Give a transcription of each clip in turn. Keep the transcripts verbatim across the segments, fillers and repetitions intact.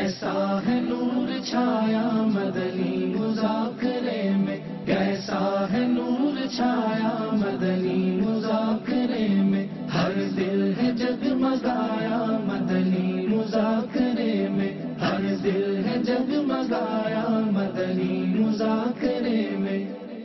کیسا ہے نور چھایا مدنی مذاکرے میں، کیسا ہے نور چھایا مدنی مذاکرے میں، ہر دل ہے جگمگایا مدنی مذاکرے میں، ہر دل ہے جگمگایا مدنی مذاکرے میں۔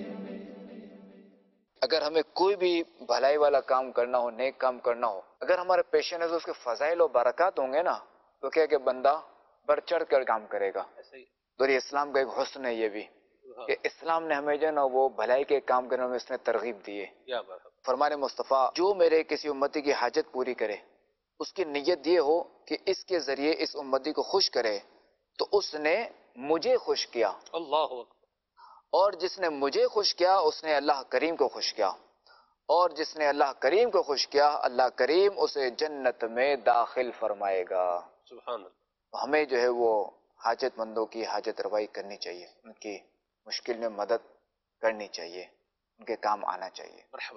اگر ہمیں کوئی بھی بھلائی والا کام کرنا ہو، نیک کام کرنا ہو، اگر ہمارے پیش نظر اس کے فضائل و برکات ہوں گے نا، تو کیا کہ بندہ بڑھ چڑھ کر کام کرے گا۔ تو یہ اسلام کا ایک حسن ہے یہ بھی، کہ اسلام نے ہمیں جو ہے نا وہ بھلائی کے کام کرنے میں اس نے ترغیب دی ہے۔ فرمان مصطفیٰ جو میرے کسی امتی کی حاجت پوری کرے، اس کی نیت یہ ہو کہ اس کے ذریعے اس امتی کو خوش کرے، تو اس نے مجھے خوش کیا۔ اللہ اکبر۔ اور جس نے مجھے خوش کیا اس نے اللہ کریم کو خوش کیا، اور جس نے اللہ کریم کو خوش کیا اللہ کریم اسے جنت میں داخل فرمائے گا۔ سبحان اللہ۔ ہمیں جو ہے وہ حاجت مندوں کی حاجت روائی کرنی چاہیے، ان کی مشکل میں مدد کرنی چاہیے، ان کے کام آنا چاہیے۔ مرحبا۔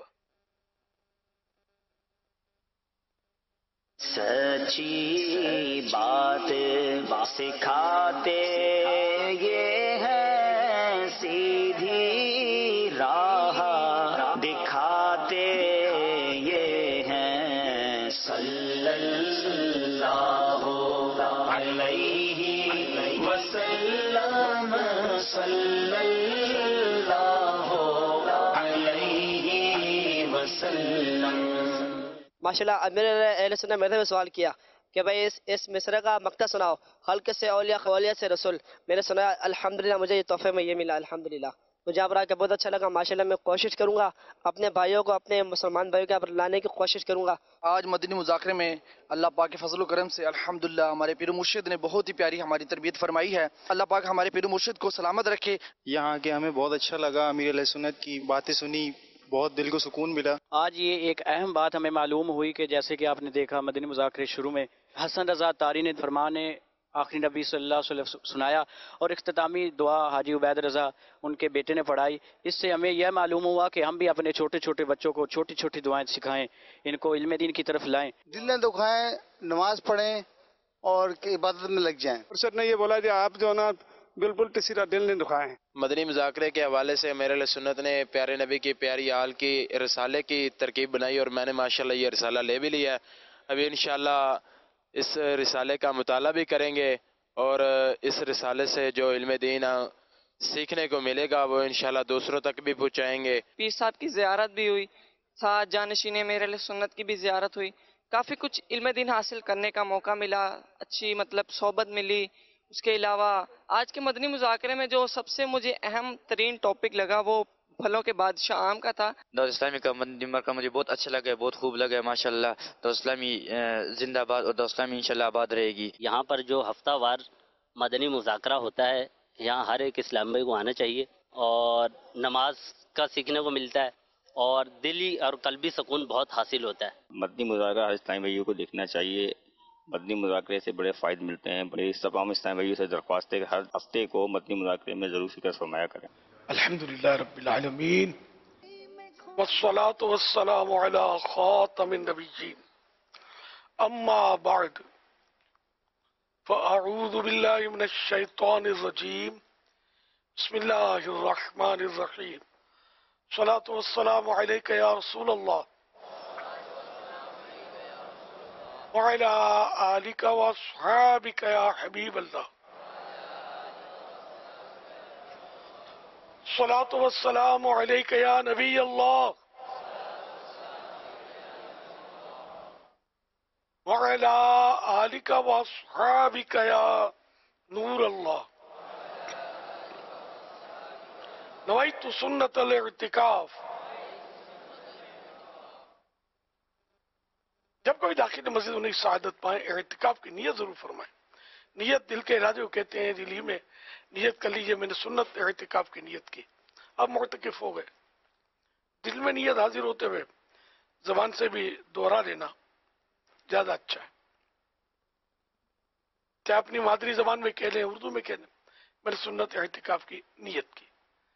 سچی بات سکھاتے یہ ہے، سیدھی راہ دکھاتے یہ ہیں، صلی اللہ علیہ وسلم، صلی اللہ علیہ وسلم۔ ماشاءاللہ امیر اہل سنت میرے سے سوال کیا کہ بھائی اس اس مصرع کا مقطع سناؤ، خلق سے اولیاء اولیاء سے رسول۔ میں نے سنا الحمدللہ، مجھے یہ تحفے میں یہ ملا الحمدللہ، مجھے آپ رہا کہ بہت اچھا لگا۔ ماشاءاللہ میں کوشش کروں گا اپنے بھائیوں کو، اپنے مسلمان بھائیوں کے آپ لانے کی کوشش کروں گا۔ آج مدنی مذاکرے میں اللہ پاک کے فضل و کرم سے الحمدللہ ہمارے پیر و مرشد نے بہت ہی پیاری ہماری تربیت فرمائی ہے۔ اللہ پاک ہمارے پیر و مرشد کو سلامت رکھے۔ یہاں کے ہمیں بہت اچھا لگا، امیر علیہ سنت کی باتیں سنی، بہت دل کو سکون ملا۔ آج یہ ایک اہم بات ہمیں معلوم ہوئی کہ جیسے کہ آپ نے دیکھا مدنی مذاکرے شروع میں حسن رضا تاری نے فرمان آخری نبی صلی اللہ علیہ وسلم سنایا، اور اختتامی دعا حاجی عبید رضا ان کے بیٹے نے پڑھائی۔ اس سے ہمیں یہ معلوم ہوا کہ ہم بھی اپنے چھوٹے چھوٹے بچوں کو چھوٹی چھوٹی دعائیں سکھائیں، ان کو علم دین کی طرف لائیں۔ دل نہ دکھائیں، نماز پڑھیں اور عبادت میں لگ جائیں۔ مرشد نے یہ بولا کہ آپ جو نا بالکل کسی کا دل نہیں دکھائیں۔ مدنی مذاکرے کے حوالے سے میرے علیہ سنت نے پیارے نبی کی پیاری آل کی رسالے کی ترکیب بنائی، اور میں نے ماشاءاللہ یہ رسالہ لے بھی لیا ہے۔ ابھی انشاءاللہ اس رسالے کا مطالعہ بھی کریں گے، اور اس رسالے سے جو علم دین سیکھنے کو ملے گا وہ انشاءاللہ دوسروں تک بھی پہنچائیں گے۔ پیر صاحب کی زیارت بھی ہوئی، ساتھ جانشین میرے علیہ سنت کی بھی زیارت ہوئی، کافی کچھ علم دین حاصل کرنے کا موقع ملا، اچھی مطلب صحبت ملی۔ اس کے علاوہ آج کے مدنی مذاکرے میں جو سب سے مجھے اہم ترین ٹاپک لگا وہ پھلوں کے بادشاہ آم کا تھا۔ دعوت اسلامی کا مدنی مرکز مجھے بہت اچھا لگا ہے، بہت خوب لگا ہے ماشاءاللہ۔ دعوت اسلامی زندہ باد، اور دعوت اسلامی انشاءاللہ آباد رہے گی۔ یہاں پر جو ہفتہ وار مدنی مذاکرہ ہوتا ہے، یہاں ہر ایک اسلام بھائی کو آنا چاہیے، اور نماز کا سیکھنے کو ملتا ہے، اور دلی اور قلبی سکون بہت حاصل ہوتا ہے۔ مدنی مذاکرہ ہر اسلامی بھائیوں کو دیکھنا چاہیے۔ مدنی مذاکرے سے بڑے فائدے ملتے ہیں۔ بڑے تمام اسلامی بھائیوں سے درخواست ہے کہ ہر ہفتے کو مدنی مذاکرے میں ضرور شرکت فرمایا کریں۔ الحمدللہ رب العالمین، والصلاة والسلام علی خاتم النبیین، اما بعد، فاعوذ باللہ من الشیطان الرجیم، بسم اللہ الرحمن الرحیم، صلاة والسلام علیک یا رسول اللہ، وعلى آلك وأصحابك يا حبيب الله، الصلاة والسلام عليك يا نبي الله، وعلى آلك وأصحابك يا نور الله، نويت سنة الاعتكاف۔ جب کوئی داخل مسجد انہیں سعادت پائیں، اعتکاف کی نیت ضرور فرمائیں۔ نیت دل کے ارادے کو کہتے ہیں، دلی میں نیت کر لیجئے میں نے سنت اعتکاف کی نیت کی، اب معتکف ہو گئے۔ دل میں نیت حاضر ہوتے ہوئے زبان سے بھی دوہرا لینا زیادہ اچھا ہے، چاہے اپنی مادری زبان میں کہہ لیں، اردو میں کہہ لیں، میں نے سنت اعتکاف کی نیت کی۔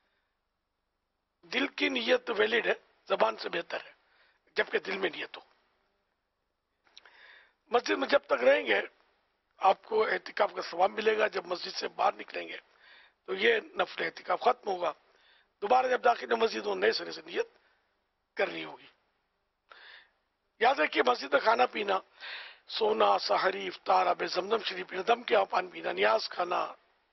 دل کی نیت ویلڈ ہے، زبان سے بہتر ہے جبکہ دل میں نیت ہو۔ مسجد میں جب تک رہیں گے آپ کو اعتکاف کا ثواب ملے گا. جب مسجد سے باہر نکلیں گے تو یہ نفل اعتکاف ختم ہوگا. دوبارہ جب داخل مسجد ہو نئے سرے سے نیت کرنی ہوگی. یاد رکھیے مسجد میں کھانا پینا، سونا، سحری، افطار، آب زمزم شریف پینا، دم کے پان پینا، نیاز کھانا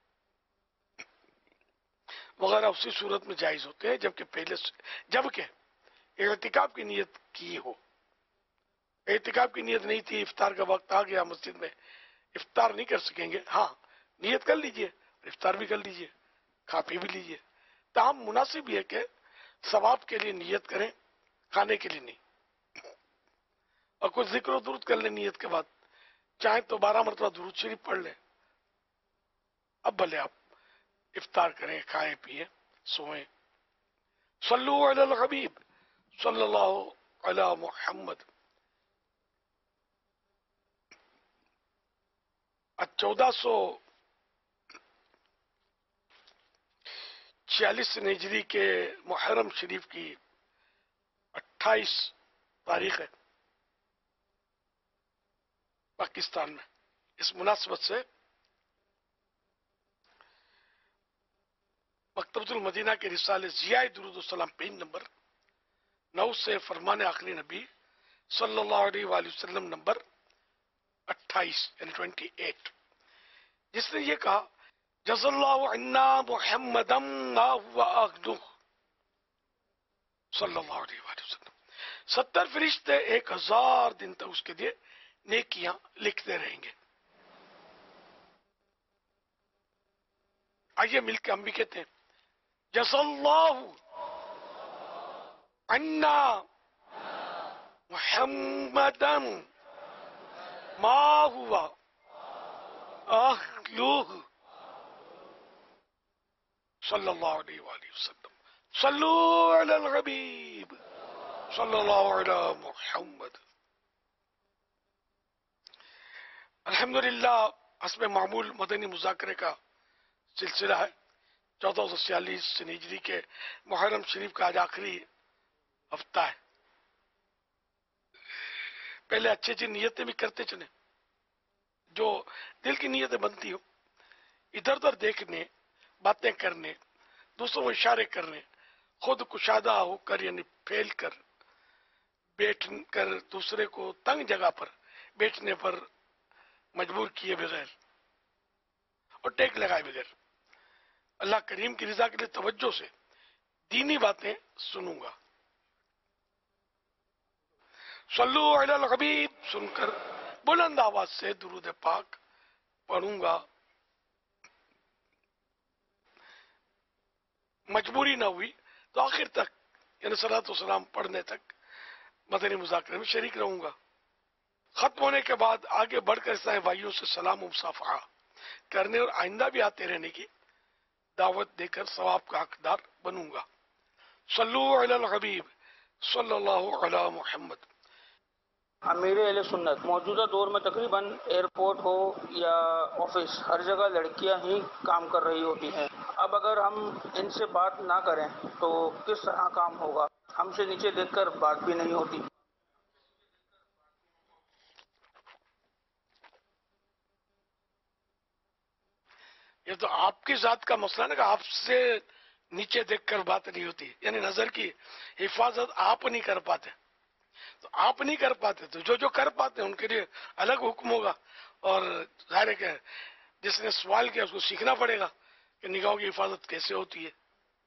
وغیرہ اسی صورت میں جائز ہوتے ہیں جبکہ پہلے جبکہ اعتکاف کی نیت کی ہو. اعتکاف کی نیت نہیں تھی، افطار کا وقت آ گیا، مسجد میں افطار نہیں کر سکیں گے، ہاں نیت کر لیجئے، افطار بھی کر لیجئے، کھا پی بھی لیجئے. تاہم مناسب یہ کہ ثواب کے لیے نیت کریں، کھانے کے لیے نہیں. اور کچھ ذکر و درود کر لیں نیت کے بعد، چاہیں تو بارہ مرتبہ درود شریف پڑھ لیں. اب بھلے آپ افطار کریں، کھائیں پیئیں، سوئیں. صلو علی الحبیب صلی اللہ علی محمد. چودہ سو چھیالیس ہجری کے محرم شریف کی اٹھائیس تاریخ ہے پاکستان میں. اس مناسبت سے مکتبۃ المدینہ کے رسالے ضیاء درود السلام پیج نمبر نو سے فرمان آخری نبی صلی اللہ علیہ وآلہ وسلم نمبر اٹھائیس یعنی ٹوینٹی ایٹ، جس نے یہ کہا جز اللہ عنا محمدم ما هو اهله صلی اللہ علیہ وآلہ وسلم. ستر فرشتے ایک ہزار دن تک اس کے لیے نیکیاں لکھتے رہیں گے. آئیے مل کے ہم بھی کہتے ہیں جز اللہ عنا محمدم ما هو اهله صلی اللہ علیہ وآلہ وسلم. صلو علی الحبیب صلی اللہ علی محمد. الحمدللہ حسب معمول مدنی مذاکرے کا سلسلہ ہے. چودہ سو چھیالیس ہجری کے محرم شریف کا آج آخری ہفتہ ہے. پہلے اچھی اچھی نیتیں بھی کرتے چلیں، جو دل کی نیتیں بنتی ہو، ادھر ادھر دیکھنے، باتیں کرنے، دوسروں کو اشارے کرنے، خود کشادہ ہو کر یعنی پھیل کر بیٹھ کر دوسرے کو تنگ جگہ پر بیٹھنے پر مجبور کیے بغیر اور ٹیک لگائے بغیر اللہ کریم کی رضا کے لیے توجہ سے دینی باتیں سنوں گا. صلو علی الحبیب سن کر بلند آواز سے درود پاک پڑھوں گا. مجبوری نہ ہوئی تو آخر تک یعنی صلاۃ و سلام پڑھنے تک مدنی مذاکرے میں شریک رہوں گا. ختم ہونے کے بعد آگے بڑھ کر اسلامی بھائیوں سے سلام و مصافحہ کرنے اور آئندہ بھی آتے رہنے کی دعوت دے کر ثواب کا حقدار بنوں گا. صلو علی الحبیب صلی اللہ علی محمد. امیر اہل سنت موجودہ دور میں تقریباً ایئرپورٹ ہو یا آفس ہر جگہ لڑکیاں ہی کام کر رہی ہوتی ہیں. اب اگر ہم ان سے بات نہ کریں تو کس طرح کام ہوگا؟ ہم سے نیچے دیکھ کر بات بھی نہیں ہوتی. یہ تو آپ کی ذات کا مسئلہ ہے نا کہ آپ سے نیچے دیکھ کر بات نہیں ہوتی، یعنی نظر کی حفاظت آپ نہیں کر پاتے. تو آپ نہیں کر پاتے تو جو جو کر پاتے ہیں ان کے لیے الگ حکم ہوگا. اور ظاہر ہے کہ جس نے سوال کیا اس کو سیکھنا پڑے گا کہ نگاہوں کی حفاظت کیسے ہوتی ہے.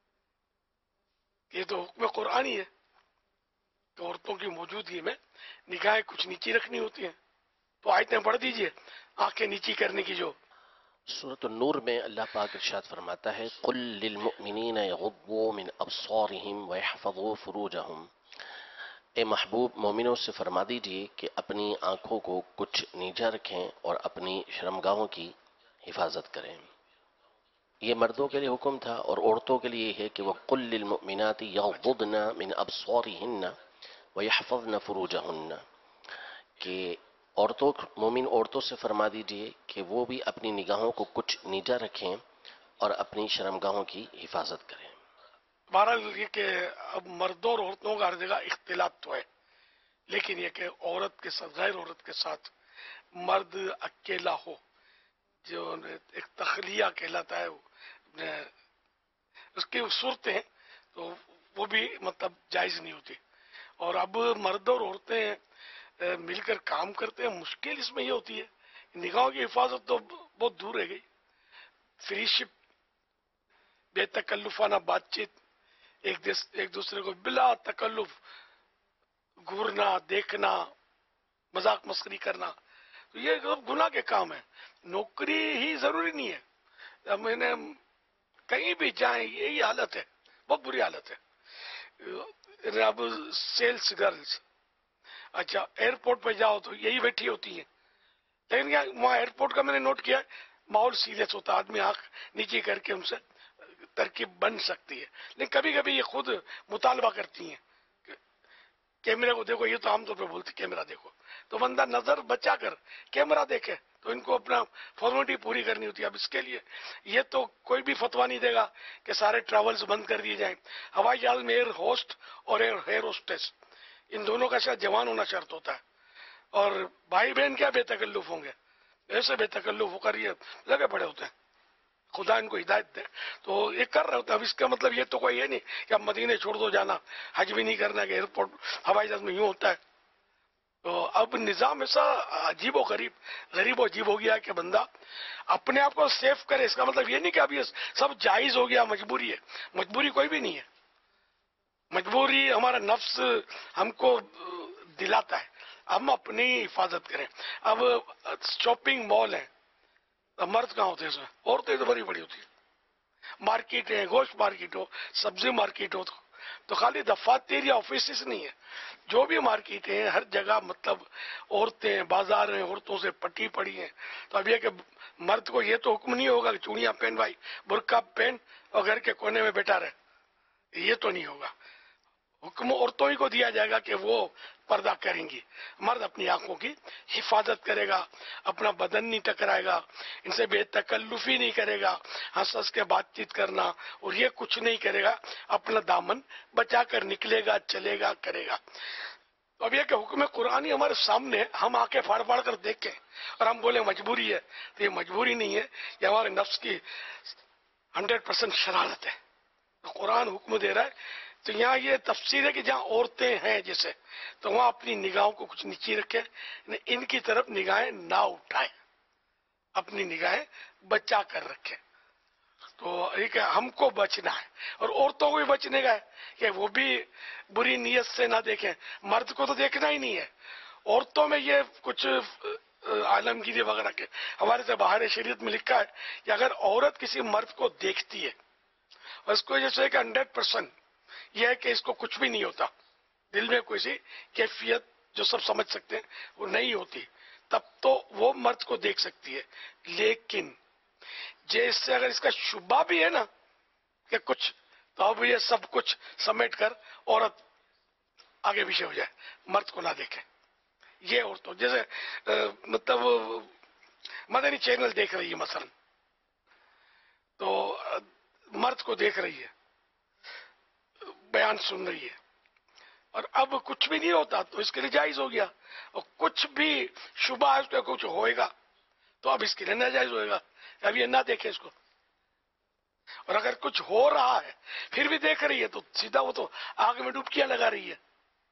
یہ تو حکم قرآنی ہے کہ عورتوں کی موجودگی میں نگاہیں کچھ نیچی رکھنی ہوتی ہیں. تو آیتیں پڑھ دیجئے آنکھیں نیچی کرنے کی. جو سورۃ النور میں اللہ پاک ارشاد فرماتا ہے قل للمؤمنین یغضوا من ابصارهم ویحفظوا فروجهم. اے محبوب مومنوں سے فرما دیجیے کہ اپنی آنکھوں کو کچھ نیچا رکھیں اور اپنی شرمگاہوں کی حفاظت کریں. یہ مردوں کے لیے حکم تھا اور عورتوں کے لیے ہے کہ وَقُلْ لِلْمُؤْمِنَاتِ يَغْضُضْنَ مِنْ أَبْصَارِهِنَّ وَيَحْفَظْنَ فُرُوجَهُنَّ کہ عورتوں مومن عورتوں سے فرما دیجئے کہ وہ بھی اپنی نگاہوں کو کچھ نیچا رکھیں اور اپنی شرمگاہوں کی حفاظت کریں. بہرحال یہ کہ اب مردوں اور عورتوں کا ہر جگہ اختلاط تو ہے، لیکن یہ کہ عورت کے ساتھ غیر عورت کے ساتھ مرد اکیلا ہو جو ایک تخلیہ کہلاتا ہے اس کی صورتیں تو وہ بھی مطلب جائز نہیں ہوتی. اور اب مرد اور عورتیں مل کر کام کرتے ہیں، مشکل اس میں یہ ہوتی ہے نگاہوں کی حفاظت تو بہت دور رہ گئی. فری شپ، بے تکلفانہ بات چیت، ایک ایک دوسرے کو بلا تکلف گھورنا، دیکھنا، مذاق مسخری کرنا، تو یہ گناہ کے کام ہیں. نوکری ہی ضروری نہیں ہے. اب میں نے کہیں بھی جائیں یہی حالت ہے، بہت بری حالت ہے. اب سیلز گرلز، اچھا ایئرپورٹ پہ جاؤ تو یہی بیٹھی ہوتی ہیں. لیکن وہاں ایئرپورٹ کا میں نے نوٹ کیا ماحول سیریس ہوتا ہے، آدمی آنکھ نیچے کر کے ان سے ترکیب بن سکتی ہے. لیکن کبھی کبھی یہ خود مطالبہ کرتی ہیں کیمرے کو دیکھو، یہ تو عام طور پہ بولتی کیمرہ دیکھو، تو بندہ نظر بچا کر کیمرہ دیکھے تو ان کو اپنا فارمیلٹی پوری کرنی ہوتی ہے. اب اس کے لیے یہ تو کوئی بھی فتویٰ نہیں دے گا کہ سارے ٹریولز بند کر دیے جائیں. ہوائی جہاز میں ایئر ہوسٹ اور ایئر ہوسٹس ان دونوں کا شاید جوان ہونا شرط ہوتا ہے. اور بھائی بہن کیا بے تکلف ہوں گے، ایسے بے تکلف ہو کر یہ لگے پڑے ہوتے ہیں. خدا ان کو ہدایت دے تو یہ کر رہے ہوتے ہیں. اب اس کا مطلب یہ تو کوئی یہ نہیں کہ اب مدینے چھوڑ دو جانا، حج بھی نہیں کرنا کہ ایئرپورٹ ہوائی جہاز میں یوں ہوتا ہے. تو اب نظام ایسا عجیب و غریب غریب و عجیب ہو گیا کہ بندہ اپنے آپ کو سیف کرے. اس کا مطلب یہ نہیں کہ اب یہ سب جائز ہو گیا، مجبوری ہے. مجبوری کوئی بھی نہیں ہے. مجبوری ہمارا نفس ہم کو دلاتا ہے، ہم اپنی حفاظت کریں. اب شاپنگ مال ہیں، مرد کہاں ہوتے ہیں اس میں؟ عورتیں تو بڑی بڑی ہوتی ہیں. مارکیٹ ہے، گوشت مارکیٹ ہو، سبزی مارکیٹ ہو، تو خالی دفاتر یا آفیسز نہیں ہے، جو بھی مارکیٹ ہیں ہر جگہ مطلب عورتیں، بازار ہیں عورتوں سے پٹی پڑی ہیں. تو اب یہ کہ مرد کو یہ تو حکم نہیں ہوگا کہ چوڑیاں پہن بھائی، برقع پہن اور گھر کے کونے میں بیٹھا رہے، یہ تو نہیں ہوگا. حکم عورتوں ہی کو دیا جائے گا کہ وہ پردہ کریں گی. مرد اپنی آنکھوں کی حفاظت کرے گا، اپنا بدن نہیں ٹکرائے گا، ان سے بے تکلفی نہیں کرے گا، ہنس ہنس کے بات چیت کرنا اور یہ کچھ نہیں کرے گا، اپنا دامن بچا کر نکلے گا، چلے گا، کرے گا. تو اب یہ کہ حکم قرآنی ہمارے سامنے، ہم آنکھیں پھاڑ پھاڑ کر دیکھیں اور ہم بولیں مجبوری ہے، تو یہ مجبوری نہیں ہے، یہ ہمارے نفس کی ہنڈریڈ پرسینٹ شرارت ہے. قرآن حکم دے رہا ہے. تو یہاں یہ تفسیر ہے کہ جہاں عورتیں ہیں جیسے، تو وہاں اپنی نگاہوں کو کچھ نیچے رکھیں، ان کی طرف نگاہیں نہ اٹھائیں، اپنی نگاہیں بچا کر رکھیں. تو ایک ہم کو بچنا ہے اور عورتوں کو بھی بچنے کا ہے کہ وہ بھی بری نیت سے نہ دیکھیں. مرد کو تو دیکھنا ہی نہیں ہے. عورتوں میں یہ کچھ عالمگیری وغیرہ کے ہمارے سے باہر شریعت میں لکھا ہے کہ اگر عورت کسی مرد کو دیکھتی ہے اور اس کو جیسے کہ ہنڈریڈ پرسینٹ یہ ہے کہ اس کو کچھ بھی نہیں ہوتا، دل میں کوئی سی کیفیت جو سب سمجھ سکتے ہیں وہ نہیں ہوتی، تب تو وہ مرد کو دیکھ سکتی ہے. لیکن جیسے اگر اس کا شبہ بھی ہے نا کہ کچھ، تو اب یہ سب کچھ سمیٹ کر عورت آگے پیچھے ہو جائے، مرد کو نہ دیکھے. یہ عورتوں جیسے مطلب مدنی چینل دیکھ رہی ہے مثلا، تو مرد کو دیکھ رہی ہے، بیان سن رہی ہے، اور اب کچھ بھی نہیں ہوتا تو اس کے لیے جائز ہو گیا. اور کچھ بھی شبہ ہے اس پہ کچھ ہوئے گا تو اب اس کے لیے ناجائز ہوئے گا، اب یہ نہ دیکھے اس کو. اور اگر کچھ ہو رہا ہے پھر بھی دیکھ رہی ہے تو سیدھا وہ تو آگ میں ڈبکیاں لگا رہی ہے.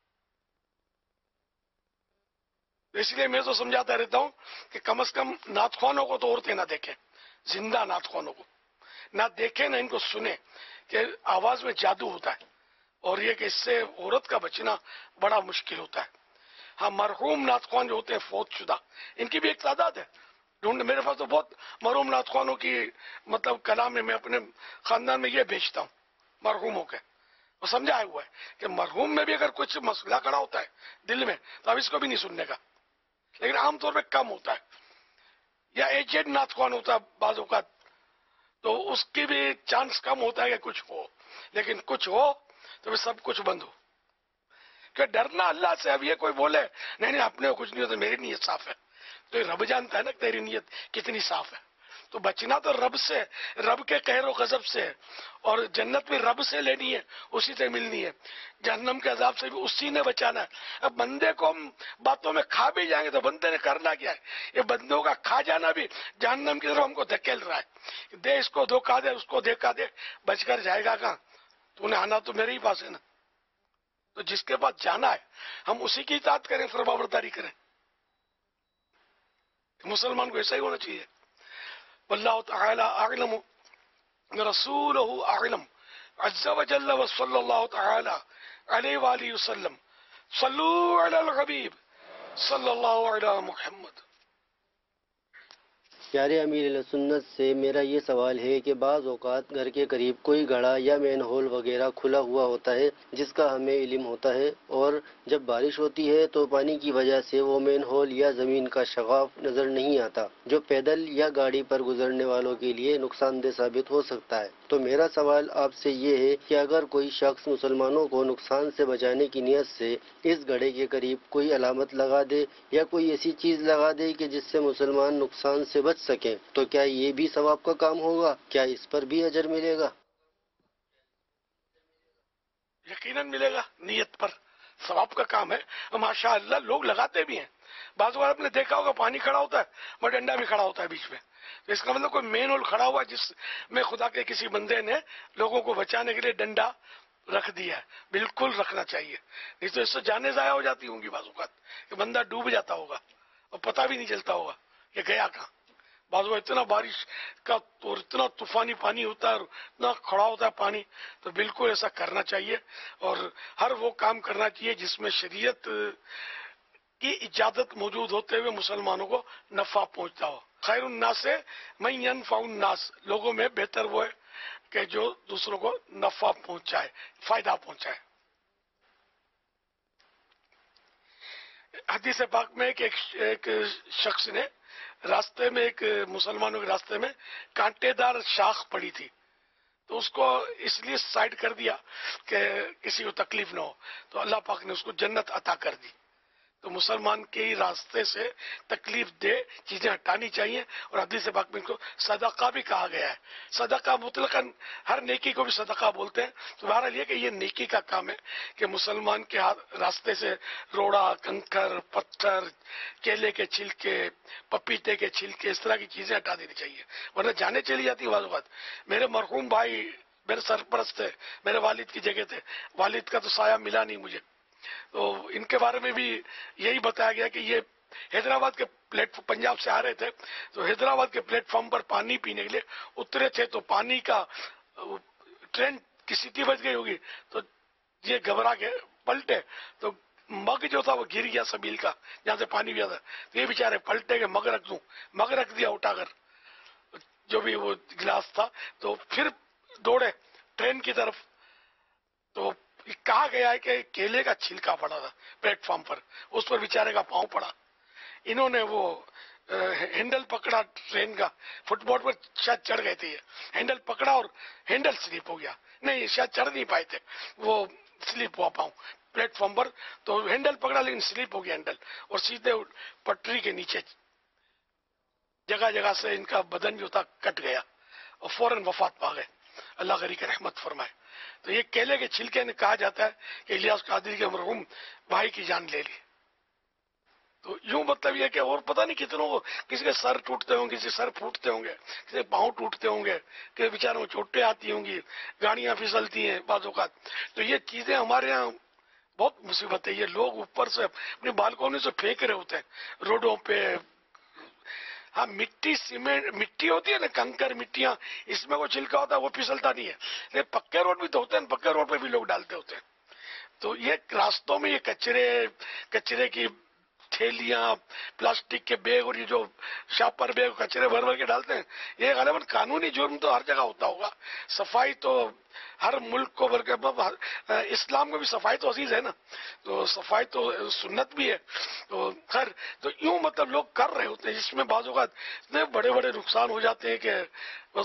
اس لیے میں تو سمجھاتا رہتا ہوں کہ کم از کم نعت خوانوں کو تو عورتیں نہ دیکھیں، زندہ نعت خوانوں کو نہ دیکھیں، نہ ان کو سنیں، کہ آواز میں جادو ہوتا ہے اور یہ کہ اس سے عورت کا بچنا بڑا مشکل ہوتا ہے. ہاں مرحوم نعت خوان جو ہوتے ہیں فوت شدہ، ان کی بھی ایک تعداد ہے. ڈھونڈ میرے پاس تو بہت مرحوم نعت خوانوں کی مطلب کلام میں میں اپنے خاندان میں یہ بھیجتا ہوں مرحوموں کے. وہ سمجھایا ہوا ہے کہ مرحوم میں بھی اگر کچھ مسئلہ کھڑا ہوتا ہے دل میں تو اب اس کو بھی نہیں سننے کا، لیکن عام طور پہ کم ہوتا ہے. یا ایجنٹ نعت خوان ہوتا ہے بعض اوقات، تو اس کی بھی چانس کم ہوتا ہے کہ کچھ ہو، لیکن کچھ ہو تو سب کچھ بند ہو. کہ ڈرنا اللہ سے. اب یہ کوئی بولے نہیں نہیں اپنے کو کچھ نہیں ہوتا، میری نیت صاف ہے، تو رب جانتا ہے نا تیری نیت کتنی صاف ہے. تو بچنا تو رب سے، رب کے قہر و غضب سے، اور جنت بھی رب سے لینی ہے، اسی سے ملنی ہے، جہنم کے عذاب سے بھی اسی نے بچانا ہے۔ اب بندے کو ہم باتوں میں کھا بھی جائیں گے تو بندے نے کرنا کیا ہے؟ یہ بندوں کا کھا جانا بھی جہنم کی طرف ہم کو دھکیل رہا ہے، دے اس کو دھوکا دے، اس کو دھوکا دے، بچ کر جائے گا کہاں؟ تو نے آنا تو میرے ہی پاس ہے نا، تو جس کے پاس جانا ہے ہم اسی کی اطاعت کریں، فرمانبرداری کریں۔ مسلمان کو ایسا ہی ہونا چاہیے۔ واللہ تعالی اعلم رسولہ اعلم عز وجل وصلی اللہ تعالی علیہ وآلہ وسلم صلو علی الحبیب صلی اللہ علی محمد۔ پیارے امیر اہل سنت سے میرا یہ سوال ہے کہ بعض اوقات گھر کے قریب کوئی گڑھا یا مین ہول وغیرہ کھلا ہوا ہوتا ہے جس کا ہمیں علم ہوتا ہے، اور جب بارش ہوتی ہے تو پانی کی وجہ سے وہ مین ہول یا زمین کا شگاف نظر نہیں آتا، جو پیدل یا گاڑی پر گزرنے والوں کے لیے نقصان دہ ثابت ہو سکتا ہے۔ تو میرا سوال آپ سے یہ ہے کہ اگر کوئی شخص مسلمانوں کو نقصان سے بچانے کی نیت سے اس گڑھے کے قریب کوئی علامت لگا دے یا کوئی ایسی چیز لگا دے کہ جس سے مسلمان نقصان سے بچ سکیں، تو کیا یہ بھی ثواب کا کام ہوگا؟ کیا اس پر بھی اجر ملے گا؟ یقیناً ملے گا، نیت پر ثواب کا کام ہے، ماشاء اللہ لوگ لگاتے بھی ہیں۔ بعض بار آپ نے دیکھا ہوگا پانی کھڑا ہوتا ہے اور ڈنڈا بھی کھڑا ہوتا ہے بیچ میں، تو اس کا مطلب کوئی مین ہول کھڑا ہوا جس میں خدا کے کسی بندے نے لوگوں کو بچانے کے لیے ڈنڈا رکھ دیا ہے۔ بالکل رکھنا چاہیے، نہیں تو اس سے جانیں ضائع ہو جاتی ہوں گی بعض اوقات، کہ بندہ ڈوب جاتا ہوگا اور پتہ بھی نہیں چلتا ہوگا کہ گیا کہاں۔ بعض وہ اتنا بارش کا اور اتنا طوفانی پانی ہوتا ہے اور اتنا کھڑا ہوتا ہے پانی، تو بالکل ایسا کرنا چاہیے، اور ہر وہ کام کرنا چاہیے جس میں شریعت کی اجازت موجود ہوتے ہوئے مسلمانوں کو نفع پہنچتا ہو۔ خیر الناس من ینفع الناس، لوگوں میں بہتر وہ ہے کہ جو دوسروں کو نفع پہنچائے، فائدہ پہنچائے۔ حدیث پاک میں ایک ایک شخص نے راستے میں، ایک مسلمانوں کے راستے میں کانٹے دار شاخ پڑی تھی، تو اس کو اس لیے سائڈ کر دیا کہ کسی کو تکلیف نہ ہو، تو اللہ پاک نے اس کو جنت عطا کر دی۔ تو مسلمان کے راستے سے تکلیف دہ چیزیں ہٹانی چاہیے، اور حدیث پاک میں ان کو صدقہ بھی کہا گیا ہے۔ صدقہ مطلقاً ہر نیکی کو بھی صدقہ بولتے ہیں، تو بہرحال یہ کہ یہ نیکی کا کام ہے کہ مسلمان کے راستے سے روڑا، کنکر، پتھر، کیلے کے چھلکے، پپیتے کے چھلکے، اس طرح کی چیزیں ہٹا دینی چاہیے، ورنہ جانے چلی جاتی بعض اوقات۔ میرے مرحوم بھائی میرے سرپرست تھے، میرے والد کی جگہ تھے، والد کا تو سایہ ملا نہیں مجھے، تو ان کے بارے میں بھی یہی بتایا گیا کہ یہ حیدرآباد کے پلیٹ پنجاب سے آ رہے تھے، تو حیدرآباد کے پلیٹ فارم پر پانی پینے کے لیے اترے تھے، تو پانی کا ٹرین کی سیٹی بج گئی ہوگی، تو یہ گھبرا کے پلٹے، تو مگ جو تھا وہ گر گیا سبیل کا جہاں سے پانی پیا تھا، تو یہ بیچارے پلٹے کہ مگ رکھ دوں، مگ رکھ دیا اٹھا کر جو بھی وہ گلاس تھا، تو پھر دوڑے ٹرین کی طرف، تو کہا گیا ہے کہ کیلے کا چھلکا پڑا تھا پلیٹ فارم پر، اس پر بیچارے کا پاؤں پڑا، انہوں نے وہ ہینڈل پکڑا ٹرین کا، فٹ بورڈ پر شاید چڑھ گئے تھے، ہینڈل پکڑا اور ہینڈل سلپ ہو گیا، نہیں شاید چڑھ نہیں پائے تھے، وہ سلپ ہوا پاؤں پلیٹ فارم پر، تو ہینڈل پکڑا لیکن سلپ ہو گیا ہینڈل، اور سیدھے پٹری کے نیچے جگہ جگہ سے ان کا بدن جو تھا کٹ گیا اور فوراً وفات پا گئے، اللہ غری کی رحمت فرمائے۔ تو یہ کیلے کے چھلکے نے کہا جاتا ہے کہ الیاس قادری کے مرحوم بھائی کی جان لے لی، تو یوں مطلب یہ کہ اور پتہ نہیں کتنوں کو، کسی کے سر ٹوٹتے ہوں گے، کسی سر پھوٹتے ہوں گے، کسی کے پاؤں ٹوٹتے ہوں گے، کسی بیچاروں کو چوٹیں آتی ہوں گی، گاڑیاں پھسلتی ہیں بعض اوقات، تو یہ چیزیں ہمارے یہاں بہت مصیبت ہے، یہ لوگ اوپر سے اپنی بالکونی سے پھینک رہے ہوتے ہیں روڈوں پہ۔ ہاں مٹی سیمنٹ مٹی ہوتی ہے نا، کنکر مٹیاں، اس میں وہ چھلکا ہوتا ہے وہ پھسلتا نہیں ہے، لیکن پکے روڈ بھی تو ہوتے ہیں، پکے روڈ پہ بھی لوگ ڈالتے ہوتے ہیں، تو یہ راستوں میں یہ کچرے کچرے کی تھیلیاں، پلاسٹک کے بیگ اور یہ جو شاپر بیگ کچرے بھر بھر کے ڈالتے ہیں، یہ غالباً قانونی جرم تو ہر جگہ ہوتا ہوگا۔ صفائی تو ہر ملک کو بلکہ اسلام میں بھی صفائی تو عزیز ہے نا، تو صفائی تو سنت بھی ہے، تو خیر تو یوں مطلب لوگ کر رہے ہوتے ہیں، جس میں بعض اوقات اتنے بڑے بڑے نقصان ہو جاتے ہیں کہ بس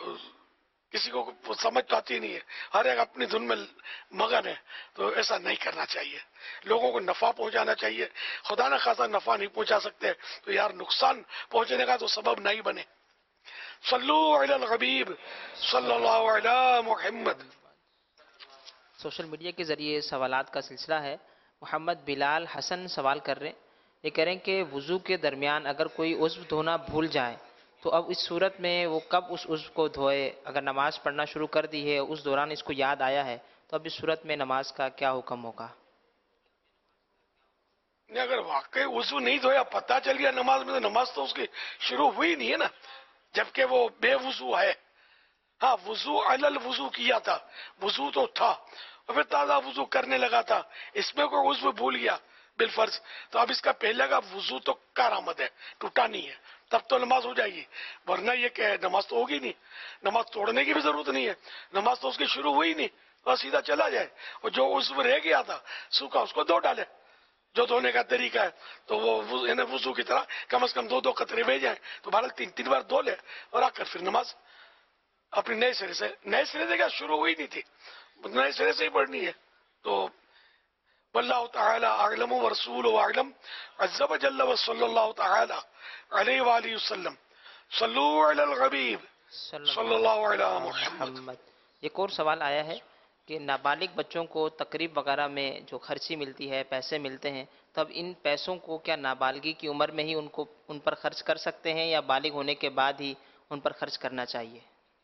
کسی کو سمجھ تو آتی نہیں ہے، ہر ایک اپنی دھن میں مگن ہے، تو ایسا نہیں کرنا چاہیے، لوگوں کو نفع پہنچانا چاہیے، خدا نہ خاصا نفع نہیں پہنچا سکتے تو یار نقصان پہنچنے کا تو سبب نہیں بنے۔ सल्लू अलल हबीब सल्लल्लाहु अलैहि मुहम्मद। सोशल मीडिया के ज़रिए सवालात का सिलसिला है। मोहम्मद बिलाल हसन सवाल कर रहे हैं, ये कह रहे हैं कि वज़ू के दरमियान अगर कोई उज़्व धोना भूल जाए तो अब इस सूरत में वो कब उस उज़्व को धोए? अगर नमाज पढ़ना शुरू कर दी है, उस दौरान इसको याद आया है, तो अब इस सूरत में नमाज का क्या हुक्म होगा? नहीं, अगर वाकई वजू नहीं धोया, पता चल गया नमाज में, तो नमाज तो उसकी शुरू हुई नहीं है ना, जबकि वो बेवजू है। हाँ, वजू अलल वजू किया था, वजू तो था और फिर ताज़ा वजू करने लगा था, इसमें कोई उज़्व भूल गया बिलफर्ज, तो अब इसका पहले का वजू तो कारामद है, टूटा नहीं है, तब तो नमाज हो जाएगी। वरना ये क्या है, नमाज तो होगी नहीं, नमाज तोड़ने की भी जरूरत नहीं है, नमाज तो उसकी शुरू हुई नहीं, और सीधा चला जाए। और जो उज़्व रह गया था सूखा, उसको धो डाले, जो धोने का तरीका है। तो वो यानी वजू की तरह कम से कम दो दो कतरे बह जाए, तो भारत तीन तीन बार धो ले और आकर फिर नमाज अपनी नए सिरे से, नए सिरे से क्या शुरू हुई नहीं थी, नए सिरे से ही पढ़नी है। तो वल्लाहु तआला अअलम व रसूलुहु अअलम अज़्ज़ व जल्ल व सल्लल्लाहु तआला अलैहि व आलिहि वसल्लम सल्लू अलल हबीब सल्लल्लाहु अलैहि मुहम्मद। एक और सवाल आया है कि नाबालिग बच्चों को तकरीब वगैरह में जो खर्ची मिलती है, पैसे मिलते हैं, तब इन पैसों को क्या नाबालिगी की उम्र में ही उनको उन पर खर्च कर सकते हैं या बालिग होने के बाद ही उन पर खर्च करना चाहिए?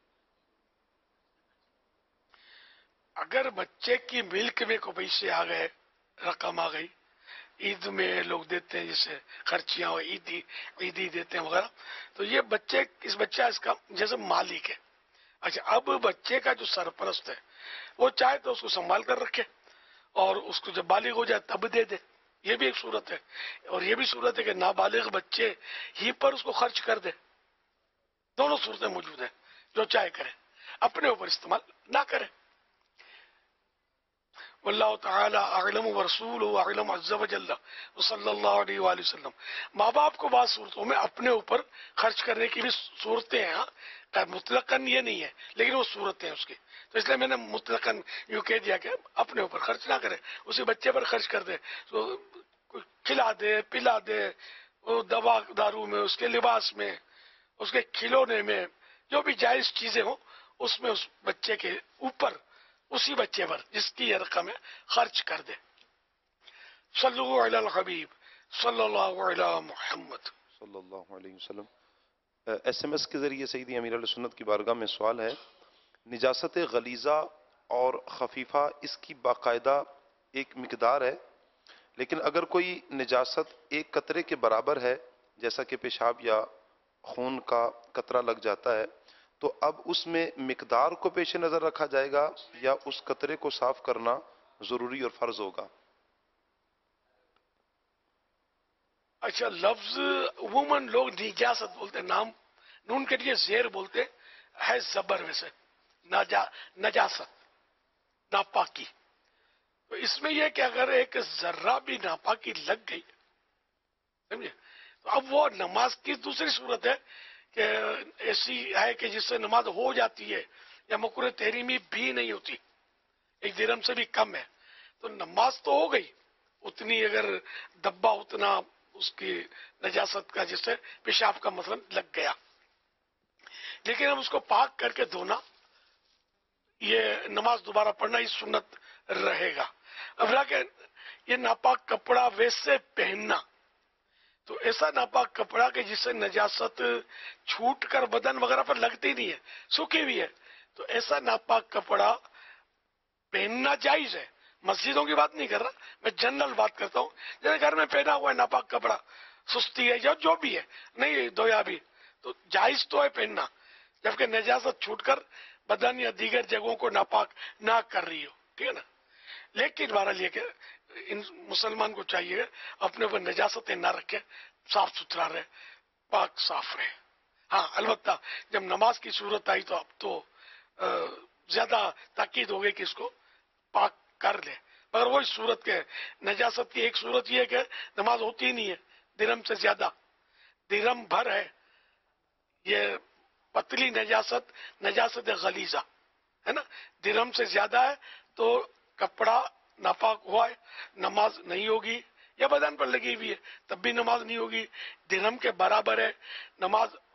अगर बच्चे की मिल्क में को पैसे आ गए, रकम आ गई, ईद में लोग देते हैं, जैसे खर्चियां हो, ईदी ईदी देते हैं वगैरह, तो ये बच्चे इस बच्चा इसका जैसे मालिक है। अच्छा, अब बच्चे का जो सरपरस्त है वो चाहे तो उसको संभाल कर रखे और उसको जब बालिग हो जाए तब दे दे, ये भी एक सूरत है। और ये भी सूरत है कि नाबालिग बच्चे ही पर उसको खर्च कर दे, दोनों सूरतें मौजूद हैं। जो चाहे करे, अपने ऊपर इस्तेमाल ना करे। वल्लाहु तआला अअलम व रसूलुहु अअलम अज़्ज़ व जल्ल व सल्लल्लाहु अलैहि व सल्लम। माँ बाप को बाद सूरतों में अपने ऊपर खर्च करने की भी सूरतें हैं, हाँ, मुतलकन ये नहीं है, लेकिन वो सूरतें हैं उसकी, तो इसलिए मैंने मुतलकन यूँ कह दिया कि अपने ऊपर खर्च ना करे, उसी बच्चे पर खर्च कर दे, तो खिला दे, पिला दे, वो दवा दारू में, उसके लिबास में, उसके खिलौने में, जो भी जायज चीजें हो उसमें उस बच्चे के ऊपर, उसी बच्चे पर जिसकी ये रकम है, खर्च कर दे। सल्लु अलल हबीब सल्लल्लाहु अलैहि मुहम्मद सल्लल्लाहु अलैहि वसल्लम। एसएमएस के जरिए सईदी अमीर अहले सुन्नत की बारगाह में सवाल है, निजासत गलीजा और खफीफा इसकी बाकायदा एक मिकदार है, लेकिन अगर कोई निजासत एक कतरे के बराबर है, जैसा कि पेशाब या खून का कतरा लग जाता है, तो अब उसमें मिकदार को पेश नजर रखा जाएगा या उस कतरे को साफ करना जरूरी और फर्ज होगा? अच्छा, लफ्ज वुमन लोग निजासत बोलते, नाम नून के लिए जेर बोलते है, जबर वैसे नजा नजासत, नापाकी। तो इसमें यह कि अगर एक जर्रा भी नापाकी लग गई, समझे, तो अब वो नमाज की दूसरी सूरत है कि ऐसी है कि जिससे नमाज हो जाती है या मकरूह तहरीमी भी नहीं होती, एक दिरहम से भी कम है, तो नमाज तो हो गई उतनी, अगर दब्बा उतना उसकी नजासत का, जिससे पेशाब का मतलब लग गया, लेकिन हम उसको पाक करके धोना, ये नमाज दोबारा पढ़ना ही सुन्नत रहेगा। अब रहा कि ये नापाक कपड़ा वैसे पहनना, तो ऐसा नापाक कपड़ा कि जिससे नजासत छूट कर बदन वगैरह पर लगती नहीं है, सूखी हुई है, तो ऐसा नापाक कपड़ा पहनना जायज है। मस्जिदों की बात नहीं कर रहा मैं, जनरल बात करता हूँ। जैसे घर में पहना हुआ है नापाक कपड़ा, सुस्ती है या जो भी है, नहीं धोया भी, तो जायज तो है पहनना, जबकि नजासत छूटकर बदन या दीगर जगहों को नापाक ना कर रही हो, ठीक है ना। लेकिन बहरहाल ये कि इन मुसलमान को चाहिए अपने ऊपर नजासतें ना रखे, साफ सुथरा रहे, पाक साफ रहे। हाँ, अलबत्ता जब नमाज की सूरत आई तो अब तो ज्यादा ताकीद हो गई कि इसको पाक कर ले, मगर वही सूरत के नजासत की एक सूरत ये है कि नमाज होती ही नहीं है, दिरहम से ज्यादा, दिरहम भर है, ये पतली नजासत नजासत गलीजा है ना, दिरहम से ज्यादा है तो कपड़ा नापाक हुआ है, नमाज नहीं होगी, या बदन पर लगी हुई है तब भी नमाज नहीं होगी। दिरहम के बराबर है, नमाज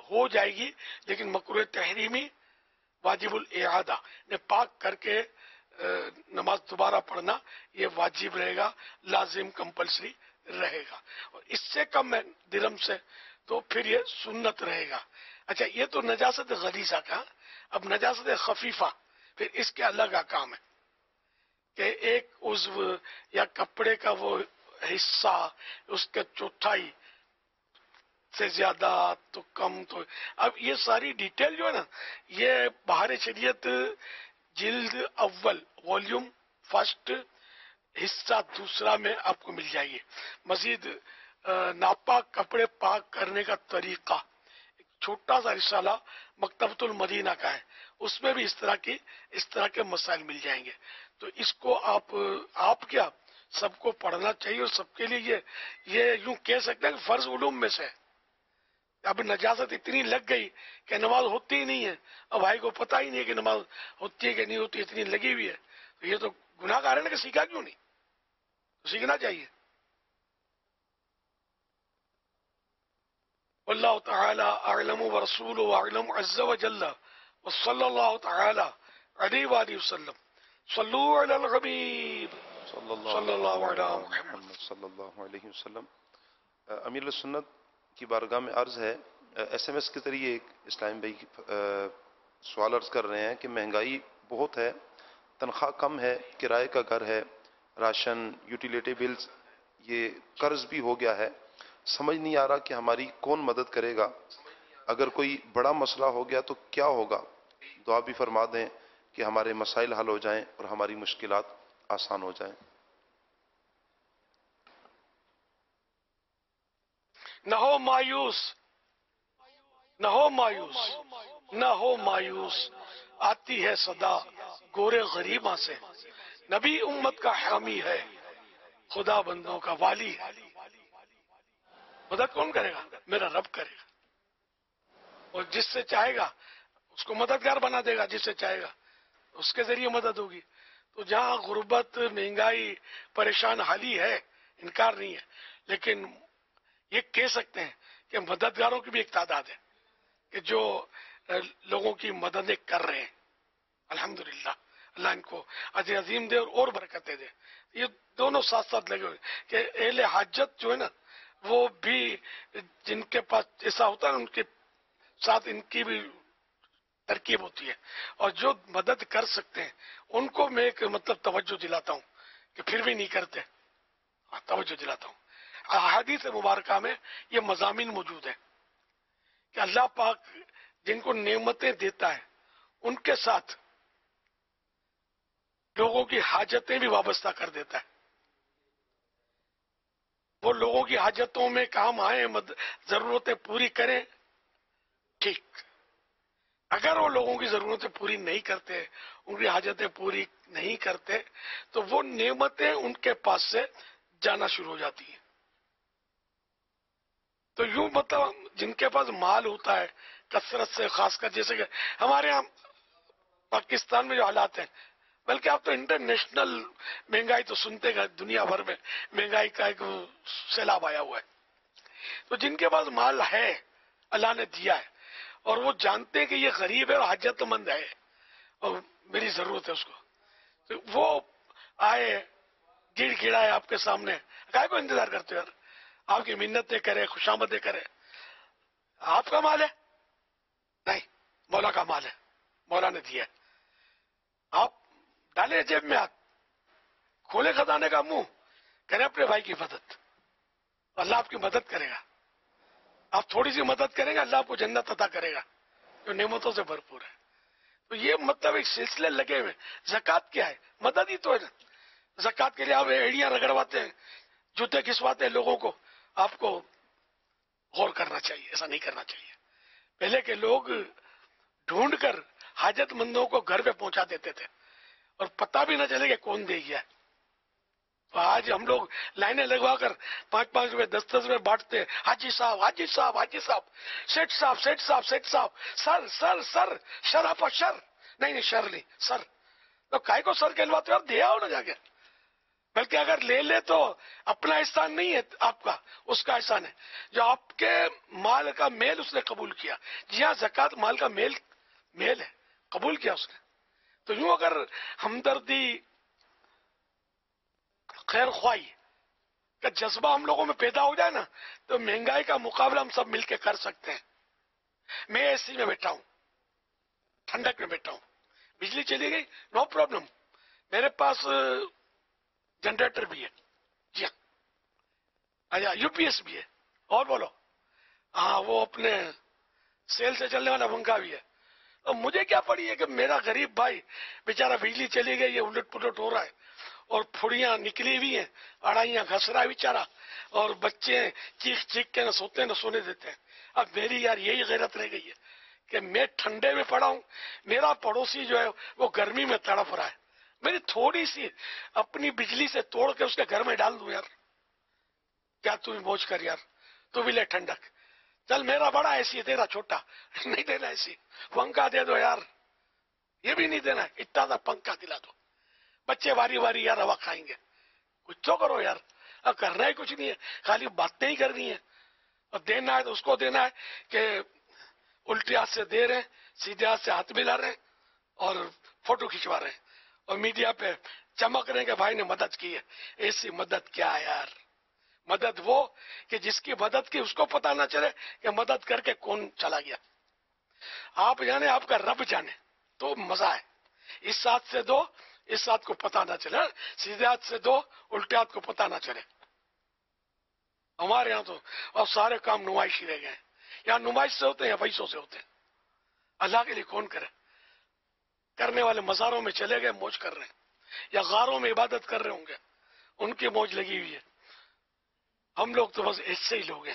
ہو جائے گی، لیکن مکروہ تحریمی واجب الاعادہ نے پاک کر کے نماز دوبارہ پڑھنا یہ واجب رہے گا، لازم کمپلسری رہے گا. اور اس سے کم درم سے تو پھر یہ سنت رہے گا. اچھا یہ تو نجاست غلیظہ کا. اب نجاست خفیفہ پھر اس کے الگ احکام ہے کہ ایک عضو یا کپڑے کا وہ حصہ اس کے چوتھائی سے زیادہ تو کم تو اب یہ ساری ڈیٹیل جو ہے نا یہ بہار شریعت جلد اول والیوم فرسٹ حصہ دوسرا میں آپ کو مل جائے گی. مزید ناپاک کپڑے پاک کرنے کا طریقہ ایک چھوٹا سا رسالہ مکتبۃ المدینہ کا ہے، اس میں بھی اس طرح کی اس طرح کے مسائل مل جائیں گے. تو اس کو آپ آپ کیا سب کو پڑھنا چاہیے، اور سب کے لیے یہ یہ یوں کہہ سکتے ہیں کہ فرض علوم میں سے. اب نجاست اتنی لگ گئی کہ نماز ہوتی ہی نہیں ہے، اب بھائی کو پتہ ہی نہیں ہے کہ نماز ہوتی ہے کہ نہیں ہوتی، اتنی لگی ہوئی ہے. تو یہ تو گناہ گار ہے نا کہ سیکھا کیوں نہیں؟ تو سیکھنا چاہیے. واللہ تعالی اعلم ورسولہ اعلم عز وجل وصلی اللہ تعالی علیہ وآلہ وسلم. صلو علی الحبیب صلی اللہ علیہ محمد صلی اللہ علیہ وسلم. امیر السنت کی بارگاہ میں عرض ہے، ایس ایم ایس کے ذریعے ایک اسلام بھائی سوال عرض کر رہے ہیں کہ مہنگائی بہت ہے، تنخواہ کم ہے، کرائے کا گھر ہے، راشن، یوٹیلیٹی بلز، یہ قرض بھی ہو گیا ہے، سمجھ نہیں آ رہا کہ ہماری کون مدد کرے گا. اگر کوئی بڑا مسئلہ ہو گیا تو کیا ہوگا؟ دعا بھی فرما دیں کہ ہمارے مسائل حل ہو جائیں اور ہماری مشکلات آسان ہو جائیں. نہ ہو مایوس، نہ ہو مایوس، نہ ہو مایوس، آتی ہے صدا گورے غریباں سے. نبی امت کا حامی ہے، خدا بندوں کا والی ہے. مدد کون کرے گا؟ میرا رب کرے گا. اور جس سے چاہے گا اس کو مددگار بنا دے گا، جس سے چاہے گا اس کے ذریعے مدد ہوگی. تو جہاں غربت، مہنگائی، پریشان حالی ہے، انکار نہیں ہے، لیکن یہ کہہ سکتے ہیں کہ مددگاروں کی بھی ایک تعداد ہے کہ جو لوگوں کی مددیں کر رہے ہیں. الحمدللہ اللہ ان کو اجر عظیم دے اور برکتیں دے. یہ دونوں ساتھ ساتھ لگے ہوئے کہ اہل حاجت جو ہے نا وہ بھی جن کے پاس ایسا ہوتا ہے ان کے ساتھ ان کی بھی ترکیب ہوتی ہے، اور جو مدد کر سکتے ہیں ان کو میں ایک مطلب توجہ دلاتا ہوں کہ پھر بھی نہیں کرتے، توجہ دلاتا ہوں. احادیث مبارکہ میں یہ مضامین موجود ہیں کہ اللہ پاک جن کو نعمتیں دیتا ہے ان کے ساتھ لوگوں کی حاجتیں بھی وابستہ کر دیتا ہے. وہ لوگوں کی حاجتوں میں کام آئیں، ضرورتیں پوری کریں، ٹھیک. اگر وہ لوگوں کی ضرورتیں پوری نہیں کرتے، ان کی حاجتیں پوری نہیں کرتے، تو وہ نعمتیں ان کے پاس سے جانا شروع ہو جاتی ہیں. تو یوں مطلب جن کے پاس مال ہوتا ہے کثرت سے، خاص کر جیسے کہ ہمارے یہاں پاکستان میں جو حالات ہیں، بلکہ آپ تو انٹرنیشنل مہنگائی تو سنتے گا، دنیا بھر میں مہنگائی کا ایک سیلاب آیا ہوا ہے. تو جن کے پاس مال ہے، اللہ نے دیا ہے، اور وہ جانتے ہیں کہ یہ غریب ہے اور حاجت مند ہے اور میری ضرورت ہے اس کو، تو وہ آئے گڑ گڑائے آپ کے سامنے، کائے کو انتظار کرتے یار؟ آپ کی منتیں کرے، خوشامدیں کرے. آپ کا مال ہے؟ نہیں، مولا کا مال ہے، مولا نے دیا ہے. آپ ڈالے جیب میں ہاتھ، کھولے خزانے کا منہ، کریں اپنے بھائی کی مدد، اللہ آپ کی مدد کرے گا. آپ تھوڑی سی مدد کریں گے، اللہ آپ کو جنت عطا کرے گا جو نعمتوں سے بھرپور ہے. تو یہ مطلب ایک سلسلے لگے ہوئے. زکوٰۃ کیا ہے؟ مدد ہی تو ہے نا. زکوٰۃ کے لیے آپ ایڑیاں رگڑواتے ہیں، جوتے کھسواتے ہیں لوگوں کو. آپ کو غور کرنا چاہیے، ایسا نہیں کرنا چاہیے. پہلے کے لوگ ڈھونڈ کر حاجت مندوں کو گھر پہ پہنچا دیتے تھے اور پتہ بھی نہ چلے کہ کون دے گیا. تو آج ہم لوگ لائنیں لگوا کر پانچ پانچ روپے دس دس روپے بانٹتے ہیں. حاجی صاحب، حاجی صاحب، حاجی صاحب، سیٹ صاحب، سیٹ صاحب، سیٹ صاحب، سر سر سر شر آپ شر نہیں نہیں شر نہیں سر. تو کائے کو سر کہلواتے ہو؟ دیا ہو نا جا کے. بلکہ اگر لے لے تو اپنا احسان نہیں ہے آپ کا، اس کا احسان ہے جو آپ کے مال کا میل اس نے قبول کیا. جی ہاں، زکوٰۃ مال کا میل میل ہے، قبول کیا اس نے. تو یوں اگر ہمدردی، خیر خواہی کا جذبہ ہم لوگوں میں پیدا ہو جائے نا، تو مہنگائی کا مقابلہ ہم سب مل کے کر سکتے ہیں. میں اے سی میں بیٹھا ہوں، ٹھنڈک میں بیٹھا ہوں، بجلی چلی گئی، نو پرابلم، میرے پاس جنریٹر بھی ہے. جی ہاں، اچھا یو پی ایس بھی ہے. اور بولو، ہاں وہ اپنے سیل سے چلنے والا پنکھا بھی ہے. اور مجھے کیا پڑی ہے کہ میرا غریب بھائی بیچارہ بجلی چلی گئی، یہ الٹ پلٹ ہو رہا ہے، اور پھڑیاں نکلی ہوئی ہیں، اڑائیاں گھس رہا ہے بیچارہ، اور بچے چیخ چیخ کے نہ سوتے نہ سونے دیتے ہیں. اب میری یار یہی غیرت رہ گئی ہے کہ میں ٹھنڈے میں پڑا ہوں، میرا پڑوسی جو ہے وہ گرمی میں تڑپ رہا ہے. میری تھوڑی سی اپنی بجلی سے توڑ کے اس کے گھر میں ڈال دوں یار. کیا تو بھی موج کر یار، تو بھی لے ٹھنڈک. چل میرا بڑا ایسی ہے، تیرا چھوٹا نہیں دینا ایسی. پنکھا دے دو یار، یہ بھی نہیں دینا، اتنا سا پنکھا دلا دو. بچے واری واری یار ہوا کھائیں گے. کچھ تو کرو یار. اب کرنا ہی کچھ نہیں ہے، خالی باتیں ہی کرنی ہے. اور دینا ہے تو اس کو دینا ہے کہ الٹے ہاتھ سے دے رہے ہیں، سیدھے ہاتھ سے ہاتھ ملا رہے ہیں اور فوٹو کھنچوا رہے ہیں اور میڈیا پہ چمک رہے ہیں کہ بھائی نے مدد کی ہے. ایسی مدد کیا ہے یار؟ مدد وہ کہ جس کی مدد کی اس کو پتا نہ چلے کہ مدد کر کے کون چلا گیا. آپ جانے، آپ کا رب جانے تو مزہ ہے. اس ہاتھ سے دو، اس ہاتھ کو پتا نہ چلے، سیدھے ہاتھ سے دو، الٹے ہاتھ کو پتا نہ چلے. ہمارے یہاں تو اور سارے کام نمائشی رہ گئے ہیں. یہاں نمائش سے ہوتے ہیں یا پیسوں سے ہوتے ہیں؟ اللہ کے لیے کون کرے؟ کرنے والے مزاروں میں چلے گئے، موج کر رہے ہیں، یا غاروں میں عبادت کر رہے ہوں گے، ان کی موج لگی ہوئی ہے. ہم لوگ تو بس ایسے ہی لوگ ہیں.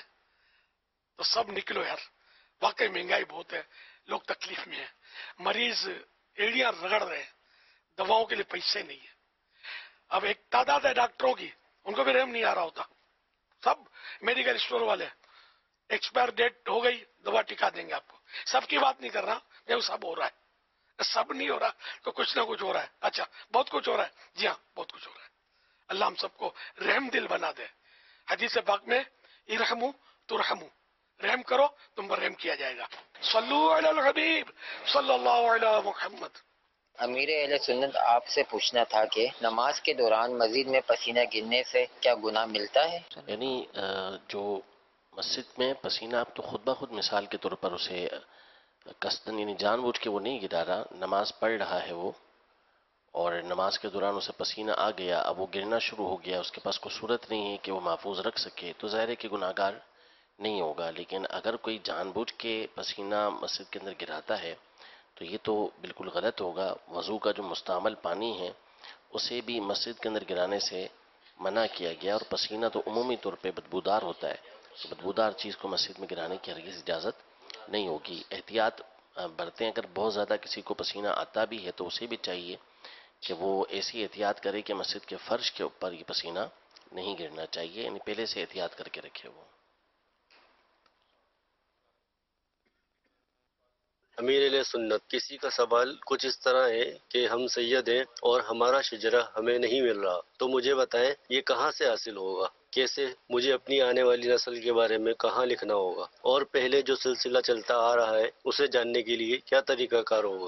تو سب نکلو یار. واقعی مہنگائی بہت ہے، لوگ تکلیف میں ہیں، مریض ایڑیاں رگڑ رہے ہیں، دواؤں کے لیے پیسے نہیں ہیں. اب ایک تعداد ہے ڈاکٹروں کی، ان کو بھی رحم نہیں آ رہا ہوتا. سب میڈیکل اسٹور والے ایکسپائر ڈیٹ ہو گئی، دوا ٹکا دیں گے آپ کو. سب کی بات نہیں کر رہا میں، سب ہو رہا ہے. سب نہیں ہو رہا تو کچھ نہ کچھ ہو رہا ہے. اچھا بہت کچھ ہو رہا ہے، جی ہاں بہت کچھ ہو رہا ہے. اللہ ہم سب کو رحم دل بنا دے. حدیث پاک میں ارحموا ترحموا، رحم کرو تم پر رحم کیا جائے گا. صلو علی الحبیب صلی اللہ علی محمد. امیر اہل سنت آپ سے پوچھنا تھا کہ نماز کے دوران مسجد میں پسینہ گرنے سے کیا گناہ ملتا ہے؟ یعنی جو مسجد میں پسینہ، آپ تو خود بخود مثال کے طور پر اسے قصدن یعنی جان بوجھ کے وہ نہیں گرا رہا، نماز پڑھ رہا ہے وہ، اور نماز کے دوران اسے پسینہ آ گیا، اب وہ گرنا شروع ہو گیا، اس کے پاس کوئی صورت نہیں ہے کہ وہ محفوظ رکھ سکے، تو ظاہر ہے کہ گناہ گار نہیں ہوگا. لیکن اگر کوئی جان بوجھ کے پسینہ مسجد کے اندر گراتا ہے تو یہ تو بالکل غلط ہوگا. وضو کا جو مستعمل پانی ہے اسے بھی مسجد کے اندر گرانے سے منع کیا گیا، اور پسینہ تو عمومی طور پہ بدبودار ہوتا ہے، تو بدبودار چیز کو مسجد میں گرانے کی ہرگز اجازت نہیں ہوگی. احتیاط برتیں. اگر بہت زیادہ کسی کو پسینہ آتا بھی ہے تو اسے بھی چاہیے کہ وہ ایسی احتیاط کرے کہ مسجد کے فرش کے اوپر یہ پسینہ نہیں گرنا چاہیے، یعنی پہلے سے احتیاط کر کے رکھے وہ. امیر علیہ سنت، کسی کا سوال کچھ اس طرح ہے کہ ہم سید ہیں اور ہمارا شجرہ ہمیں نہیں مل رہا، تو مجھے بتائیں یہ کہاں سے حاصل ہوگا؟ کیسے؟ مجھے اپنی آنے والی نسل کے بارے میں کہاں لکھنا ہوگا؟ اور پہلے جو سلسلہ چلتا آ رہا ہے اسے جاننے کے لیے کیا طریقہ کار ہوگا؟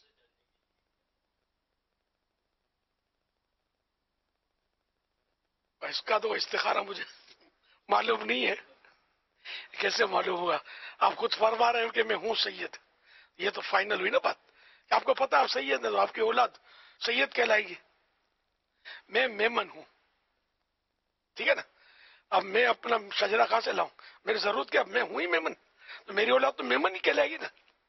اس کا تو استخارہ مجھے معلوم نہیں ہے، کیسے معلوم ہوگا؟ آپ خود فرما رہے ہیں کہ میں ہوں سید، یہ تو فائنل ہوئی نا بات کہ آپ کو پتا آپ سید ہیں تو آپ کی اولاد سید کہلائے گی. میں میمن ہوں، ٹھیک ہے نا. اب میں اپنا شجرہ کہاں سے لاؤں؟ میری ضرورت کیا؟ میں ہوں ہی میمن، تو میری اولاد تو میمن ہی کہلائے گی نا،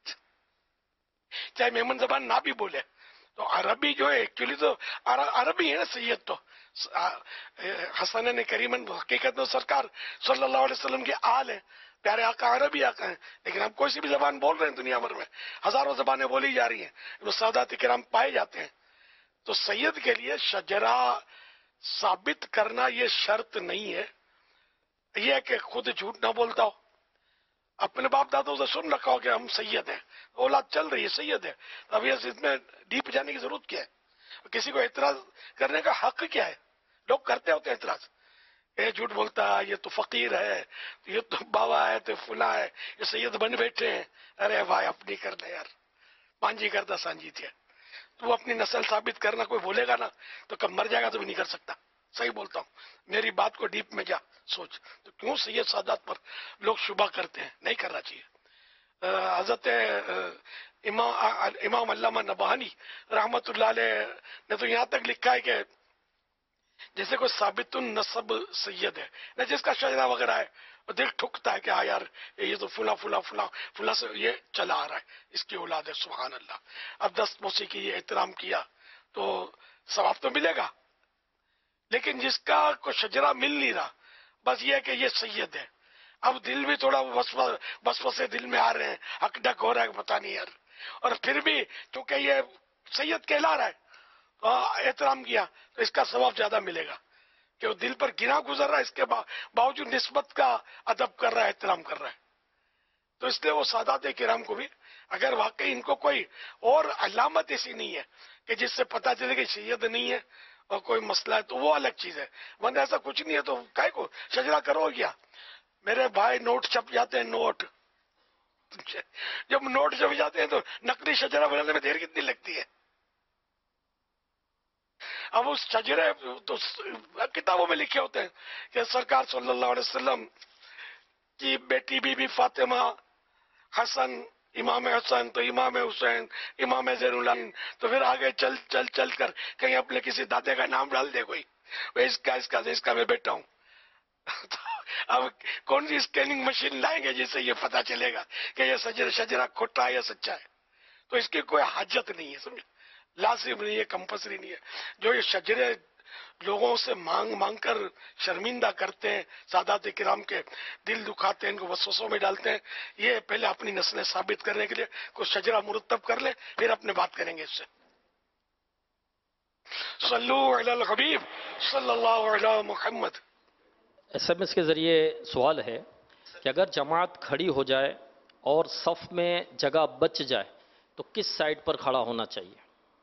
چاہے میمن زبان نہ بھی بولے. تو عربی جو ہے ایکچولی تو عربی ہے نا سید. تو حسن کریمن حقیقت میں سرکار صلی اللہ علیہ وسلم کے آل ہیں، پیارے آقا عربی آقا ہیں. لیکن ہم کوئی سی بھی زبان بول رہے ہیں دنیا بھر میں، ہزاروں زبانیں بولی جا رہی ہیں، وہ سادات کرام پائے جاتے ہیں. تو سید کے لیے شجرہ ثابت کرنا یہ شرط نہیں ہے، یہ کہ خود جھوٹ نہ بولتا ہو، اپنے باپ دادوں سے سن رکھا ہو کہ ہم سید ہیں، اولاد چل رہی ہے سید ہے. اب یہ اس میں ڈیپ جانے کی ضرورت کیا ہے؟ کسی کو اعتراض کرنے کا حق کیا ہے؟ لوگ کرتے ہوتے ہیں اعتراض، یہ جھوٹ بولتا ہے، یہ تو فقیر ہے، یہ تو بابا ہے، تو فلاں ہے، یہ سید بن بیٹھے ہیں. ارے بھائی اپنی کرنا یار، پانجی کرتا سانجی تھے. تو اپنی نسل ثابت کرنا کوئی بولے گا نا تو کب مر جائے گا تو بھی نہیں کر سکتا. صحیح بولتا ہوں، میری بات کو ڈیپ میں جا سوچ. تو کیوں سید سادات پر لوگ شبہ کرتے ہیں؟ نہیں کرنا چاہیے. حضرت امام امام علامہ نبہانی رحمت اللہ علیہ نے تو یہاں تک لکھا ہے کہ جیسے کوئی ثابت النسب سید ہے نہ، جس کا شجرہ وغیرہ ہے، دل ٹھکتا ہے کہ ہاں یار یہ تو فلاں فلاں فلاں فلاں سے یہ چلا آ رہا ہے، اس کی اولاد ہے، سبحان اللہ. اب دست موسی کی یہ احترام کیا تو ثواب تو ملے گا. لیکن جس کا کوئی شجرہ مل نہیں رہا، بس یہ ہے کہ یہ سید ہے، اب دل بھی تھوڑا وسوسے دل میں آ رہے ہیں، حق ڈک ہو رہا ہے، پتہ نہیں یار. اور پھر بھی چونکہ یہ سید کہلا رہا ہے، احترام کیا تو اس کا ثواب زیادہ ملے گا کہ وہ دل پر گنا گزر رہا ہے، اس کے باوجود نسبت کا ادب کر رہا ہے، احترام کر رہا ہے. تو اس لیے وہ سادات کرام کو بھی اگر واقعی ان کو کوئی اور علامت ایسی نہیں ہے کہ جس سے پتہ چلے کہ سید نہیں ہے اور کوئی مسئلہ ہے تو وہ الگ چیز ہے، ورنہ ایسا کچھ نہیں ہے تو کائے کو شجرہ کرو گیا. میرے بھائی نوٹ چھپ جاتے ہیں، نوٹ جب نوٹ چھپ جاتے ہیں تو نقلی شجرہ بنانے میں دیر کتنی لگتی ہے. اب اس شجرے تو کتابوں میں لکھے ہوتے ہیں کہ سرکار صلی اللہ علیہ وسلم کی بیٹی بی بی فاطمہ، حسن، امام حسن تو امام حسین، امام زین العابدین، تو پھر آگے چل چل چل کر کہیں اپنے کسی دادے کا نام ڈال دے کوئی، اس کا اس کا اس کا میں بیٹا ہوں. اب کون سی اسکیننگ مشین لائیں گے جس سے یہ پتا چلے گا کہ یہ شجرہ شجرہ کھوٹا ہے یا سچا ہے؟ تو اس کی کوئی حاجت نہیں ہے، سمجھے، لازم نہیں ہے، کمپلسری نہیں ہے. جو یہ شجرے لوگوں سے مانگ مانگ کر شرمندہ کرتے ہیں، سادات کرام کے دل دکھاتے ہیں، ان کو وسوسوں میں ڈالتے ہیں، یہ پہلے اپنی نسلیں ثابت کرنے کے لیے کوئی شجرہ مرتب کر لے، پھر اپنے بات کریں گے اس سے. صلو علی الحبیب صلی اللہ علی محمد. ایس ایم ایس کے ذریعے سوال ہے کہ اگر جماعت کھڑی ہو جائے اور صف میں جگہ بچ جائے تو کس سائڈ پر کھڑا ہونا چاہیے؟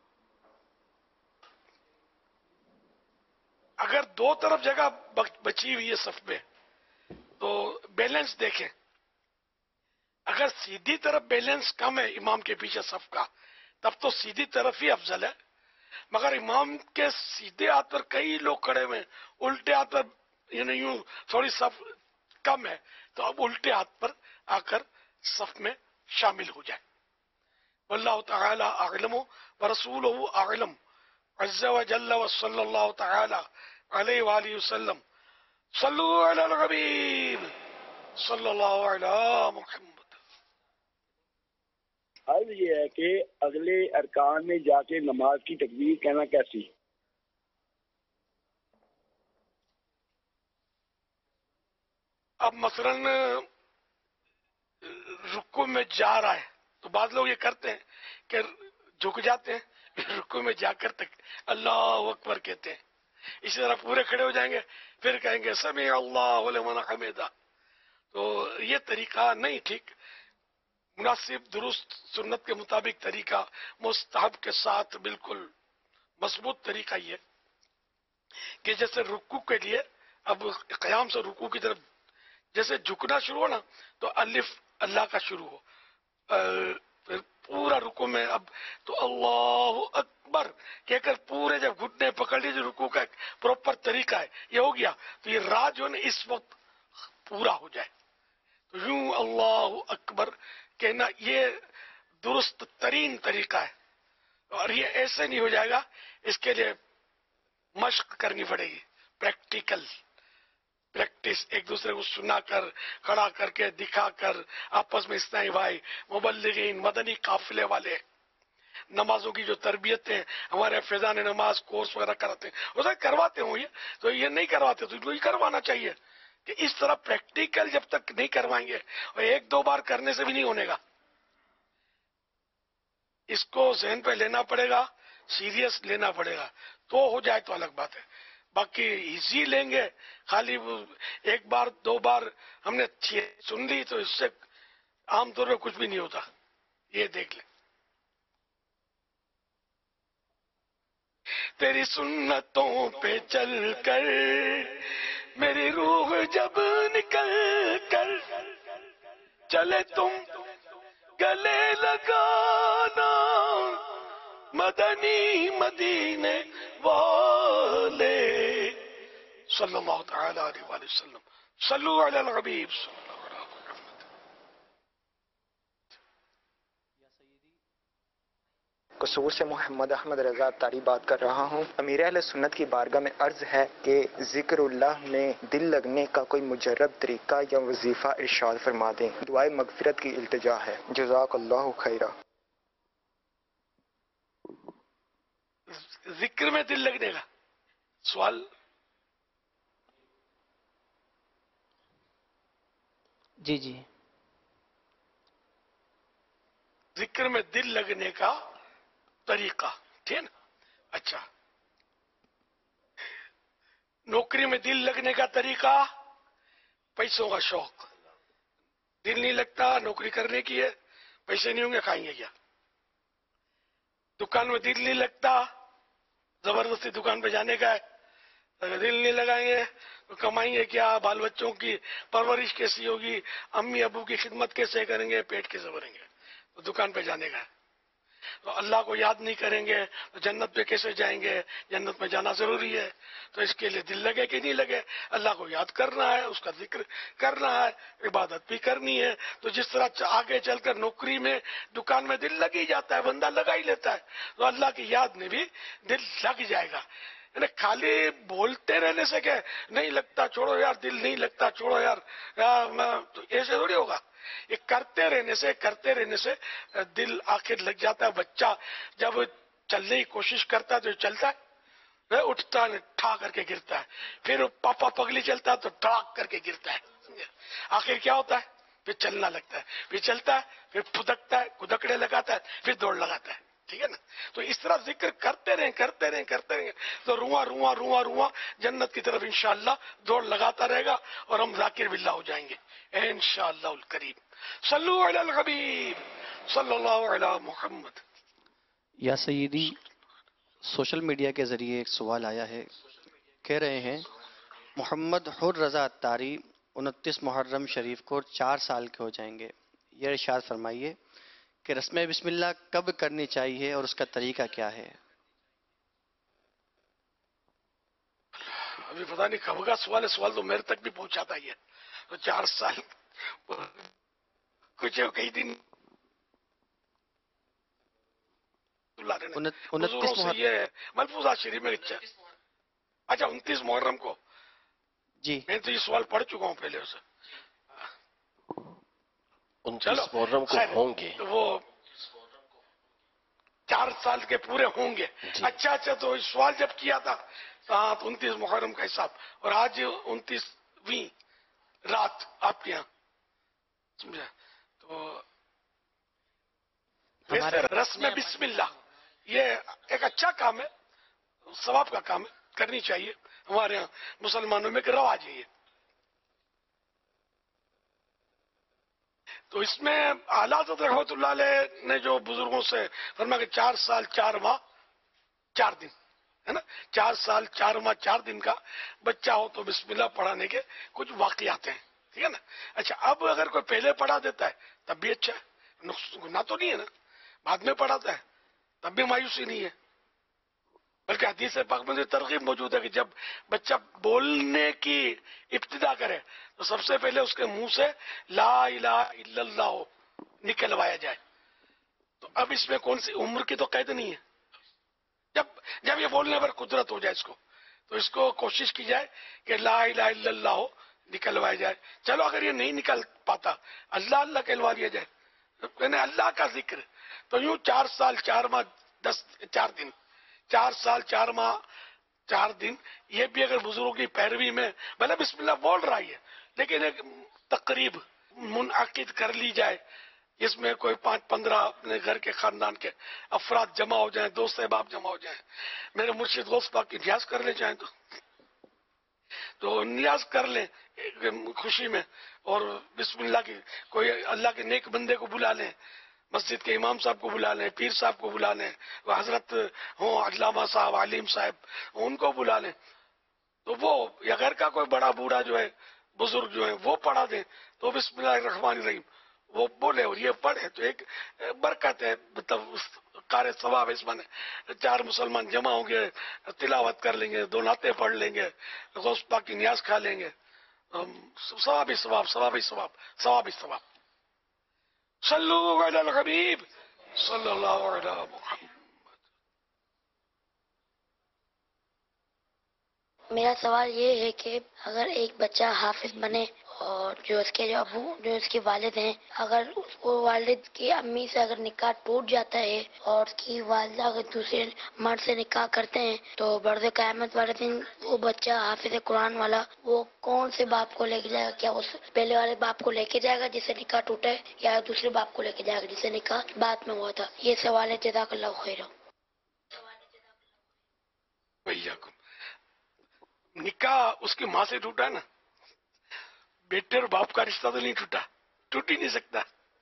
اگر دو طرف جگہ بچی ہوئی ہے صف میں تو بیلنس دیکھیں. اگر سیدھی طرف بیلنس کم ہے امام کے پیچھے صف کا تب تو سیدھی طرف ہی افضل ہے، مگر امام کے سیدھے ہاتھ پر کئی لوگ کھڑے ہوئے، الٹے ہاتھ پر یعنی یوں تھوڑی صف کم ہے تو اب الٹے ہاتھ پر آ کر صف میں شامل ہو جائے. واللہ تعالی اعلم ورسولہ اعلم عز وجل وصلی اللہ تعالی علیہ وآلہ وسلم. صلو علی الحبیب صلی اللہ علی محمد. عرض یہ ہے کہ اگلے ارکان میں جا کے نماز کی تکبیر کہنا کیسی؟ اب مثلا رکوع میں جا رہا ہے تو بعض لوگ یہ کرتے ہیں کہ جھک جاتے ہیں، رکوع میں جا کر تک اللہ اکبر کہتے ہیں، اسی طرح پورے کھڑے ہو جائیں گے پھر کہیں گے سمیع اللہ لمن حمدہ. تو یہ طریقہ نہیں ٹھیک، مناسب درست سنت کے مطابق طریقہ مستحب کے ساتھ بالکل مضبوط طریقہ یہ کہ جیسے رکوع کے لیے اب قیام سے رکوع کی طرف جیسے جھکنا شروع ہو نا تو الف اللہ کا شروع ہو، پھر پورا رکوع میں اب تو اللہ اکبر کہہ کر پورے جب گھٹنے پکڑ لیجیے، رکوع کا ایک پروپر طریقہ ہے یہ ہو گیا تو یہ راہ جو ہے نا اس وقت پورا ہو جائے تو یوں اللہ اکبر کہنا یہ درست ترین طریقہ ہے. اور یہ ایسے نہیں ہو جائے گا، اس کے لیے مشق کرنی پڑے گی، پریکٹیکل پریکٹس، ایک دوسرے کو سنا کر کھڑا کر کے دکھا کر آپس میں اسلائی بھائی مبلغین مدنی قافلے والے نمازوں کی جو تربیتیں ہمارے فیضان نماز کورس وغیرہ کراتے ہیں اسے کرواتے ہوں، یہ تو یہ نہیں کرواتے تو یہ کروانا چاہیے کہ اس طرح پریکٹیکل جب تک نہیں کروائیں گے اور ایک دو بار کرنے سے بھی نہیں ہونے گا، اس کو ذہن پہ لینا پڑے گا، سیریس لینا پڑے گا، تو ہو جائے تو الگ بات ہے. باقی ایزی لیں گے خالی ایک بار دو بار ہم نے سن لی تو اس سے عام طور پہ کچھ بھی نہیں ہوتا، یہ دیکھ لیں. تیری سنتوں پہ چل کر میری روح جب نکل کر چلے تم گلے لگانا مدنی مدینے والے صلی اللہ تعالی علیہ وآلہ وسلم صلو علی الحبیب صلی اللہ علیہ وسلم. قصور سے محمد احمد رضا تاری بات کر رہا ہوں. امیر اہل سنت کی بارگاہ میں عرض ہے کہ ذکر اللہ میں دل لگنے کا کوئی مجرب طریقہ یا وظیفہ ارشاد فرما دیں. دعائے مغفرت کی التجا ہے. جزاک اللہ خیرہ. ذکر میں دل لگنے کا سوال جی جی ذکر میں دل لگنے کا طریقہ ٹھیک نا. اچھا نوکری میں دل لگنے کا طریقہ پیسوں کا شوق. دل نہیں لگتا نوکری کرنے کی ہے, پیسے نہیں ہوں گے کھائیں گے کیا. دکان میں دل نہیں لگتا زبردستی دکان پہ جانے کا ہے. اگر دل نہیں لگائیں گے تو کمائیں گے کیا, بال بچوں کی پرورش کیسی ہوگی, امی ابو کی خدمت کیسے کریں گے, پیٹ کیسے بھریں گے. تو دکان پہ جانے کا ہے. تو اللہ کو یاد نہیں کریں گے تو جنت پہ کیسے جائیں گے, جنت میں جانا ضروری ہے. تو اس کے لیے دل لگے کہ نہیں لگے, اللہ کو یاد کرنا ہے, اس کا ذکر کرنا ہے, عبادت بھی کرنی ہے. تو جس طرح آگے چل کر نوکری میں دکان میں دل لگ ہی جاتا ہے, بندہ لگا ہی لیتا ہے, تو اللہ کی یاد میں بھی دل لگ جائے گا. یعنی خالی بولتے رہنے سے کہ نہیں لگتا چھوڑو یار, دل نہیں لگتا چھوڑو یار, تو ایسے تھوڑی ہوگا. یہ کرتے رہنے سے کرتے رہنے سے دل آخر لگ جاتا ہے. بچہ جب چلنے کی کوشش کرتا ہے تو چلتا ہے, اٹھتا ہے ٹھا کر کے گرتا ہے. پھر پاپا پگلی چلتا ہے تو ٹھاک کر کے گرتا ہے. آخر کیا ہوتا ہے, پھر چلنا لگتا ہے, پھر چلتا ہے, پھر پھدکتا ہے, کدکڑے لگاتا ہے, پھر دوڑ لگاتا ہے. ٹھیک ہے نا. تو اس طرح ذکر کرتے رہیں کرتے رہیں کرتے رہیں تو رواں رواں رواں رواں جنت کی طرف انشاءاللہ دوڑ لگاتا رہے گا اور ہم ذاکر باللہ ہو جائیں گے انشاءاللہ الکریم. صلو علی الحبیب صلی اللہ علی محمد. یا سیدی, سوشل میڈیا کے ذریعے ایک سوال آیا ہے. کہہ رہے ہیں محمد حر رضا اتاری انتیس محرم شریف کو چار سال کے ہو جائیں گے. یہ ارشاد فرمائیے کہ رسم بسم اللہ کب کرنی چاہیے اور اس کا طریقہ کیا ہے؟ ابھی پتہ نہیں کب کا سوال ہے, سوال تو میرے تک بھی پہنچاتا ہی ہے. تو چار سال کچھ کئی دن انتیس یہ ملفوظات شریف میں. اچھا انتیس محرم کو, جی میں تو یہ سوال پڑھ چکا ہوں پہلے اسے. انتیس محرم کو ہوں گے, وہ چار سال کے پورے ہوں گے. اچھا اچھا تو سوال جب کیا تھا ہاں تو انتیس محرم کا حساب, اور آج انتیسویں رات آپ کے یہاں, سمجھا. تو رسم بسم اللہ یہ ایک اچھا کام ہے, ثواب کا کام ہے, کرنی چاہیے. ہمارے یہاں مسلمانوں میں ایک رواج ہے یہ. تو اس میں اعلیٰ حضرت رحمۃ اللہ علیہ نے جو بزرگوں سے فرمایا کہ چار سال چار ماہ چار دن ہے نا, چار سال چار ماہ چار دن کا بچہ ہو تو بسم اللہ پڑھانے کے کچھ واقعات ہیں. ٹھیک ہے نا. اچھا اب اگر کوئی پہلے پڑھا دیتا ہے تب بھی اچھا ہے, گناہ تو نہیں ہے نا. بعد میں پڑھاتا ہے تب بھی مایوسی نہیں ہے, بلکہ حدیث پاک میں ترغیب موجود ہے کہ جب بچہ بولنے کی ابتدا کرے تو سب سے پہلے اس کے منہ سے لا الہ الا اللہ نکلوایا جائے. تو اب اس میں کون سی عمر کی تو قید نہیں ہے. جب جب یہ بولنے پر قدرت ہو جائے اس کو, تو اس کو کوشش کی جائے کہ لا الہ الا اللہ نکلوایا جائے. چلو اگر یہ نہیں نکل پاتا اللہ اللہ کہلوا دیا جائے, یعنی اللہ کا ذکر. تو یوں چار سال چار ماہ دس چار دن چار سال چار ماہ چار دن یہ بھی اگر بزرگوں کی پیروی میں بھلے بسم اللہ بول رہا ہے لیکن ایک تقریب منعقد کر لی جائے جس میں کوئی پانچ پندرہ اپنے گھر کے خاندان کے افراد جمع ہو جائیں, دوست احباب جمع ہو جائیں, میرے مرشد غوث پاک کی نیاز کر لے جائیں تو تو نیاز کر لیں خوشی میں, اور بسم اللہ کی کوئی اللہ کے نیک بندے کو بلا لیں, مسجد کے امام صاحب کو بلا لیں، پیر صاحب کو بلا لیں، وہ حضرت ہوں علامہ صاحب، عالم صاحب، ان کو بلا لیں، تو وہ یا گھر کا کوئی بڑا بوڑھا جو ہے، بزرگ جو ہے، وہ پڑھا دیں، تو بسم اللہ الرحمن الرحیم وہ بولے اور یہ پڑھے، تو ایک برکت ہے، مطلب قارئ ثواب اس میں چار مسلمان جمع ہوں گے، تلاوت کر لیں گے، دو نعتیں پڑھ لیں گے، غوث پاک کی نیاز کھا لیں گے، ثواب ہی ثواب، ثواب ہی ثواب، ثواب ہی ثواب۔ صلو علی الحبیب صلی اللہ علیہ محمد۔ میرا سوال یہ ہے کہ اگر ایک بچہ حافظ بنے اور جو اس کے جو ابو جو اس کے والد ہیں، اگر اس کو والد کی امی سے اگر نکاح ٹوٹ جاتا ہے اور اس کی والدہ اگر دوسرے مرد سے نکاح کرتے ہیں تو برد قیامت والے دن وہ بچہ حافظ قرآن والا وہ کون سے باپ کو لے کے جائے گا؟ کیا اس پہلے والے باپ کو لے کے جائے گا جس سے نکاح ٹوٹا ہے، یا دوسرے باپ کو لے کے جائے گا جس سے نکاح بعد میں ہوا تھا؟ یہ سوال ہے، جزاک اللہ خیر۔ نکاح اس کی ماں سے ٹوٹا نا، بیٹے اور باپ کا رشتہ تو نہیں ٹوٹا، ٹوٹ ہی نہیں سکتا،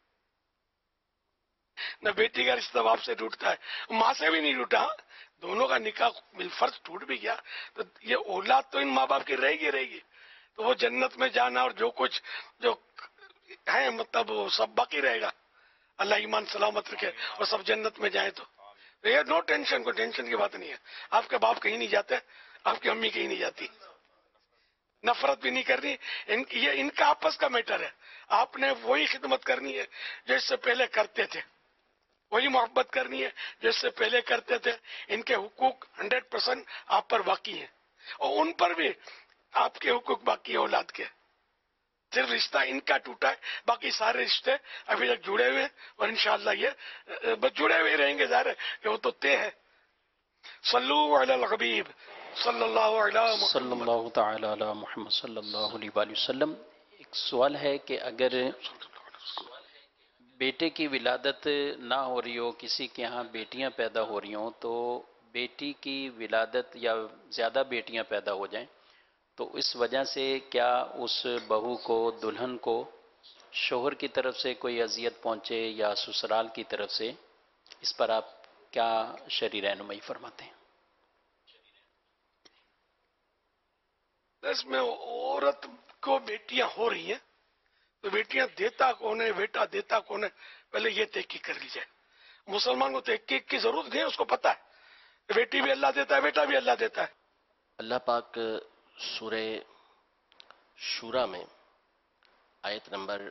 نہ بیٹی کا رشتہ باپ سے ٹوٹتا ہے، ماں سے بھی نہیں ٹوٹا، دونوں کا نکاح بالفرض ٹوٹ بھی گیا تو یہ اولاد تو ان ماں باپ کی رہے گی رہے گی، تو وہ جنت میں جانا اور جو کچھ جو ہے مطلب وہ سب باقی رہے گا، اللہ ایمان سلامت رکھے اور سب جنت میں جائیں تو یہ نو ٹینشن، کوئی ٹینشن کی بات نہیں ہے۔ آپ کے باپ کہیں نہیں جاتے، آپ کی امی کہیں نہیں جاتی، نفرت بھی نہیں کرنی، ان یہ ان کا آپس کا میٹر ہے، آپ نے وہی خدمت کرنی ہے جو اس سے پہلے کرتے تھے، وہی محبت کرنی ہے جو اس سے پہلے کرتے تھے، ان کے حقوق ہنڈریڈ پرسینٹ آپ پر باقی ہیں اور ان پر بھی آپ کے حقوق باقی ہیں اولاد کے، صرف رشتہ ان کا ٹوٹا ہے، باقی سارے رشتے ابھی تک جڑے ہوئے ہیں اور انشاءاللہ یہ بس جڑے ہوئے رہیں گے، ظاہر ہے کہ وہ تو طے ہے۔ صلو علی الحبیب صلی اللہ علیہ محمد صلی اللہ تعالی علی محمد صلی اللہ علیہ وآلہ وسلم۔ ایک سوال ہے کہ اگر بیٹے کی ولادت نہ ہو رہی ہو، کسی کے ہاں بیٹیاں پیدا ہو رہی ہوں، تو بیٹی کی ولادت یا زیادہ بیٹیاں پیدا ہو جائیں تو اس وجہ سے کیا اس بہو کو، دلہن کو شوہر کی طرف سے کوئی اذیت پہنچے یا سسرال کی طرف سے، اس پر آپ کیا شرعی رہنمائی فرماتے ہیں؟ اس میں عورت کو بیٹیاں ہو رہی ہیں تو بیٹیاں دیتا کون ہے، بیٹا دیتا کون ہے، پہلے یہ تحقیق کر لی جائے۔ مسلمان کو تحقیق کی ضرورت نہیں ہے، اس کو پتا ہے بیٹی بھی اللہ دیتا ہے، بیٹا بھی اللہ دیتا ہے۔ اللہ پاک سورہ شورا میں آیت نمبر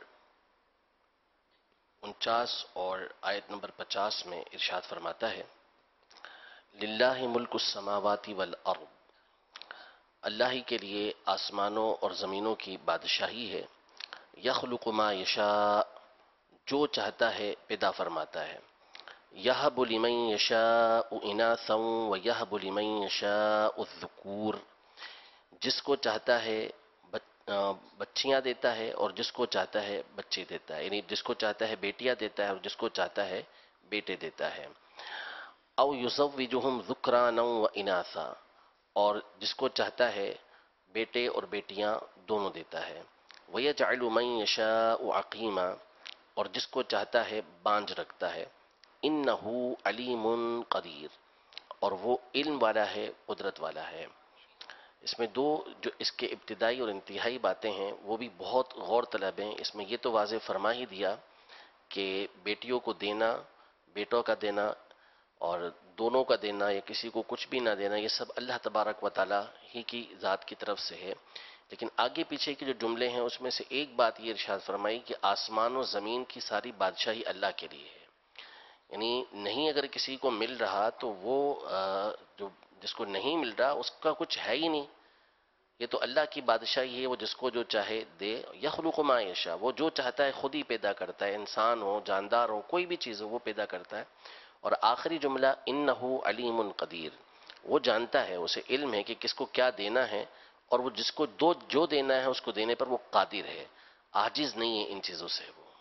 انچاس اور آیت نمبر پچاس میں ارشاد فرماتا ہے، للہ ملک السماوات والارض، اللہ ہی کے لیے آسمانوں اور زمینوں کی بادشاہی ہے، یخلق ما یشاء، جو چاہتا ہے پیدا فرماتا ہے، یہب لمن یشاء اناثا ویہب لمن یشاء الذکور، جس کو چاہتا ہے بچیاں دیتا ہے اور جس کو چاہتا ہے بچے دیتا ہے، یعنی جس کو چاہتا ہے بیٹیاں دیتا ہے اور جس کو چاہتا ہے بیٹے دیتا ہے، او یزوجہم ذکرانا و اناثا، اور جس کو چاہتا ہے بیٹے اور بیٹیاں دونوں دیتا ہے، وَيَجْعَلُ مَن يَشَاءُ عَقِيمًا، اور جس کو چاہتا ہے بانجھ رکھتا ہے، إِنَّهُ عَلِيمٌ قَدِيرٌ، اور وہ علم والا ہے، قدرت والا ہے۔ اس میں دو جو اس کے ابتدائی اور انتہائی باتیں ہیں وہ بھی بہت غور طلب ہیں۔ اس میں یہ تو واضح فرما ہی دیا کہ بیٹیوں کو دینا، بیٹوں کا دینا اور دونوں کا دینا یا کسی کو کچھ بھی نہ دینا، یہ سب اللہ تبارک و تعالیٰ ہی کی ذات کی طرف سے ہے۔ لیکن آگے پیچھے کے جو جملے ہیں اس میں سے ایک بات یہ ارشاد فرمائی کہ آسمان و زمین کی ساری بادشاہی اللہ کے لیے ہے، یعنی نہیں اگر کسی کو مل رہا تو وہ جو جس کو نہیں مل رہا اس کا کچھ ہے ہی نہیں، یہ تو اللہ کی بادشاہی ہے، وہ جس کو جو چاہے دے، یخلق ما یشاء، وہ جو چاہتا ہے خود ہی پیدا کرتا ہے، انسان ہو، جاندار ہو، کوئی بھی چیز ہو وہ پیدا کرتا ہے۔ اور آخری جملہ انہ علیم قدیر، وہ جانتا ہے، اسے علم ہے کہ کس کو کیا دینا ہے اور وہ جس کو دو جو دینا ہے اس کو دینے پر وہ قادر ہے، عاجز نہیں ہے ان چیزوں سے وہ۔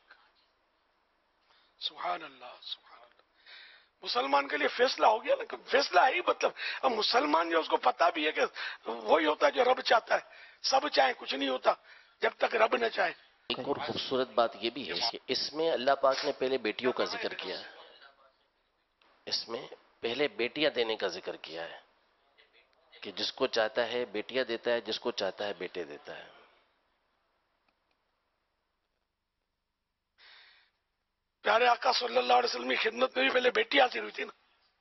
سبحان اللہ سبحان اللہ۔ مسلمان کے لیے فیصلہ ہو گیا نا، فیصلہ ہے ہی، مطلب اب مسلمان جو اس کو پتا بھی ہے کہ وہی ہوتا ہے جو رب چاہتا ہے، سب چاہیں کچھ نہیں ہوتا جب تک رب نہ چاہے، ایک اور خوبصورت بات یہ بھی ہے کہ اس میں اللہ پاک نے پہلے بیٹیوں کا ذکر کیا ہے، اس میں پہلے بیٹیاں دینے کا ذکر کیا ہے کہ جس کو چاہتا ہے بیٹیاں دیتا ہے، جس کو چاہتا ہے بیٹے دیتا ہے۔ پیارے آقا صلی اللہ علیہ وسلم کی خدمت میں بھی پہلے بیٹی حاضر ہوئی تھی نا۔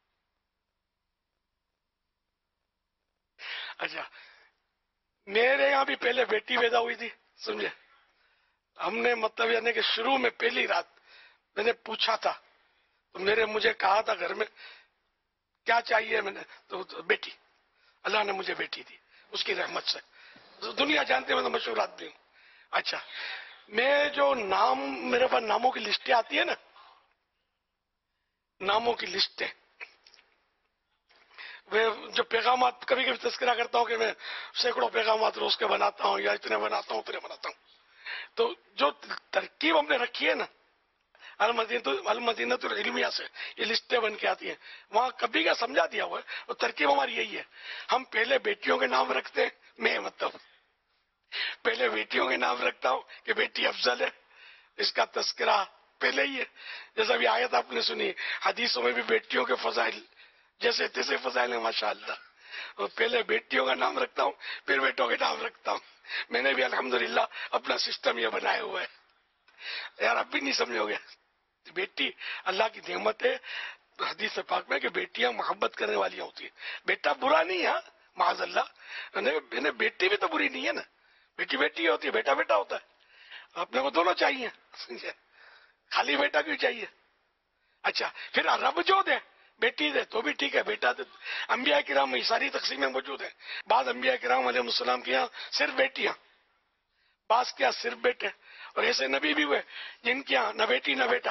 اچھا، میرے یہاں بھی پہلے بیٹی پیدا ہوئی تھی، سمجھے؟ ہم نے مطلب یعنی کہ شروع میں پہلی رات میں نے پوچھا تھا تو میرے مجھے کہا تھا گھر میں کیا چاہیے، میں نے تو بیٹی، اللہ نے مجھے بیٹی دی اس کی رحمت سے، دنیا جانتے میں تو مشہور آدمی ہوں۔ اچھا، میں جو نام میرے پاس ناموں کی لسٹیں آتی ہے نا، ناموں کی لسٹیں، وہ جو پیغامات کبھی کبھی تذکرہ کرتا ہوں کہ میں سینکڑوں پیغامات روز کے بناتا ہوں یا اتنے بناتا ہوں اتنے بناتا ہوں، تو جو ترکیب ہم نے رکھی ہے نا المدینۃ العلمیہ سے یہ لسٹیں بن کے آتی ہیں، وہاں کبھی کا سمجھا دیا ہوا ہے، وہ ترکیب ہماری یہی ہے، ہم پہلے بیٹیوں کے نام رکھتے ہیں، میں مطلب پہلے بیٹیوں کے نام رکھتا ہوں کہ بیٹی افضل ہے، اس کا تذکرہ پہلے ہی ہے، جیسا بھی آیت آپ نے سنی، حدیثوں میں بھی بیٹیوں کے فضائل جیسے تیسے فضائل ہیں ماشاءاللہ، اور پہلے بیٹیوں کا نام رکھتا ہوں پھر بیٹوں کے نام رکھتا ہوں۔ میں نے بھی الحمدللہ اپنا سسٹم یہ بنایا ہوا ہے، یار اب بھی نہیں سمجھو گے، بیٹی اللہ کی نعمت ہے، حدیث پاک میں کہ بیٹیاں محبت کرنے والی ہوتی ہیں، بیٹا برا نہیں ہے معاذ اللہ، بیٹی بھی تو بری نہیں ہے نا، بیٹی بیٹی ہوتی ہے، بیٹا بیٹا ہوتا ہے، اپنے کو دونوں چاہیے، خالی بیٹا کیوں چاہیے؟ اچھا، پھر رب جو دے بیٹی دے تو بھی ٹھیک ہے، بیٹا دے، انبیاء کرام میں ساری تقسیمیں موجود ہیں، بعض انبیاء کرام علیہ السلام کے یہاں صرف بیٹیاں، بعض کے یہاں صرف بیٹے، اور ایسے نبی بھی ہوئے جن کے یہاں نہ بیٹی نہ بیٹا،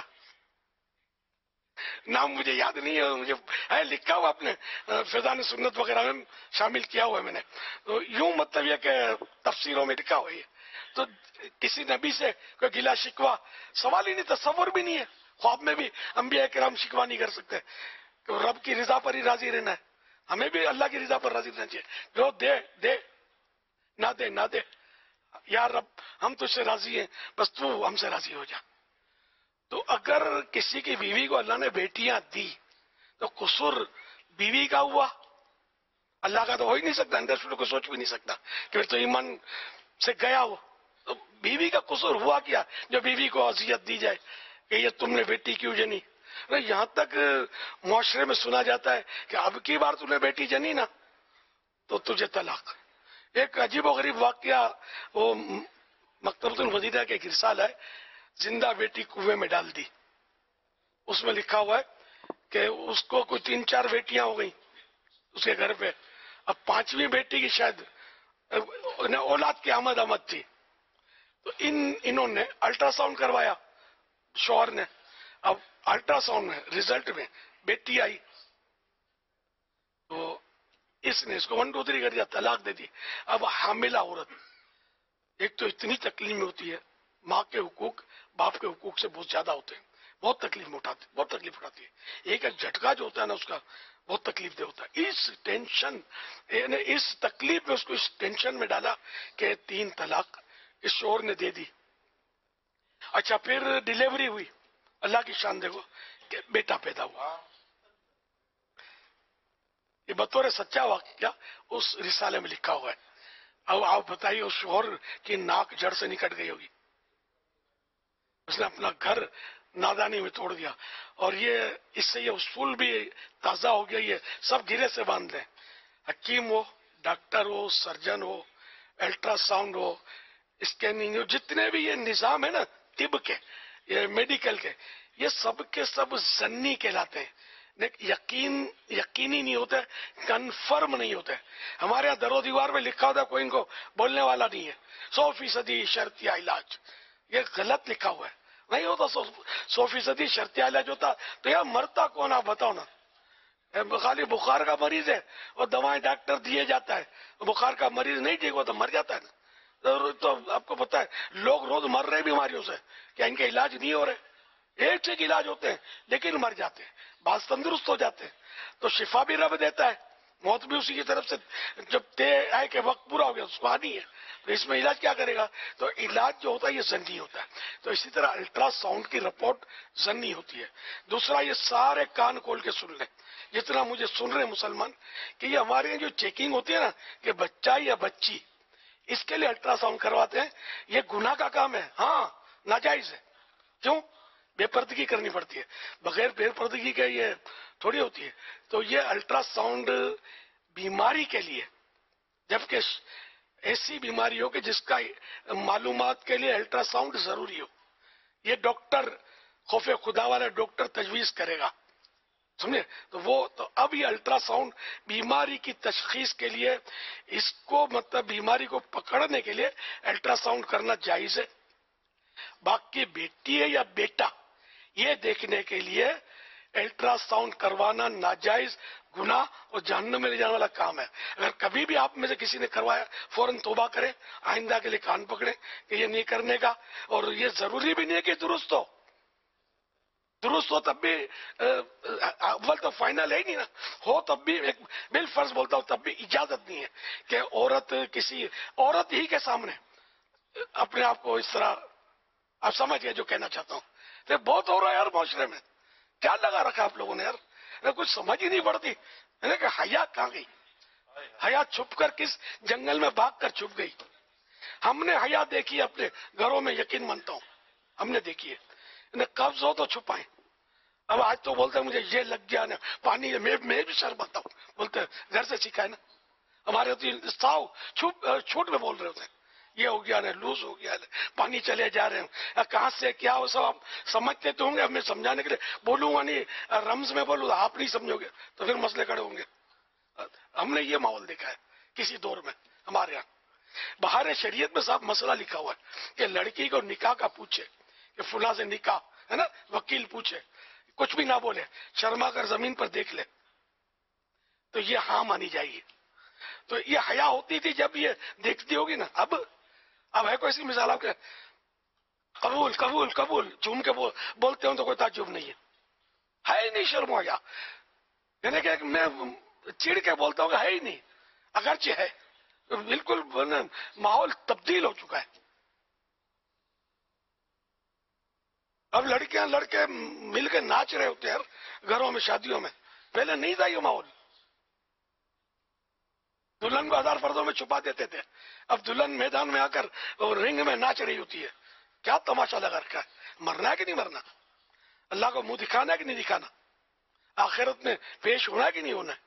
نام مجھے یاد نہیں ہے، مجھے ہے لکھا ہوا اپنے فیضان سنت وغیرہ میں شامل کیا ہوا ہے میں نے، تو یوں مطلب یہ کہ تفسیروں میں لکھا ہوا ہے، تو کسی نبی سے کوئی گلا شکوا سوال ہی نہیں، تصور بھی نہیں ہے، خواب میں بھی انبیاء کرام شکوا نہیں کر سکتے، کہ رب کی رضا پر ہی راضی رہنا ہے، ہمیں بھی اللہ کی رضا پر راضی رہنا چاہیے، جو دے دے، نہ دے نہ دے، یا رب ہم تجھ سے راضی ہیں، بس تو ہم سے راضی ہو جا۔ تو اگر کسی کی بیوی کو اللہ نے بیٹیاں دی تو قصور بیوی کا ہوا، اللہ کا تو ہو ہی نہیں سکتا، اندر سے کوئی سوچ بھی نہیں سکتا کہ تو ایمان سے گیا ہو، تو بیوی کا قصور ہوا کیا جو بیوی کو اذیت دی جائے کہ یہ تم نے بیٹی کیوں جنی؟ یہاں تک معاشرے میں سنا جاتا ہے کہ اب کی بار تم نے بیٹی جنی نا تو تجھے طلاق۔ ایک عجیب و غریب واقعہ، وہ مکتبۃ الوزیدہ کے ایک رسالہ ہے، زندہ بیٹی کنویں میں ڈال دی، اس میں لکھا ہوا ہے کہ اس کو کوئی تین چار بیٹیاں ہو گئیں اس کے گھر پہ، اب پانچویں بیٹی کی شاید اولاد کی آمد آمد تھی، تو ان انہوں نے الٹرا ساؤنڈ کروایا شوہر نے، اب الٹرا ساؤنڈ میں ریزلٹ میں بیٹی آئی، تو اس نے اس کو ون ٹو تھری کر دیا، طلاق دے دی۔ اب حاملہ عورت ایک تو اتنی تکلیف میں ہوتی ہے، ماں کے حقوق باپ کے حقوق سے بہت زیادہ ہوتے ہیں، بہت تکلیف میں اٹھاتے بہت تکلیف اٹھاتی ہے، ایک جھٹکا جو ہوتا ہے نا اس کا بہت تکلیف دہ ہوتا ہے، اس ٹینشن اس تکلیف میں اس کو اس ٹینشن میں ڈالا کہ تین طلاق اس شوہر نے دے دی۔ اچھا، پھر ڈیلیوری ہوئی، اللہ کی شان دیکھو کہ بیٹا پیدا ہوا، یہ بطور سچا واقعہ اس رسالے میں لکھا ہوا ہے۔ اب آپ بتائیے اس شوہر کی ناک جڑ سے نکٹ گئی ہوگی، اس نے اپنا گھر نادانی میں توڑ دیا، اور یہ اس سے یہ اصول بھی تازہ ہو گیا، یہ سب گرے سے باندھ لیں، حکیم ہو، ڈاکٹر ہو، سرجن ہو، الٹرا ساؤنڈ ہو، اسکیننگ ہو، جتنے بھی یہ نظام ہے نا طب کے، یہ میڈیکل کے، یہ سب کے سب ضنی کہلاتے ہیں، یقین یقینی نہیں ہوتا ہے، کنفرم نہیں ہوتا ہے۔ ہمارے یہاں در و دیوار میں لکھا ہوتا ہے، کوئی ان کو بولنے والا نہیں ہے، سو فیصدی شرطیہ علاج، یہ غلط لکھا ہوا ہے، نہیں ہوتا سو فیصدی شرطیہ علاج ہوتا تو یار مرتا کون آپ بتاؤ نا، خالی بخار کا مریض ہے اور دوائیں ڈاکٹر دیے جاتا ہے، بخار کا مریض نہیں ٹھیک ہوا تو مر جاتا ہے نا، تو آپ کو پتا ہے لوگ روز مر رہے بیماریوں سے، کیا ان کے علاج نہیں ہو رہے؟ ایک سے ایک علاج ہوتے ہیں لیکن مر جاتے ہیں، بعض تندرست ہو جاتے ہیں، تو شفا بھی رب دیتا ہے، موت بھی اسی کی طرف سے، جب طے آئے کہ وقت پورا ہو گیا اس کو آنی ہے، تو اس میں علاج کیا کرے گا؟ تو علاج جو ہوتا ہے یہ ضنی ہوتا ہے. تو اسی طرح الٹرا ساؤنڈ کی رپورٹ ضنی ہوتی ہے. دوسرا یہ سارے کان کھول کے سن لیں، جتنا مجھے سن رہے مسلمان، کہ یہ ہمارے یہاں جو چیکنگ ہوتی ہے نا کہ بچہ یا بچی، اس کے لیے الٹرا ساؤنڈ کرواتے ہیں. یہ گناہ کا کام ہے، ہاں ناجائز ہے. کیوں؟ بے پردگی کرنی پڑتی ہے، بغیر بے پردگی کے یہ تھوڑی ہوتی ہے. تو یہ الٹرا ساؤنڈ بیماری کے لیے، جبکہ ایسی بیماری ہو کہ جس کا معلومات کے لیے الٹرا ساؤنڈ ضروری ہو، یہ ڈاکٹر خوف خدا والا ڈاکٹر تجویز کرے گا، سمجھے؟ تو وہ تو اب یہ الٹرا ساؤنڈ بیماری کی تشخیص کے لیے، اس کو مطلب بیماری کو پکڑنے کے لیے الٹرا ساؤنڈ کرنا جائز ہے. باقی بیٹی ہے یا بیٹا، یہ دیکھنے کے لیے الٹرا ساؤنڈ کروانا ناجائز، گناہ اور جہنم میں لے جانے والا کام ہے. اگر کبھی بھی آپ میں سے کسی نے کروایا، فوراً توبہ کریں، آئندہ کے لیے کان پکڑیں کہ یہ نہیں کرنے کا. اور یہ ضروری بھی نہیں ہے کہ درست ہو، درست ہو تب بھی اول تو فائنل ہے ہی نہیں نا، ہو تب بھی ایک بال فرض بولتا ہوں تب بھی اجازت نہیں ہے کہ عورت کسی عورت ہی کے سامنے اپنے آپ کو اس طرح، آپ سمجھ گئے جو کہنا چاہتا ہوں. تو بہت ہو رہا ہے یار معاشرے میں، کیا لگا رکھا آپ لوگوں نے یار؟ کچھ سمجھ ہی نہیں پڑتی کہ حیا کہاں گئی؟ حیا چھپ کر کس جنگل میں بھاگ کر چھپ گئی؟ ہم نے حیا دیکھی اپنے گھروں میں، یقین مانتا ہوں ہم نے دیکھی ہے. انہیں قبض ہو تو چھپائیں. اب آج تو بولتے ہیں مجھے یہ لگ گیا نا پانی، میں میں بھی شرماتا ہوں، بولتے ہیں گھر سے سیکھا ہے نا. ہمارے ہوتی ساؤ چھوٹ چھوٹ میں بول رہے ہوتے ہیں یہ ہو گیا نا، لوز ہو گیا نا، پانی چلے جا رہے ہیں، کہاں سے کیا ہو سب آپ سمجھتے تو ہوں گے. اب میں سمجھانے کے لیے بولوں گا نہیں، رمز میں بولوں آپ نہیں سمجھو گے تو پھر مسئلے کھڑے ہوں گے. ہم نے یہ ماحول دیکھا ہے کسی دور میں ہمارے یہاں. باہر شریعت میں صاحب مسئلہ لکھا ہوا ہے کہ لڑکی کو نکاح کا پوچھے کہ فلاں سے نکاح ہے نا، وکیل پوچھے، کچھ بھی نہ بولے، شرما کر زمین پر دیکھ لے تو یہ ہاں مانی جائے گی. تو یہ حیا ہوتی تھی جب یہ دیکھتی ہوگی نا. اب اب ہے کوئی ایسی مثال آپ کے قبول قبول قبول جھوم کے بول بولتے ہوں تو کوئی تعجب نہیں ہے، ہے ہی نہیں شرم و حیا. یعنی کہ میں چڑ کے بولتا ہوں کہ ہے ہی نہیں، اگرچہ ہے. بالکل ماحول تبدیل ہو چکا ہے. اب لڑکیاں لڑکے مل کے ناچ رہے ہوتے ہیں گھروں میں، شادیوں میں. پہلے نہیں تھا یہ ماحول. دلہن کو ہزار پردوں میں چھپا دیتے تھے، اب دلہن میدان میں آ کر رنگ میں ناچ رہی ہوتی ہے. کیا تماشا لگا رکھا ہے؟ مرنا ہے کہ نہیں مرنا؟ اللہ کو منہ دکھانا ہے کہ نہیں دکھانا؟ آخرت میں پیش ہونا ہے کہ نہیں ہونا ہے؟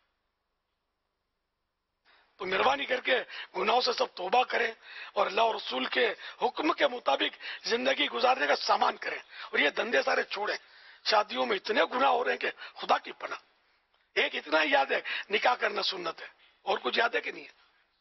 تو مہربانی کر کے گناہوں سے سب توبہ کریں اور اللہ اور رسول کے حکم کے مطابق زندگی گزارنے کا سامان کریں، اور یہ دندے سارے چھوڑیں. شادیوں میں اتنے گناہ ہو رہے ہیں کہ خدا کی پناہ. ایک اتنا ہی یاد ہے نکاح کرنا سنت ہے، اور کچھ یاد ہے کہ نہیں ہے؟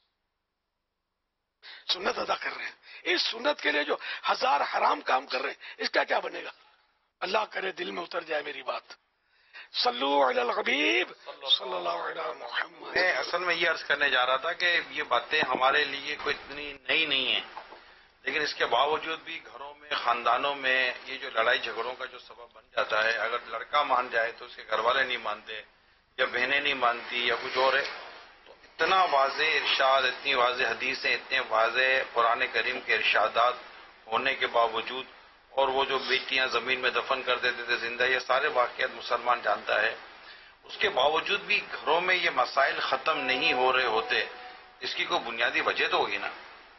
سنت ادا کر رہے ہیں. اس سنت کے لیے جو ہزار حرام کام کر رہے ہیں اس کا کیا بنے گا؟ اللہ کرے دل میں اتر جائے میری بات. صلو علی الحبیب صلی اللہ علیہ محمد. میں اصل میں یہ عرض کرنے جا رہا تھا کہ یہ باتیں ہمارے لیے کوئی اتنی نئی نہیں ہیں، لیکن اس کے باوجود بھی گھروں میں، خاندانوں میں یہ جو لڑائی جھگڑوں کا جو سبب بن جاتا ہے، اگر لڑکا مان جائے تو اس کے گھر والے نہیں مانتے، یا بہنیں نہیں مانتی، یا کچھ اور ہے. تو اتنا واضح ارشاد، اتنی واضح حدیثیں، اتنے واضح قرآن کریم کے ارشادات ہونے کے باوجود، اور وہ جو بیٹیاں زمین میں دفن کر دیتے تھے زندہ، یہ سارے واقعات مسلمان جانتا ہے. اس کے باوجود بھی گھروں میں یہ مسائل ختم نہیں ہو رہے ہوتے، اس کی کوئی بنیادی وجہ تو ہوگی نا.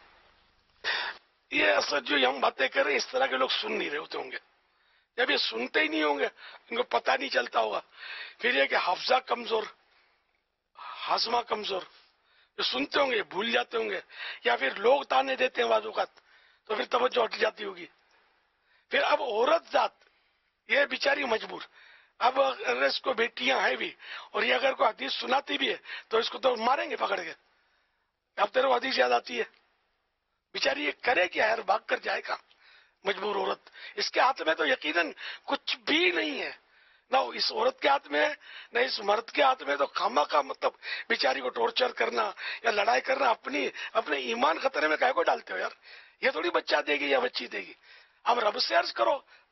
یہ اصل جو ہم باتیں کر رہے ہیں اس طرح کے لوگ سن نہیں رہے ہوتے ہوں گے. جب یہ سنتے ہی نہیں ہوں گے ان کو پتہ نہیں چلتا ہوگا. پھر یہ کہ حافظہ کمزور، ہاضمہ کمزور، جو سنتے ہوں گے یہ بھول جاتے ہوں گے، یا پھر لوگ تانے دیتے ہیں بعض اوقات تو پھر توجہ ہٹ جاتی ہوگی. پھر اب عورت ذات یہ بیچاری مجبور، اب اگر اس کو بیٹیاں ہیں بھی اور یہ اگر کوئی حدیث سناتی بھی ہے تو اس کو تو ماریں گے پکڑ کے. اب تیرے کو حدیث یاد آتی ہے، بیچاری یہ کرے کیا ہے، بھاگ کر جائے گا. مجبور عورت، اس کے ہاتھ میں تو یقیناً کچھ بھی نہیں ہے، نہ اس عورت کے ہاتھ میں ہے نہ اس مرد کے ہاتھ میں. تو خامہ کا مطلب بیچاری کو ٹورچر کرنا یا لڑائی کرنا، اپنی اپنے ایمان خطرے میں کہے کو ڈالتے ہو یار. یہ تھوڑی بچہ دے گی یا بچی دے گی. اب رب سے عرض کرو،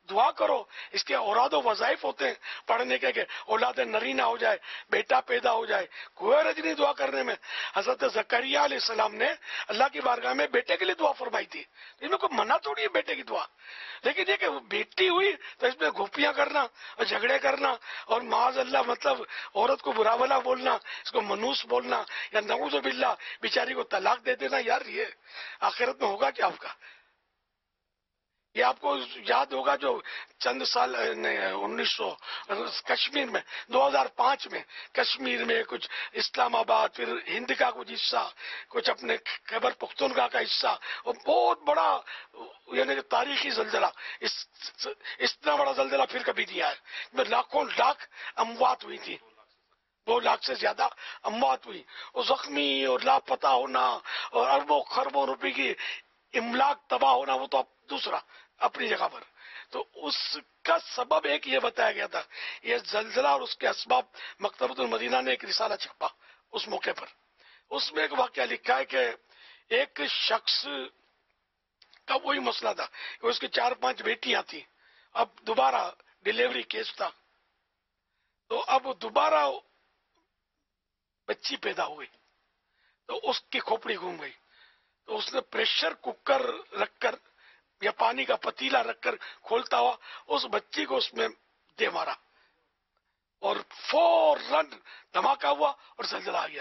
دعا کرو. اس کے اوراد و وظائف ہوتے ہیں پڑھنے کے کہ اولاد نرینہ ہو جائے, بیٹا پیدا ہو جائے. کوئی حرج نہیں دعا کرنے میں. حضرت زکریا علیہ السلام نے اللہ کی بارگاہ میں بیٹے کے لیے دعا فرمائی تھی. اس میں کوئی منع تھوڑی ہے بیٹے کی دعا. لیکن یہ کہ بیٹی ہوئی تو اس میں گھوپیاں کرنا اور جھگڑے کرنا اور معاذ اللہ مطلب عورت کو برا بھلا بولنا, اس کو منوس بولنا یا نعوذ باللہ بیچاری کو طلاق دے دینا, یار یہ آخرت میں ہوگا کیا آپ کا؟ یہ آپ کو یاد ہوگا جو چند سال انیس سو کشمیر میں دو ہزار پانچ میں کشمیر میں کچھ اسلام آباد پھر ہند کا کچھ حصہ کچھ اپنے خیبر پختونخوا کا حصہ اور بہت بڑا یعنی تاریخی زلزلہ, اس اتنا بڑا زلزلہ پھر کبھی دیا ہے, میں لاکھوں لاکھ اموات ہوئی تھی, دو لاکھ سے زیادہ اموات ہوئی, اور زخمی اور لاپتہ ہونا اور اربوں خربوں روپے کی املاک تباہ ہونا وہ تو دوسرا اپنی جگہ پر. تو اس کا سبب ایک یہ بتایا گیا تھا, یہ زلزلہ اور اس کے اسباب. مکتبۃ المدینہ نے ایک رسالہ چھپا اس موقع پر, اس میں ایک واقعہ لکھا ہے کہ ایک شخص کا وہی مسئلہ تھا کہ اس کی چار پانچ بیٹیاں تھیں, اب دوبارہ ڈیلیوری کیس تھا, تو اب دوبارہ بچی پیدا ہوئی تو اس کی کھوپڑی گھوم گئی, تو اس نے پریشر کوکر رکھ کر یا پانی کا پتیلا رکھ کر کھولتا ہوا اس بچی کو اس میں دے مارا اور فوراً دھماکہ ہوا اور زلزلہ آ گیا.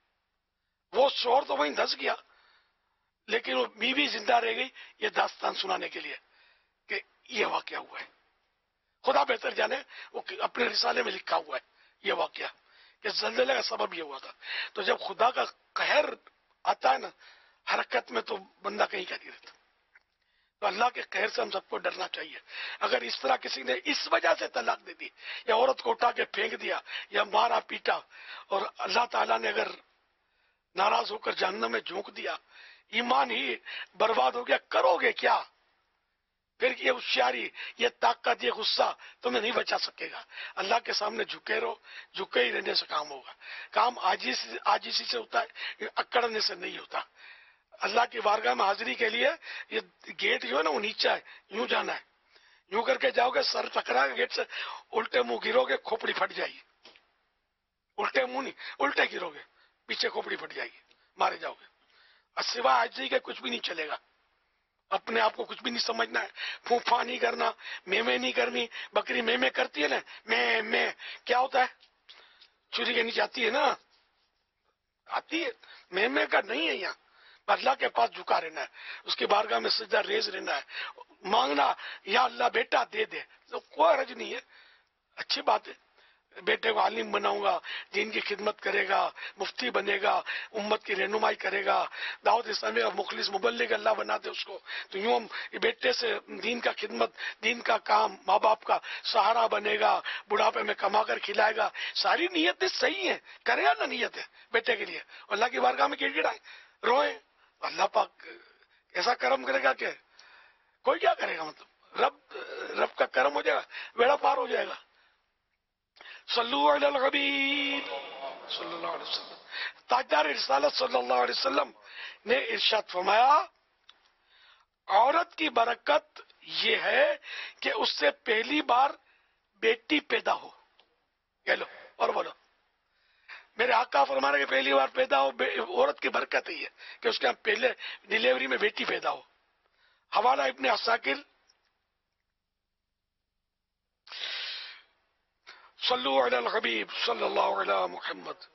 وہ شوہر تو وہیں دھس گیا لیکن وہ بیوی زندہ رہ گئی یہ داستان سنانے کے لیے کہ یہ واقعہ ہوا ہے. خدا بہتر جانے, وہ اپنے رسالے میں لکھا ہوا ہے یہ واقعہ کہ زلزلے کا سبب یہ ہوا تھا. تو جب خدا کا قہر آتا ہے نا حرکت میں تو بندہ کہیں کا نہیں رہتا. تو اللہ کے قہر سے ہم سب کو ڈرنا چاہیے. اگر اس طرح کسی نے اس وجہ سے طلاق دے دی یا عورت کو اٹھا کے پھینک دیا یا مارا پیٹا اور اللہ تعالیٰ نے اگر ناراض ہو کر جہنم میں جھونک دیا, ایمان ہی برباد ہو گیا, کرو گے کیا پھر؟ یہ ہوشیاری, یہ طاقت, یہ غصہ تمہیں نہیں بچا سکے گا. اللہ کے سامنے جھکے رہو, جھکے ہی رہنے سے کام ہوگا. کام عاجزی عاجزی سے ہوتا ہے, اکڑنے سے نہیں ہوتا. اللہ کی بارگاہ میں حاضری کے لیے یہ گیٹ جو ہے نا وہ نیچا ہے, یوں جانا ہے, یوں کر کے جاؤ گے سر ٹکرا گے گیٹ سے, الٹے منہ گرو گے کھوپڑی پھٹ جائے گی. الٹے منہ نہیں, الٹے گرو گے پیچھے کھوپڑی پھٹ جائے گی, مارے جاؤ گے. سوائے عاجزی کے کچھ بھی نہیں چلے گا. اپنے آپ کو کچھ بھی نہیں سمجھنا ہے, پھوپھا نہیں کرنا, میں میں نہیں کرنی. بکری میں میں کرتی ہے نا, میں میں کیا ہوتا ہے, چوری کے نیچے آتی ہے نا, آتی ہے, میں میں کا نہیں ہے. یہاں اللہ کے پاس جھکا رہنا ہے, اس کی بارگاہ میں سجدہ ریز رہنا ہے, مانگنا یا اللہ بیٹا دے دے, تو کوئی حرج نہیں ہے, اچھی بات ہے. بیٹے کو عالم بناؤں گا, دین کی خدمت کرے گا, مفتی بنے گا, امت کی رہنمائی کرے گا, دعوت اسلامی کا مخلص مبلغ اللہ بنا دے اس کو, تو یوں ہم بیٹے سے دین کا خدمت, دین کا کام, ماں باپ کا سہارا بنے گا, بڑھاپے میں کما کر کھلائے گا. ساری نیتیں صحیح ہیں, کرے گا نا نیتیں بیٹے کے لیے, اللہ کی بارگاہ میں گڑ گڑائیں روئیں, اللہ پاک ایسا کرم کرے گا کہ کوئی کیا کرے گا, مطلب رب رب کا کرم ہو جائے گا, بیڑا پار ہو جائے گا. صلو علی الحبیب صلی اللہ علیہ وسلم. تاجدار رسالت صلی اللہ علیہ وسلم نے ارشاد فرمایا, عورت کی برکت یہ ہے کہ اس سے پہلی بار بیٹی پیدا ہو. یہ لو اور بولو, میرے آقا فرما رہے کہ پہلی بار پیدا ہو, عورت کی برکت ہی ہے کہ اس کے پہلے ڈیلیوری میں بیٹی پیدا ہو. حوالہ ابن عساکر, صلو علی الحبیب صلی اللہ علی محمد.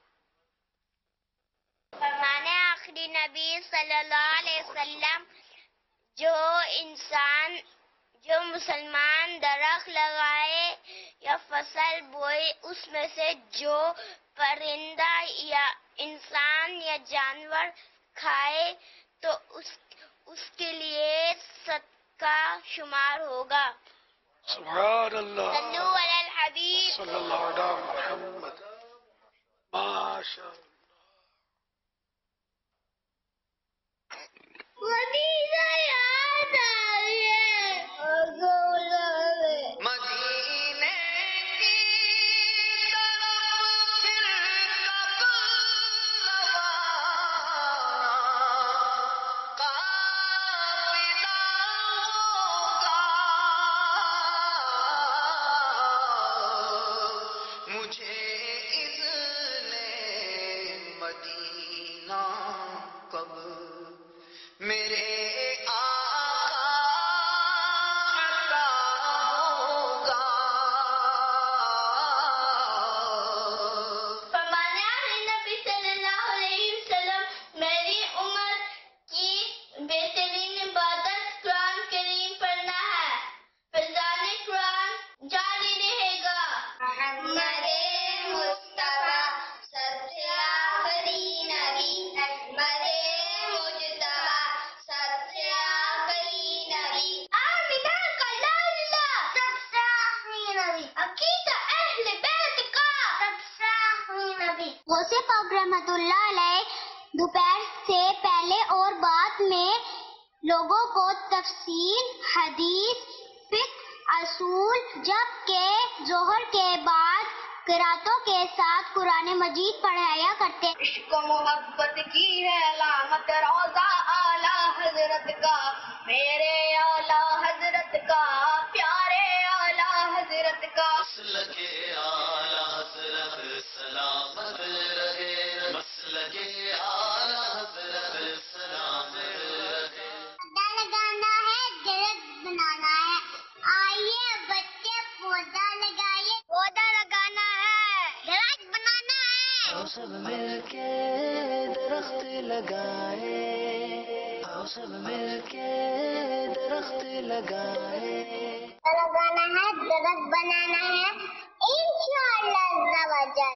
فرمانے آخری نبی صلی اللہ علیہ وسلم, جو انسان جو مسلمان درخت لگائے یا فصل بوئے, اس میں سے جو پرندہ یا انسان یا جانور کھائے تو اس اس کے لیے صدقہ شمار ہوگا. سبحان اللہ, صلو علی الحبیب صلی اللہ علیہ محمد. ماشاء اللہ. مدینہ یاد آ گیا, مدینے کی طرف پھر کب روانہ قافلہ ہوگا. مدینہ کب میرے غوث پاک رحمت اللہ علیہ دوپہر سے پہلے اور بعد میں لوگوں کو تفسیر، حدیث، فقہ، اصول، جبکہ ظہر کے بعد قراتوں کے ساتھ قرآن مجید پڑھایا کرتے۔ عشق و محبت کی ہے علامت روزہ اعلی حضرت کا، میرے اعلی حضرت کا، پیارے اعلی حضرت کا۔ مسلک اعلی حضرت سلامت رہے، مسلک اعلی حضرت سلامت رہے۔ پودا لگانا ہے، درخت بنانا ہے، آئیے بچے پودا لگائیے۔ پودا لگانا ہے، درخت بنانا ہے۔ آؤ سب مل کے درخت لگائے، آؤ سب مل کے درخت لگائے۔ لگانا ہے، درخت بنانا ہے، انشاءاللہ عز و جل۔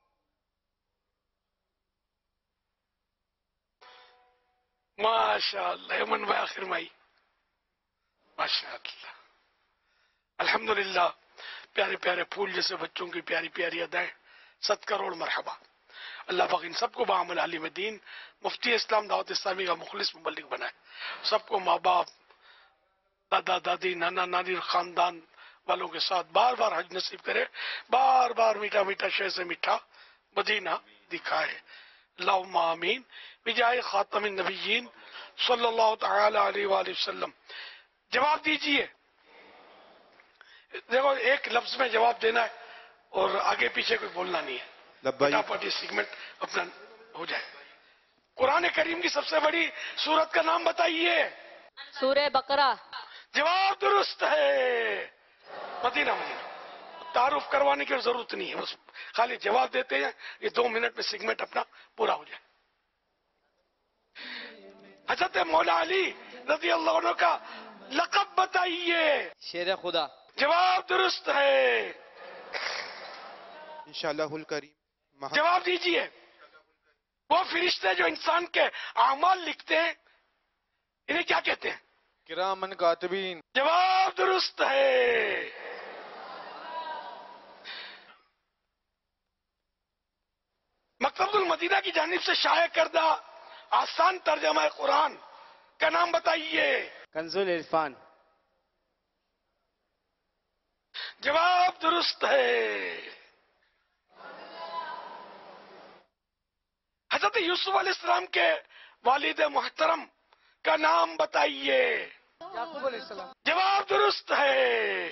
ماشاء اللہ یمن بھائی آخر مائی ماشاء اللہ الحمدللہ، پیارے پیارے پھول جیسے بچوں کی پیاری پیاری ادائیں، ست کروڑ مرحبا۔ اللہ پاک ان سب کو بعمل عالم دین، مفتی اسلام دعوت اسلامی کا مخلص مبلغ بنائے، سب کو ماں باپ، دادا دادی، نانا نانی، خاندان والوں کے ساتھ بار بار حج نصیب کرے، بار بار میٹھا میٹھا شے سے میٹھا مدینہ دکھائے، اللہم آمین بجائے خاتم النبیین صلی اللہ تعالی علیہ وآلہ وسلم۔ جواب دیجئے، دیکھو ایک لفظ میں جواب دینا ہے اور آگے پیچھے کوئی بولنا نہیں ہے، پٹاپٹ یہ سیگمنٹ اپنا ہو جائے۔ قرآن کریم کی سب سے بڑی سورت کا نام بتائیے۔ سورہ بقرہ۔ جواب درست ہے، مدینہ مدینہ۔ تعارف کروانے کی ضرورت نہیں ہے، بس خالی جواب دیتے ہیں، یہ دو منٹ میں سیگمنٹ اپنا پورا ہو جائے۔ حضرت مولا علی رضی اللہ عنہ کا لقب بتائیے۔ شیر خدا۔ جواب درست ہے، انشاءاللہ الکریم۔ جواب دیجئے، وہ فرشتے جو انسان کے اعمال لکھتے ہیں انہیں کیا کہتے ہیں؟ کرامن کاتبین۔ جواب درست ہے۔ مکتبۃ المدینہ کی جانب سے شائع کردہ آسان ترجمہ قرآن کا نام بتائیے۔ کنز العرفان۔ جواب درست ہے۔ حضرت یوسف علیہ السلام کے والد محترم کا نام بتائیے۔ یعقوب علیہ السلام۔ جواب درست ہے۔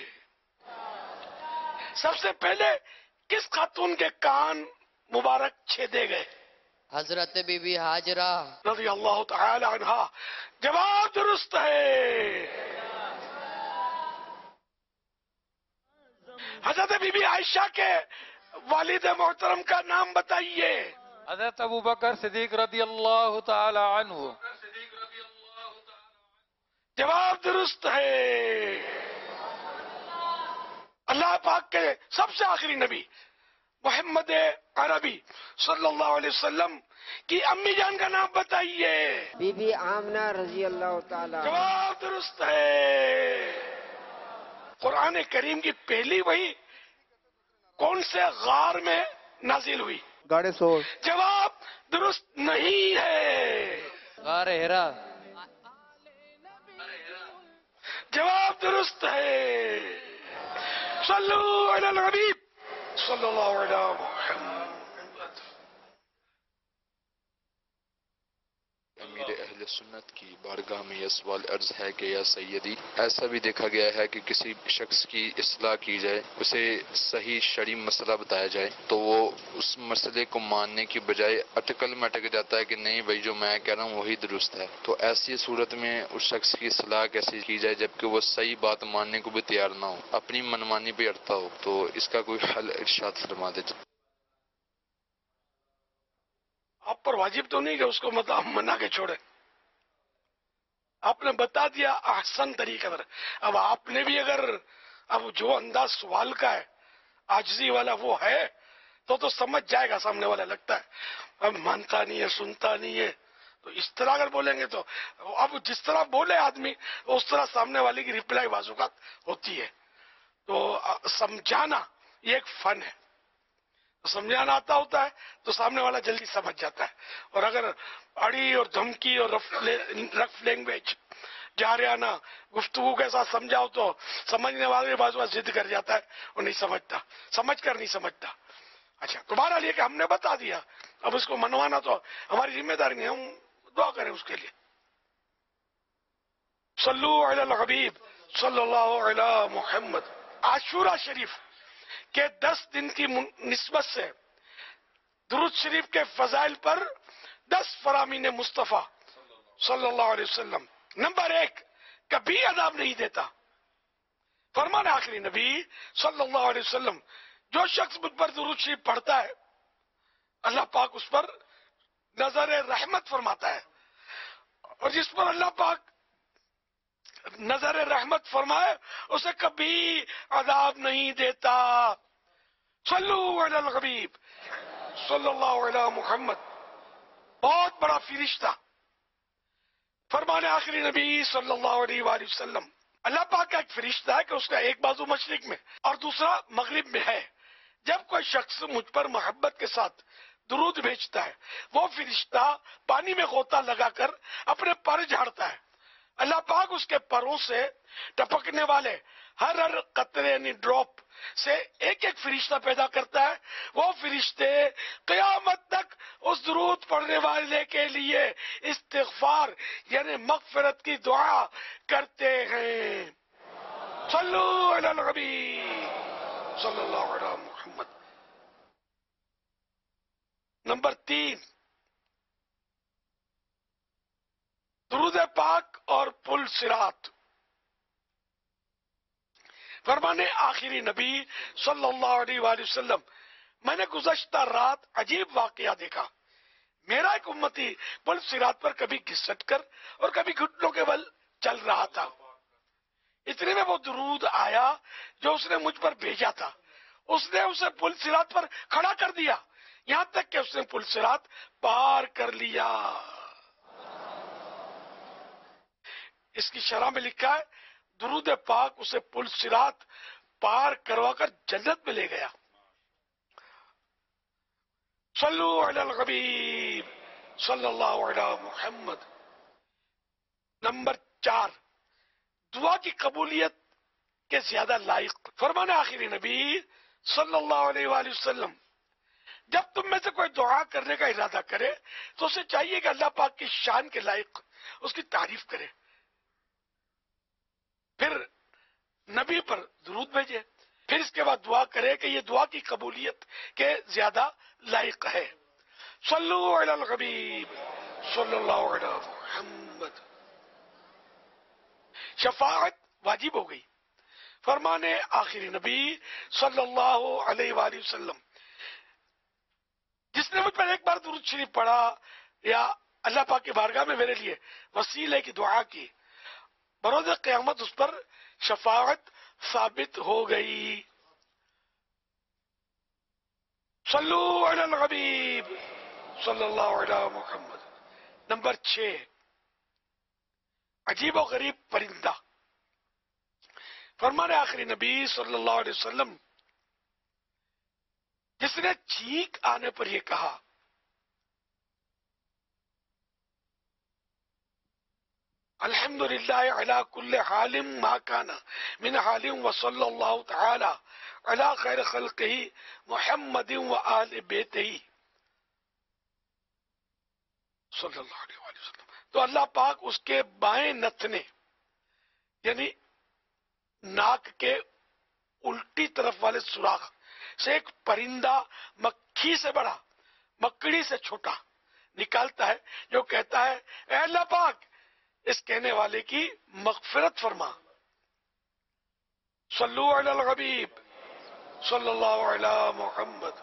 سب سے پہلے کس خاتون کے کان مبارک چھیدے گئے؟ حضرت بی بی ہاجرہ رضی اللہ تعالی عنہا۔ جواب درست ہے۔ حضرت بی بی عائشہ کے والد محترم کا نام بتائیے۔ حضرت ابو بکر صدیق رضی اللہ تعالی عنہ۔ جواب درست ہے۔ اللہ پاک کے سب سے آخری نبی محمد عربی صلی اللہ علیہ وسلم کی امی جان کا نام بتائیے۔ بی بی آمنہ رضی اللہ تعالی۔ جواب درست ہے۔ قرآن کریم کی پہلی وحی کون سے غار میں نازل ہوئی؟ گاڑے سور۔ جواب درست نہیں ہے۔ غار ہرا۔ جواب درست ہے۔ صلو علی الحبیب صلی اللہ علیہ محمد۔ امیر اہل اہل سنت کی بارگاہ میں یہ سوال عرض ہے کہ یا سیدی، ایسا بھی دیکھا گیا ہے کہ کسی شخص کی اصلاح کی جائے، اسے صحیح شرعی مسئلہ بتایا جائے تو وہ اس مسئلے کو ماننے کی بجائے اٹکل میں اٹک جاتا ہے کہ نہیں بھائی جو میں کہہ رہا ہوں وہی درست ہے. تو ایسی صورت میں اس شخص کی اصلاح کیسے کی جائے جبکہ وہ صحیح بات ماننے کو بھی تیار نہ ہو، اپنی منمانی پہ اڑتا ہو؟ تو اس کا کوئی حل ارشاد فرما دیجیے. آپ پر واجب تو نہیں کہ اس کو مطلب منا کے چھوڑے، آپ نے بتا دیا احسن طریقے پر. اب آپ نے بھی اگر اب جو انداز سوال کا ہے عاجزی والا وہ ہے تو تو سمجھ جائے گا سامنے والا. لگتا ہے اب مانتا نہیں ہے، سنتا نہیں ہے، تو اس طرح اگر بولیں گے تو اب جس طرح بولے آدمی اس طرح سامنے والے کی ریپلائی بعض اوقات ہوتی ہے. تو سمجھانا یہ ایک فن ہے، سمجھانا آتا ہوتا ہے تو سامنے والا جلدی سمجھ جاتا ہے. اور اگر اڑی اور دھمکی اور رف لینگویج جارحانہ گفتگو کے ساتھ سمجھاؤ تو سمجھنے والے بعض بات ضد کر جاتا ہے اور نہیں سمجھتا، سمجھ کر نہیں سمجھتا. اچھا تمہارا لیے کہ ہم نے بتا دیا، اب اس کو منوانا تو ہماری ذمہ داری نہیں، ہم دعا کریں اس کے لیے. صلو علی الحبیب صلی اللہ علی محمد. عاشورہ شریف کے دس دن کی نسبت سے درود شریف کے فضائل پر دس فرامین مصطفیٰ صلی اللہ علیہ وسلم. نمبر ایک، کبھی عذاب نہیں دیتا. فرمان آخری نبی صلی اللہ علیہ وسلم، جو شخص مجھ پر درود شریف پڑھتا ہے اللہ پاک اس پر نظر رحمت فرماتا ہے، اور جس پر اللہ پاک نظر رحمت فرمائے اسے کبھی عذاب نہیں دیتا. صلو علی الحبیب صلی اللہ علی محمد. بہت بڑا فرشتہ فرمان آخری نبی صلی اللہ علیہ وآلہ وسلم، اللہ پاک کا ایک فرشتہ ہے کہ اس کا ایک بازو مشرق میں اور دوسرا مغرب میں ہے. جب کوئی شخص مجھ پر محبت کے ساتھ درود بھیجتا ہے وہ فرشتہ پانی میں غوطہ لگا کر اپنے پر جھاڑتا ہے. اللہ پاک اس کے پروں سے ٹپکنے والے ہر ہر قطرے یعنی ڈراپ سے ایک ایک فرشتہ پیدا کرتا ہے. وہ فرشتے قیامت تک اس درود پڑھنے والے کے لیے استغفار یعنی مغفرت کی دعا کرتے ہیں. صلو علی النبی صلی اللہ علیہ محمد. نمبر تین، درود پاک اور پل صراط. فرمانے آخری نبی صلی اللہ علیہ وآلہ وسلم، میں نے گزشتہ رات عجیب واقعہ دیکھا. میرا ایک امتی پل صراط پر کبھی گھسٹ کر اور کبھی گھٹنوں کے بل چل رہا تھا. اتنے میں وہ درود آیا جو اس نے مجھ پر بھیجا تھا. اس نے اسے پل صراط پر کھڑا کر دیا یہاں تک کہ اس نے پل صراط پار کر لیا. اس کی شرح میں لکھا ہے درود پاک اسے پل صراط پار کروا کر جنت میں لے گیا. صلو علی الحبیب صلی اللہ علی محمد. نمبر چار، دعا کی قبولیت کے زیادہ لائق. فرمان آخری نبی صلی اللہ علیہ وآلہ وسلم، جب تم میں سے کوئی دعا کرنے کا ارادہ کرے تو اسے چاہیے کہ اللہ پاک کی شان کے لائق اس کی تعریف کرے، پھر نبی پر درود بھیجے، پھر اس کے بعد دعا کرے کہ یہ دعا کی قبولیت کے زیادہ لائق ہے. صلو علی الحبیب صلی اللہ علیہ محمد. شفاعت واجب ہو گئی. فرمانے آخری نبی صلی اللہ علیہ وآلہ وسلم، جس نے مجھ پر ایک بار درود شریف پڑھا یا اللہ پاک کی بارگاہ میں میرے لیے وسیلے کی دعا کی، بروز قیامت اس پر شفاعت ثابت ہو گئی. صلو علی الحبیب صلی اللہ علیہ محمد. نمبر چھ، عجیب و غریب پرندہ. فرمان آخری نبی صلی اللہ علیہ وسلم، جس نے چھینک آنے پر یہ کہا الحمدللہ علی کل حال ما کان من حال وصلی اللہ تعالی علی خیر خلقہ محمد و آل بیتہ صلی اللہ علیہ وسلم، تو اللہ پاک اس کے بائیں نتنے یعنی ناک کے الٹی طرف والے سوراخ سے ایک پرندہ مکھی سے بڑا مکڑی سے چھوٹا نکالتا ہے جو کہتا ہے اے اللہ پاک اس کہنے والے کی مغفرت فرما. صلو علی الحبیب صلی اللہ علی محمد.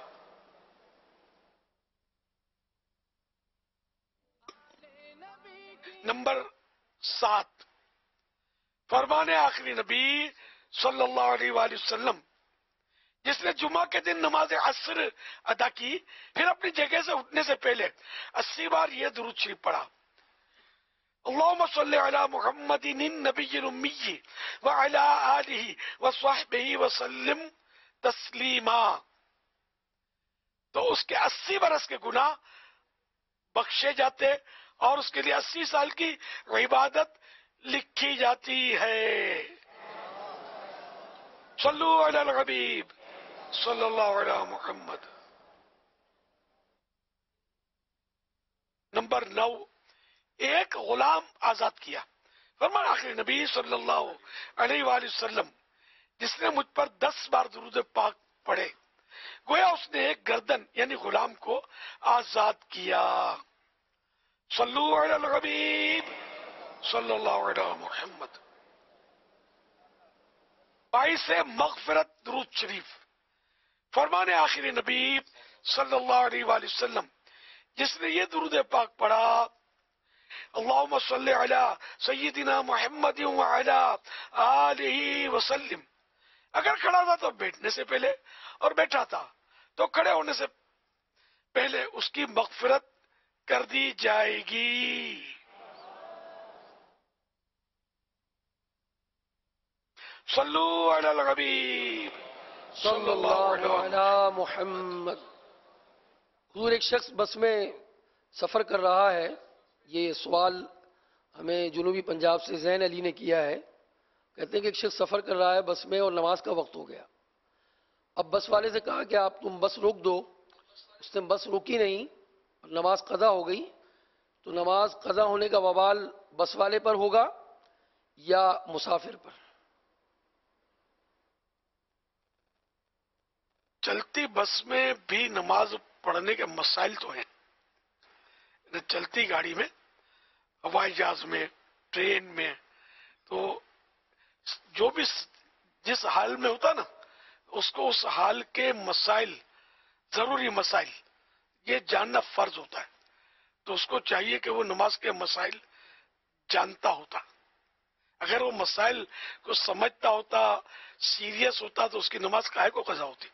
نمبر سات، فرمان آخری نبی صلی اللہ علیہ وآلہ وسلم جس نے جمعہ کے دن نماز عصر ادا کی پھر اپنی جگہ سے اٹھنے سے پہلے اسی بار یہ درود شریف پڑھا، اللہم صلی علی محمد النبی الامی وعلی آلہ وصحبہ وسلم تسلیما، تو اس کے اسی برس کے گناہ بخشے جاتے اور اس کے لیے اسی سال کی عبادت لکھی جاتی ہے. صلو علی الحبیب صلی اللہ علی محمد. نمبر نو، ایک غلام آزاد کیا. فرمان آخری نبی صلی اللہ علیہ وآلہ وسلم جس نے مجھ پر دس بار درود پاک پڑھے گویا اس نے ایک گردن یعنی غلام کو آزاد کیا. صلو علی الحبیب صلی اللہ علی محمد. باعث مغفرت درود شریف. فرمان آخری نبی صلی اللہ علیہ وآلہ وسلم جس نے یہ درود پاک پڑھا، اللہم صلی علی سیدنا محمد وعلی آلہ وسلم، اگر کھڑا تھا تو بیٹھنے سے پہلے اور بیٹھا تھا تو کھڑے ہونے سے پہلے اس کی مغفرت کر دی جائے گی. صلو علی الحبیب صلی اللہ علی محمد. حضور ایک شخص بس میں سفر کر رہا ہے. یہ سوال ہمیں جنوبی پنجاب سے زین علی نے کیا ہے. کہتے ہیں کہ ایک شخص سفر کر رہا ہے بس میں اور نماز کا وقت ہو گیا. اب بس والے سے کہا کہ آپ تم بس روک دو. اس نے بس روکی نہیں اور نماز قضا ہو گئی. تو نماز قضا ہونے کا وبال بس والے پر ہوگا یا مسافر پر؟ چلتی بس میں بھی نماز پڑھنے کے مسائل تو ہیں. چلتی گاڑی میں، ہوائی جہاز میں، ٹرین میں، تو جو بھی جس حال میں ہوتا نا اس کو اس حال کے مسائل، ضروری مسائل یہ جاننا فرض ہوتا ہے. تو اس کو چاہیے کہ وہ نماز کے مسائل جانتا ہوتا. اگر وہ مسائل کو سمجھتا ہوتا، سیریس ہوتا، تو اس کی نماز کاہے کو قضا ہوتی.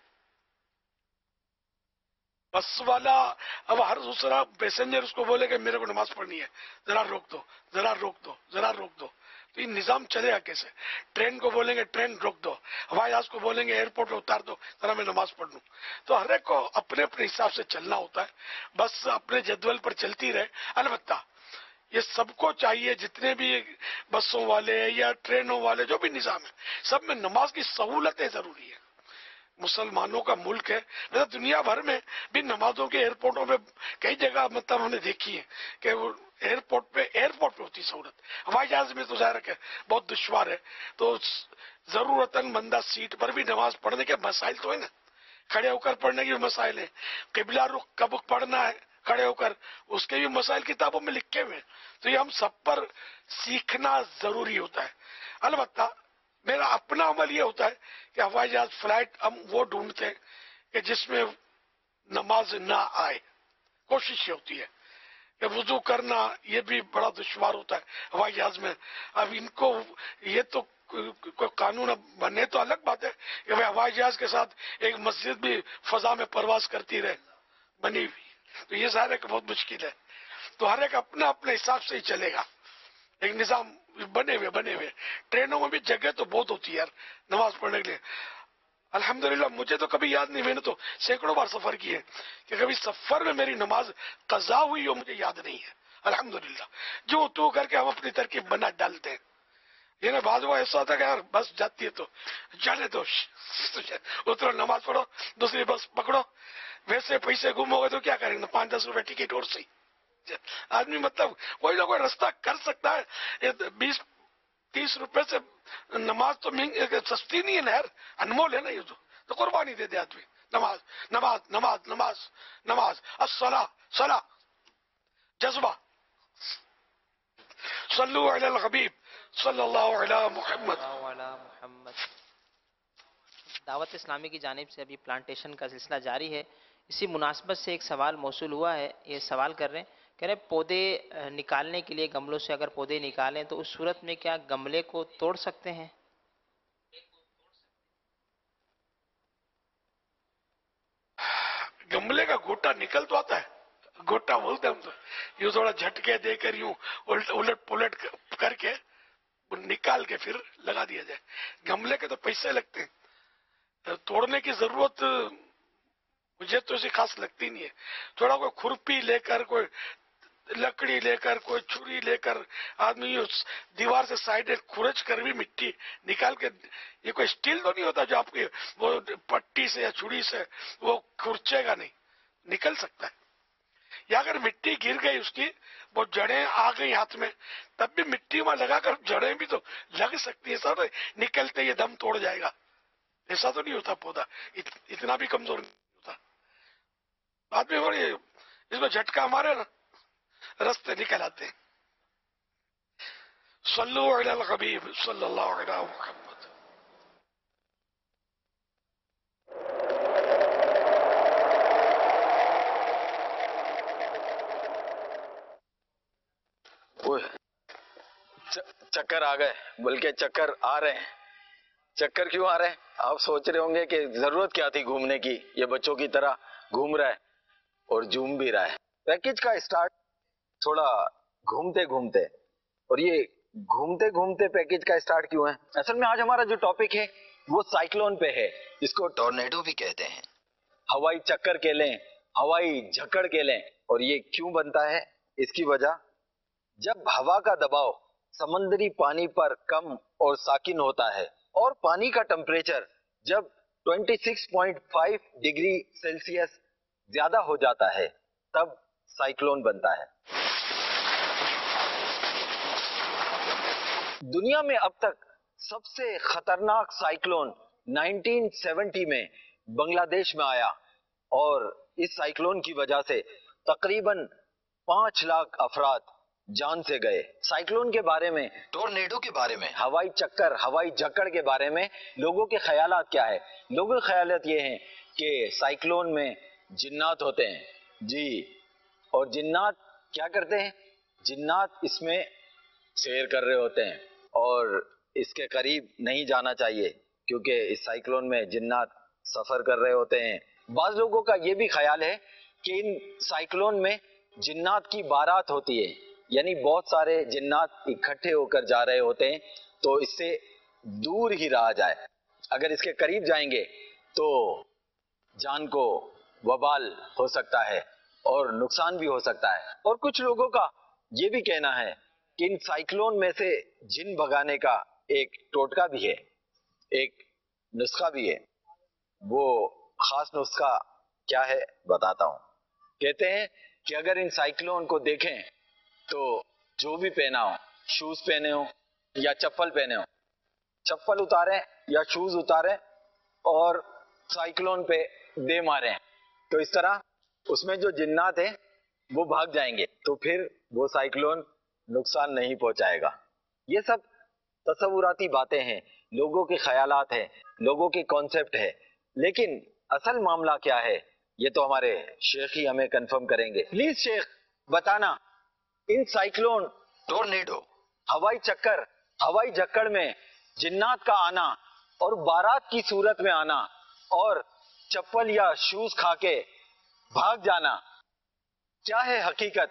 بس والا اب ہر دوسرا پیسنجر اس کو بولے کہ میرے کو نماز پڑھنی ہے، ذرا روک دو ذرا روک دو ذرا روک دو، تو یہ نظام چلے گا کیسے؟ ٹرین کو بولیں گے ٹرین روک دو، ہوائی جہاز کو بولیں گے ایئرپورٹ پہ اتار دو ذرا میں نماز پڑھ لوں. تو ہر ایک کو اپنے اپنے حساب سے چلنا ہوتا ہے. بس اپنے جدول پر چلتی رہے. البتہ یہ سب کو چاہیے، جتنے بھی بسوں والے یا ٹرینوں والے جو بھی نظام ہے، سب میں نماز کی سہولتیں ضروری ہیں. مسلمانوں کا ملک ہے. مطلب دنیا بھر میں بھی نمازوں کے ایئرپورٹوں پہ کئی جگہ مطلب ہم نے دیکھی ہے کہ وہ ایئرپورٹ پہ ایئرپورٹ پہ ہوتی سہولت. ہوائی جہاز میں تو ظاہر ہے بہت دشوار ہے. تو ضرورتاً بندہ سیٹ پر بھی نماز پڑھنے کے مسائل تو ہے نا. کھڑے ہو کر پڑھنے کے بھی مسائل ہیں. قبلہ رخ کب پڑھنا ہے کھڑے ہو کر، اس کے بھی مسائل کتابوں میں لکھے ہوئے ہیں. تو یہ ہم سب پر سیکھنا ضروری ہوتا ہے. البتہ میرا اپنا عمل یہ ہوتا ہے کہ ہوائی جہاز فلائٹ ہم وہ ڈھونڈتے ہیں کہ جس میں نماز نہ آئے. کوشش یہ ہوتی ہے کہ وضو کرنا یہ بھی بڑا دشوار ہوتا ہے ہوائی جہاز میں. اب ان کو یہ تو کوئی قانون بنے تو الگ بات ہے کہ ہوائی جہاز کے ساتھ ایک مسجد بھی فضا میں پرواز کرتی رہے بنی ہوئی. تو یہ ظاہر ہے کہ بہت مشکل ہے. تو ہر ایک اپنا اپنے حساب سے ہی چلے گا. ایک نظام بنے ہوئے بنے ہوئے ٹرینوں میں بھی جگہ تو بہت ہوتی ہے یار نماز پڑھنے کے لیے. الحمدللہ مجھے تو کبھی یاد نہیں، میں نے تو سینکڑوں بار سفر کیے کہ کبھی سفر میں میری نماز قضا ہوئی ہو مجھے یاد نہیں ہے. الحمدللہ جو تو کر کے ہم اپنی ترکیب بنا ڈالتے ہیں. یہ نا بعض وہ ایسا ہوتا کہ یار بس جاتی ہے تو جانے دو، اترو نماز پڑھو دوسری بس پکڑو. ویسے پیسے گم ہو گئے تو کیا کریں گے؟ پانچ دس روپے ٹکٹ اور صحیح. آدمی مطلب کوئی نہ کوئی راستہ کر سکتا ہے. بیس تیس روپے سے نماز تو سستی نہیں ہے نا یار, انمول ہے نا یہ تو, تو قربانی دے دے آدمی. نماز نماز نماز نماز نماز الصلاۃ صلاۃ جذبہ. صلو علی الحبیب صلی اللہ علی محمد. دعوت اسلامی کی جانب سے ابھی پلانٹیشن کا سلسلہ جاری ہے. اسی مناسبت سے ایک سوال موصول ہوا ہے. یہ سوال کر رہے ہیں, کہہ رہے پودے نکالنے کے لیے گملوں سے اگر پودے نکالیں تو اس صورت میں کیا گملے کو توڑ سکتے ہیں؟ گملے کا گوٹا نکل تو آتا ہے, گوٹا بولتے ہیں ہم تو, یوں تھوڑا جھٹکے دے کر یوں الٹ پلٹ کر کے نکال کے پھر لگا دیا جائے. گملے کے تو پیسے لگتے ہیں, توڑنے کی ضرورت مجھے تو ایسی خاص لگتی نہیں ہے. تھوڑا کوئی کھرپی لے کر, کوئی لکڑی لے کر, کوئی چھری لے کر آدمی دیوار سے سائڈ کھرچ کر بھی مٹی نکال کے, یہ کوئی اسٹیل تو نہیں ہوتا جو آپ کی وہ پٹی سے یا چھری سے وہ کھرچے گا نہیں, نکل سکتا ہے. یا اگر مٹی گر گئی اس کی, وہ جڑیں آ گئی ہاتھ میں, تب بھی مٹی میں لگا کر جڑیں بھی تو لگ سکتی ہے. سر نکلتے یہ دم توڑ جائے گا, ایسا تو نہیں ہوتا پودا, اتنا بھی کمزور نہیں ہوتا آدمی. اور اس میں جھٹکا مارے نا رستے نکل آتے ہیں. صلو علی الحبیب صلی اللہ علیہ محمد. چکر آ گئے, بلکہ چکر آ رہے ہیں. چکر کیوں آ رہے ہیں آپ سوچ رہے ہوں گے کہ ضرورت کیا تھی گھومنے کی, یہ بچوں کی طرح گھوم رہا ہے اور جھوم بھی رہا ہے. پیکج کا اسٹارٹ تھوڑا گھومتے گھومتے, اور یہ گھومتے گھومتے پیکج کا اسٹارٹ کیوں ہے؟ اصل میں آج ہمارا جو ٹاپک ہے وہ سائیکلون پہ ہے, جس کو ٹورنیڈو بھی کہتے ہیں. ہوائی چکر کہہ لیں, ہوائی جھکڑ کہہ لیں. اور یہ کیوں بنتا ہے؟ اس کی وجہ, جب ہوا کا دباؤ سمندری پانی پر کم اور ساکن ہوتا ہے اور پانی کا ٹمپریچر جب چھبیس پوائنٹ پانچ ڈگری سیلسیس زیادہ ہو جاتا ہے تب سائیکلون بنتا ہے. دنیا میں اب تک سب سے خطرناک سائیکلون نائنٹین سیونٹی میں بنگلہ دیش میں آیا, اور اس سائیکلون کی وجہ سے تقریباً پانچ لاکھ افراد جان سے گئے. سائیکلون کے بارے میں, ٹورنیڈو کے بارے میں, ہوائی چکر, ہوائی جھکڑ کے بارے میں لوگوں کے خیالات کیا ہے؟ لوگوں کے خیالات یہ ہیں کہ سائیکلون میں جنات ہوتے ہیں. جی, اور جنات کیا کرتے ہیں؟ جنات اس میں سیر کر رہے ہوتے ہیں, اور اس کے قریب نہیں جانا چاہیے کیونکہ اس سائیکلون میں جنات سفر کر رہے ہوتے ہیں. بعض لوگوں کا یہ بھی خیال ہے کہ ان سائیکلون میں جنات کی بارات ہوتی ہے, یعنی بہت سارے جنات اکٹھے ہو کر جا رہے ہوتے ہیں, تو اس سے دور ہی رہا جائے. اگر اس کے قریب جائیں گے تو جان کو وبال ہو سکتا ہے اور نقصان بھی ہو سکتا ہے. اور کچھ لوگوں کا یہ بھی کہنا ہے کہ ان سائیکلون میں سے جن بھگانے کا ایک ٹوٹکا بھی ہے, ایک نسخہ بھی ہے. وہ خاص نسخہ کیا ہے بتاتا ہوں. کہتے ہیں کہ اگر ان سائیکلون کو دیکھیں تو جو بھی پہنا ہو, شوز پہنے ہو یا چپل پہنے ہو, چپل اتاریں یا شوز اتاریں اور سائیکلون پہ دے ماریں, تو اس طرح اس میں جو جنات ہیں وہ بھاگ جائیں گے, تو پھر وہ سائیکلون نقصان نہیں پہنچائے گا. یہ سب تصوراتی باتیں ہیں, لوگوں کے خیالات ہیں, لوگوں کے کانسیپٹ ہے. لیکن اصل معاملہ کیا ہے یہ تو ہمارے شیخ ہی ہمیں کنفرم کریں گے. پلیز شیخ بتانا, ان سائیکلون, ٹورنیڈو, ہوائی چکر, ہوائی جھکڑ میں جنات کا آنا اور بارات کی صورت میں آنا اور چپل یا شوز کھا کے بھاگ جانا, کیا ہے حقیقت,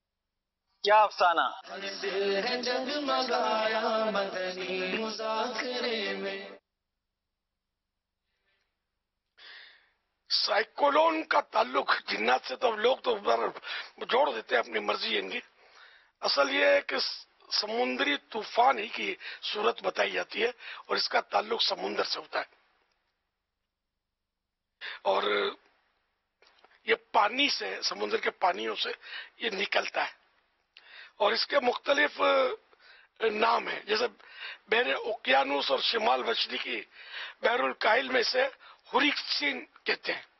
کیا افسانہ؟ سائیکلون کا تعلق جنات سے تو لوگ تو جوڑ دیتے ہیں اپنی مرضی ان کی. اصل یہ ہے کہ سمندری طوفان ہی کی صورت بتائی جاتی ہے اور اس کا تعلق سمندر سے ہوتا ہے. اور یہ پانی سے، سمندر کے پانیوں سے یہ نکلتا ہے، اور اس کے مختلف نام ہیں، جیسے بحر اوقیانوس اور شمال مشرقی بحر الکاہل میں سے ہوریکسین کہتے ہیں،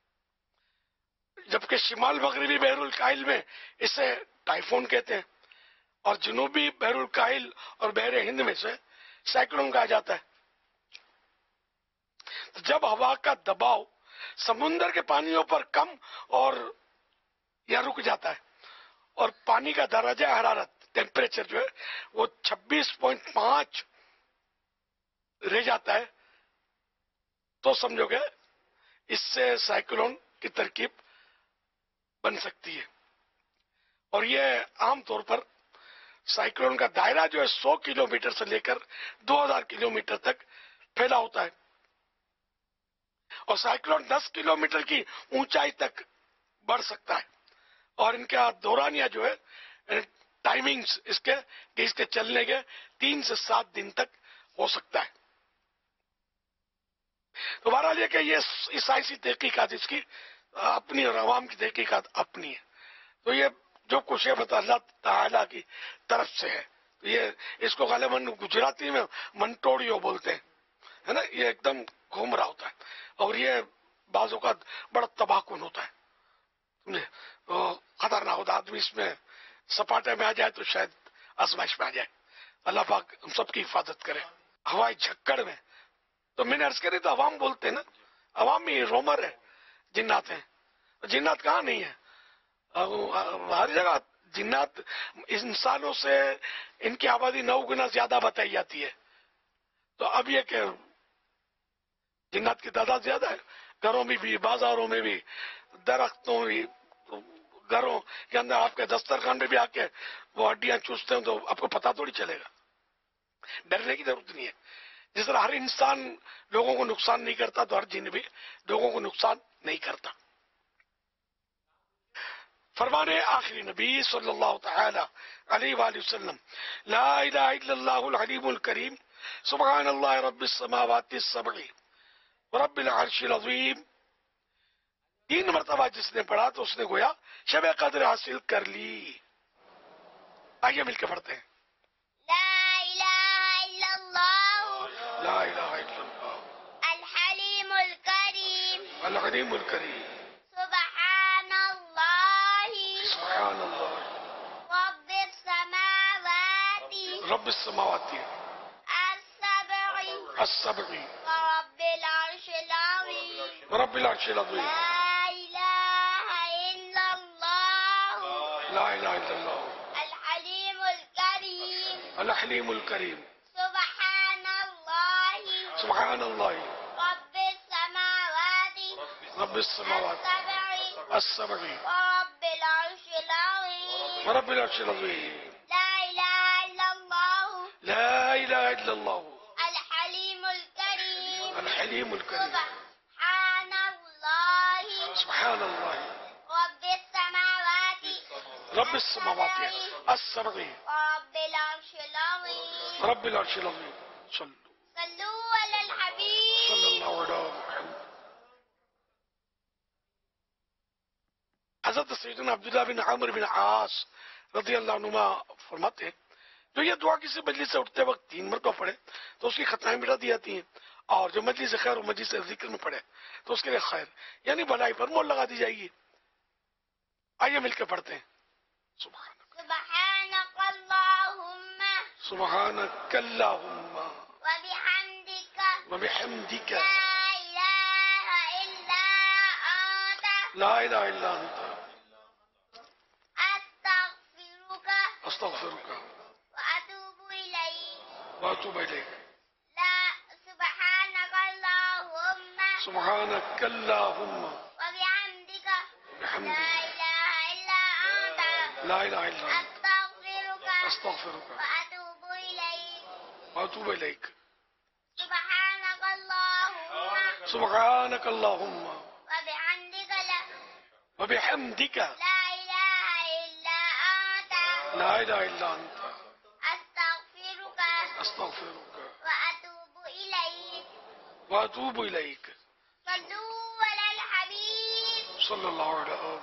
جبکہ شمال مغربی بحر الکاہل میں اسے ٹائفون کہتے ہیں، اور جنوبی بحر الکاہل اور بحر ہند میں سے سائیکلون کہا جاتا ہے۔ جب ہوا کا دباؤ سمندر کے پانیوں پر کم اور یا رک جاتا ہے اور پانی کا درجہ حرارت ٹیمپریچر جو ہے وہ چھبیس پوائنٹ پانچ رہ جاتا ہے، تو سمجھو گے اس سے سائیکلون کی ترکیب بن سکتی ہے۔ اور یہ عام طور پر سائیکلون کا دائرہ جو ہے سو کلو میٹر سے لے کر دو ہزار کلو میٹر تک پھیلا ہوتا ہے، اور سائیکلون دس کلو میٹر کی اونچائی تک بڑھ سکتا ہے، اور ان کا دورانیہ جو ہے ٹائمنگز اس کے کہ اس کے چلنے کے تین سے سات دن تک ہو سکتا ہے۔ تو بہرحال یہ کہ یہ سائنسی تحقیقات اس کی اپنی اور عوام کی تحقیقات اپنی ہے، تو یہ جو کچھ ہے بتا اللہ تعالیٰ کی طرف سے ہے۔ تو یہ اس کو غالباً گجراتی میں منٹوڑیو بولتے ہیں، ہے نا، یہ ایک دم گھوم رہا ہوتا ہے، اور یہ بعض اوقات بڑا تباہ کن ہوتا ہے، سمجھے، تو خطرناک ہوتا ہے، آدمی اس میں سپاٹے میں آ جائے تو شاید آزمائش میں آ جائے۔ اللہ پاک ہم سب کی حفاظت کرے۔ ہوائی جھکڑ میں تو میں نے عرض کری تو عوام بولتے ہیں نا، عوام میں رومر ہے، جنات ہیں، جنات کہاں نہیں ہے، ہر جگہ جنات انسانوں سے ان کی آبادی نو گنا زیادہ بتائی جاتی ہے، تو اب یہ کہ جنات کی تعداد زیادہ ہے، گھروں میں بھی، بازاروں میں بھی، درختوں میں، گھروں کے اندر آپ کے دسترخوان میں بھی آ کے وہ ہڈیاں چوستے ہیں، تو آپ کو پتہ تھوڑی چلے گا۔ ڈرنے کی ضرورت نہیں ہے، جس طرح ہر انسان لوگوں کو نقصان نہیں کرتا تو ہر جن بھی لوگوں کو نقصان نہیں کرتا۔ فرمانے آخری نبی صلی اللہ تعالی علیہ وآلہ وسلم، لا الہ الا اللہ العلیم الکریم، سبحان اللہ رب السماوات السبع رب العرش العظیم، تین مرتبہ جس نے پڑھا تو اس نے گویا شب قدر حاصل کر لی۔ آئیے مل کے پڑھتے ہیں، لا الہ الا اللہ لا الہ الا اللہ الحلیم الکریم العلیم الکریم سبحان اللہ سبحان اللہ رب السماوات رب السماوات السبع السبع ورب العرش العظیم رب العرش العظیم لا الہ الا اللہ لا الہ الا اللہ الحلیم الکریم الحلیم الکریم سبحان اللہ سبحان اللہ رب السماوات رب السماوات السبع السبع ورب العرش العظیم رب العرش العظیم لا الہ الا اللہ لا الہ الا اللہ الحلیم الکریم الحلیم الکریم سبحان اللہ سبحان اللہ رب السماوات رب السماوات السبع ورب العرش العظیم رب العرش العظیم صلو صلو علی الحبیب صلی اللہ علیہ محمد۔ حضرت سیدنا عبداللہ بن عمر بن عاص رضی اللہ عنہما فرماتے ہیں، جو یہ دعا کسی مجلس سے اٹھتے وقت تین مرتبہ پڑھے تو اس کی خطائیں مٹا دی جاتی ہیں، اور جو مجلس خیر اور مجلس ذکر میں پڑھے تو اس کے لیے خیر یعنی بھلائی پر مہر لگا دی جائے گی۔ آئیے مل کے پڑھتے ہیں، سبحان سبحانک اللہم سبحانک اللہم وبحمدک وبحمدک لا الہ الا انت لا الہ الا انت استغفرک استغفرک واتوب الیک واتوب الیک لا سبحانک اللہم سبحانک اللہم وبحمدک وبحمدک لا الہ الا انت لا الہ الا انت استغفرک استغفرک واتوب الیک واتوب الیک سبحانک اللہم سبحانک اللہم وبحمدک لا وبحمدک لا الہ الا انت لا الہ الا انت استغفرک استغفرک واتوب الیک واتوب الیک صلو علی الحبیب صلی اللہ علیہ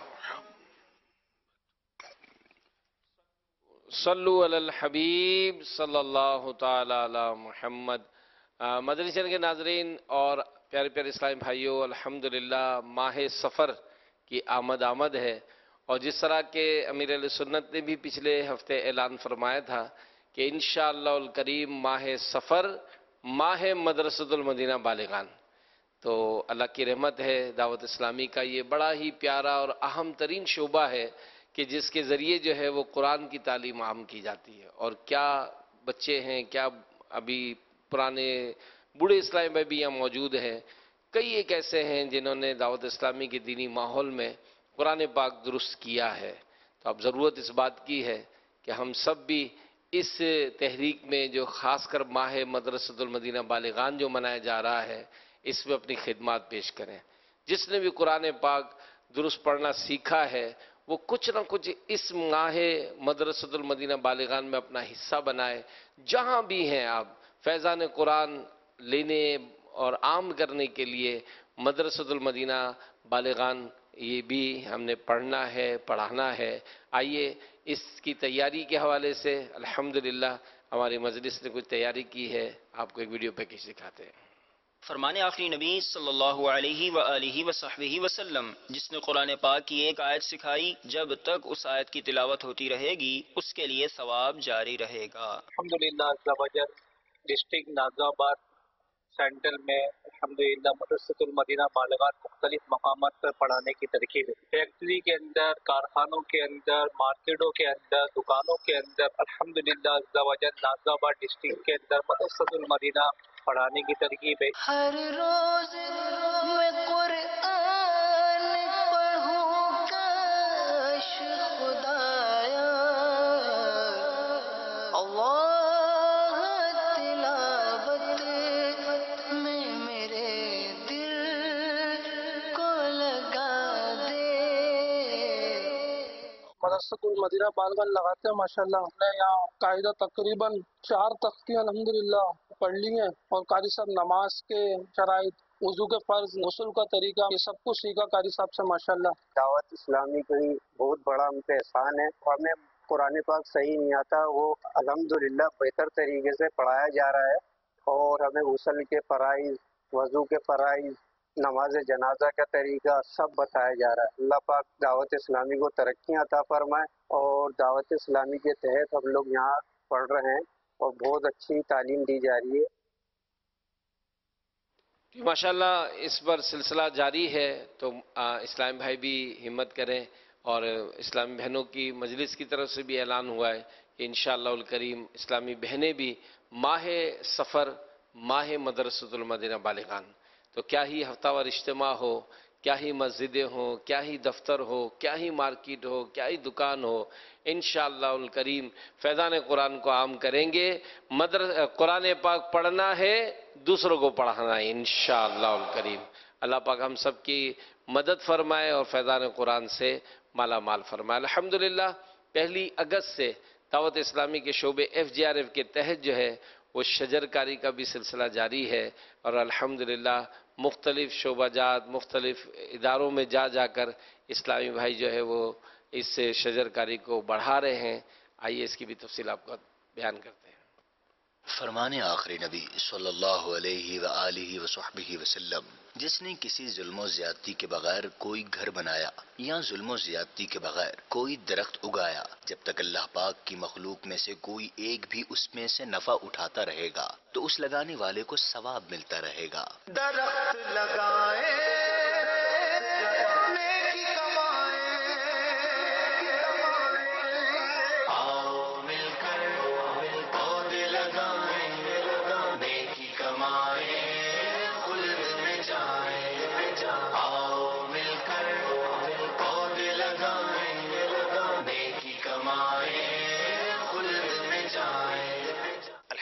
صلو علی الحبیب صلی اللہ تعالی علی محمد۔ مدنی چینل کے ناظرین اور پیارے پیارے اسلامی بھائیوں، الحمدللہ ماہ سفر کی آمد آمد ہے، اور جس طرح کے امیر اہل سنت نے بھی پچھلے ہفتے اعلان فرمایا تھا کہ انشاءاللہ الکریم ماہ سفر ماہ مدرسۃ المدینہ بالغان، تو اللہ کی رحمت ہے دعوت اسلامی کا یہ بڑا ہی پیارا اور اہم ترین شعبہ ہے کہ جس کے ذریعے جو ہے وہ قرآن کی تعلیم عام کی جاتی ہے۔ اور کیا بچے ہیں، کیا ابھی پرانے بوڑھے اسلامی بھائی بھی یہاں موجود ہیں، کئی ایک ایسے ہیں جنہوں نے دعوت اسلامی کے دینی ماحول میں قرآن پاک درست کیا ہے۔ تو اب ضرورت اس بات کی ہے کہ ہم سب بھی اس تحریک میں جو خاص کر ماہ مدرسۃ المدینہ بالغان جو منایا جا رہا ہے، اس میں اپنی خدمات پیش کریں۔ جس نے بھی قرآن پاک درست پڑھنا سیکھا ہے وہ کچھ نہ کچھ اس ماہ مدرسۃ المدینہ بالغان میں اپنا حصہ بنائے۔ جہاں بھی ہیں آپ، فیضان قرآن لینے اور عام کرنے کے لیے مدرسۃ المدینہ بالغان یہ بھی ہم نے پڑھنا ہے، پڑھانا ہے۔ آئیے اس کی تیاری کے حوالے سے الحمدللہ ہماری مجلس نے کچھ تیاری کی ہے، آپ کو ایک ویڈیو پیکج دکھاتے ہیں۔ فرمان آخری نبی صلی اللہ علیہ وآلہ وصحبہ وسلم، جس نے قرآن پاک کی ایک آیت سکھائی، جب تک اس آیت کی تلاوت ہوتی رہے گی اس کے لیے ثواب جاری رہے گا۔ الحمدللہ ڈسٹرکٹ نازیہ آباد سینٹر میں الحمدللہ مدرسۃ المدینہ بالغان مختلف مقامات پر پڑھانے کی ترکیب ہے۔ فیکٹری کے اندر، کارخانوں کے اندر، مارکیٹوں کے اندر، دکانوں کے اندر الحمدللہ نازیہ آباد ڈسٹرکٹ کے اندر مدرسۃ المدینہ پڑھانے کی ترکیب ہے۔ ہر روز میں قرآن پڑھوں کاش خدایا، اللہ تلاوت میں میرے دل کو لگا دے۔ مدرسۃ المدینہ بالغان لگاتے ہیں ماشاءاللہ۔ ہم نے یہاں قاعدہ تقریباً چار تختیاں الحمدللہ پڑھ لی ہیں، اور قاری صاحب نماز کے شرائط، وضو کے فرض، غسل کا طریقہ، یہ سب کچھ سیکھا قاری صاحب سے ماشاءاللہ۔ دعوت اسلامی کوئی بہت بڑا ہم پہ احسان ہے۔ ہمیں قرآن پاک صحیح نہیں آتا، وہ الحمدللہ بہتر طریقے سے پڑھایا جا رہا ہے، اور ہمیں غسل کے فرائض، وضو کے فرائض، نماز جنازہ کا طریقہ سب بتایا جا رہا ہے۔ اللہ پاک دعوت اسلامی کو ترقیاں عطا فرمائے، اور دعوت اسلامی کے تحت ہم لوگ یہاں پڑھ رہے ہیں اور بہت اچھی تعلیم دی جا رہی ہے۔ ماشاءاللہ اس پر سلسلہ جاری ہے، تو اسلامی بھائی بھی ہمت کریں، اور اسلامی بہنوں کی مجلس کی طرف سے بھی اعلان ہوا ہے کہ انشاءاللہ الکریم اسلامی بہنیں بھی ماہ سفر ماہ مدرسۃ المدینہ بالغان، تو کیا ہی ہفتہ وار اجتماع ہو، کیا ہی مسجدیں ہوں، کیا ہی دفتر ہو، کیا ہی مارکیٹ ہو، کیا ہی دکان ہو، انشاءاللہ الکریم فیضان قرآن کو عام کریں گے۔ مدرس قرآن پاک پڑھنا ہے، دوسروں کو پڑھانا ہے انشاءاللہ الکریم۔ اللہ پاک ہم سب کی مدد فرمائے اور فیضان قرآن سے مالا مال فرمائے۔ الحمدللہ پہلی اگست سے دعوت اسلامی کے شعبے ایف جی آر ایف کے تحت جو ہے وہ شجر کاری کا بھی سلسلہ جاری ہے، اور الحمدللہ مختلف شعبہ جات، مختلف اداروں میں جا جا کر اسلامی بھائی جو ہے وہ اس شجر کاری کو بڑھا رہے ہیں۔ آئیے اس کی بھی تفصیل آپ کو بیان کرتے ہیں۔ فرمان آخری نبی صلی اللہ علیہ وآلہ وصحبہ وسلم، جس نے کسی ظلم و زیادتی کے بغیر کوئی گھر بنایا یا ظلم و زیادتی کے بغیر کوئی درخت اگایا، جب تک اللہ پاک کی مخلوق میں سے کوئی ایک بھی اس میں سے نفع اٹھاتا رہے گا تو اس لگانے والے کو ثواب ملتا رہے گا۔ درخت لگائے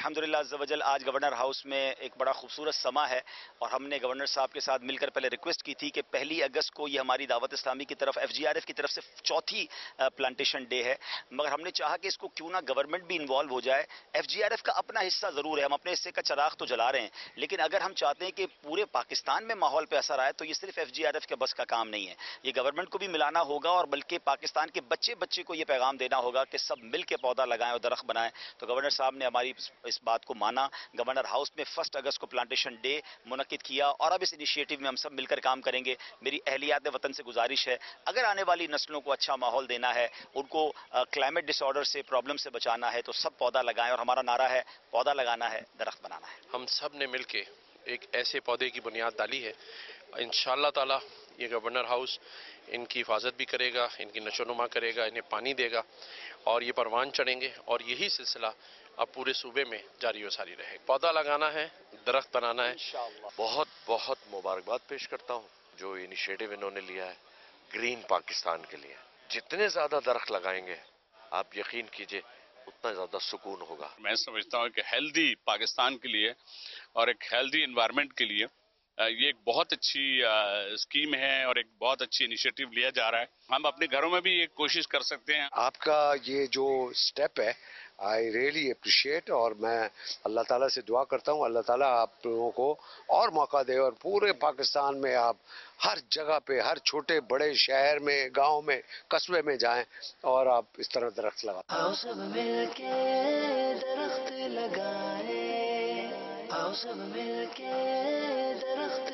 الحمدللہ عز و جل آج گورنر ہاؤس میں ایک بڑا خوبصورت سما ہے اور ہم نے گورنر صاحب کے ساتھ مل کر پہلے ریکویسٹ کی تھی کہ پہلی اگست کو یہ ہماری دعوت اسلامی کی طرف ایف جی آر ایف کی طرف سے چوتھی پلانٹیشن ڈے ہے، مگر ہم نے چاہا کہ اس کو کیوں نہ گورنمنٹ بھی انوالو ہو جائے۔ ایف جی آر ایف کا اپنا حصہ ضرور ہے، ہم اپنے حصے کا چراغ تو جلا رہے ہیں، لیکن اگر ہم چاہتے ہیں کہ پورے پاکستان میں ماحول پہ اثر آئے تو یہ صرف ایف جی آر ایف کے بس کا کام نہیں ہے، یہ گورنمنٹ کو بھی ملانا ہوگا اور بلکہ پاکستان کے بچے بچے کو یہ پیغام دینا ہوگا کہ سب مل کے پودا لگائیں اور درخت بنائیں۔ تو گورنر صاحب نے ہماری اس بات کو مانا، گورنر ہاؤس میں فرسٹ اگست کو پلانٹیشن ڈے منعقد کیا اور اب اس انیشیٹو میں ہم سب مل کر کام کریں گے۔ میری اہلیات وطن سے گزارش ہے، اگر آنے والی نسلوں کو اچھا ماحول دینا ہے، ان کو کلائمیٹ ڈس آرڈر سے پرابلم سے بچانا ہے تو سب پودا لگائیں، اور ہمارا نعرہ ہے پودا لگانا ہے، درخت بنانا ہے۔ ہم سب نے مل کے ایک ایسے پودے کی بنیاد ڈالی ہے، انشاءاللہ تعالی یہ گورنر ہاؤس ان کی حفاظت بھی کرے گا، ان کی نشو نما کرے گا، انہیں پانی دے گا اور یہ پروان چڑھیں گے، اور یہی سلسلہ اب پورے صوبے میں جاری و ساری رہے گا۔ پودا لگانا ہے، درخت بنانا ہے۔ بہت بہت مبارکباد پیش کرتا ہوں جو انیشیٹو انہوں نے لیا ہے گرین پاکستان کے لیے۔ جتنے زیادہ درخت لگائیں گے آپ یقین کیجئے اتنا زیادہ سکون ہوگا۔ میں سمجھتا ہوں کہ ہیلدی پاکستان کے لیے اور ایک ہیلدی انوائرمنٹ کے لیے یہ ایک بہت اچھی اسکیم ہے اور ایک بہت اچھی انیشیٹو لیا جا رہا ہے۔ ہم اپنے گھروں میں بھی یہ کوشش کر سکتے ہیں۔ آپ کا یہ جو سٹیپ ہے آئی ریئلی اپریشیٹ، اور میں اللہ تعالیٰ سے دعا کرتا ہوں اللہ تعالیٰ آپ لوگوں کو اور موقع دے اور پورے پاکستان میں آپ ہر جگہ پہ، ہر چھوٹے بڑے شہر میں، گاؤں میں، قصبے میں جائیں اور آپ اس طرح درخت لگائیں۔ آؤ سب مل کے درخت لگائیں، آؤ سب مل کے درخت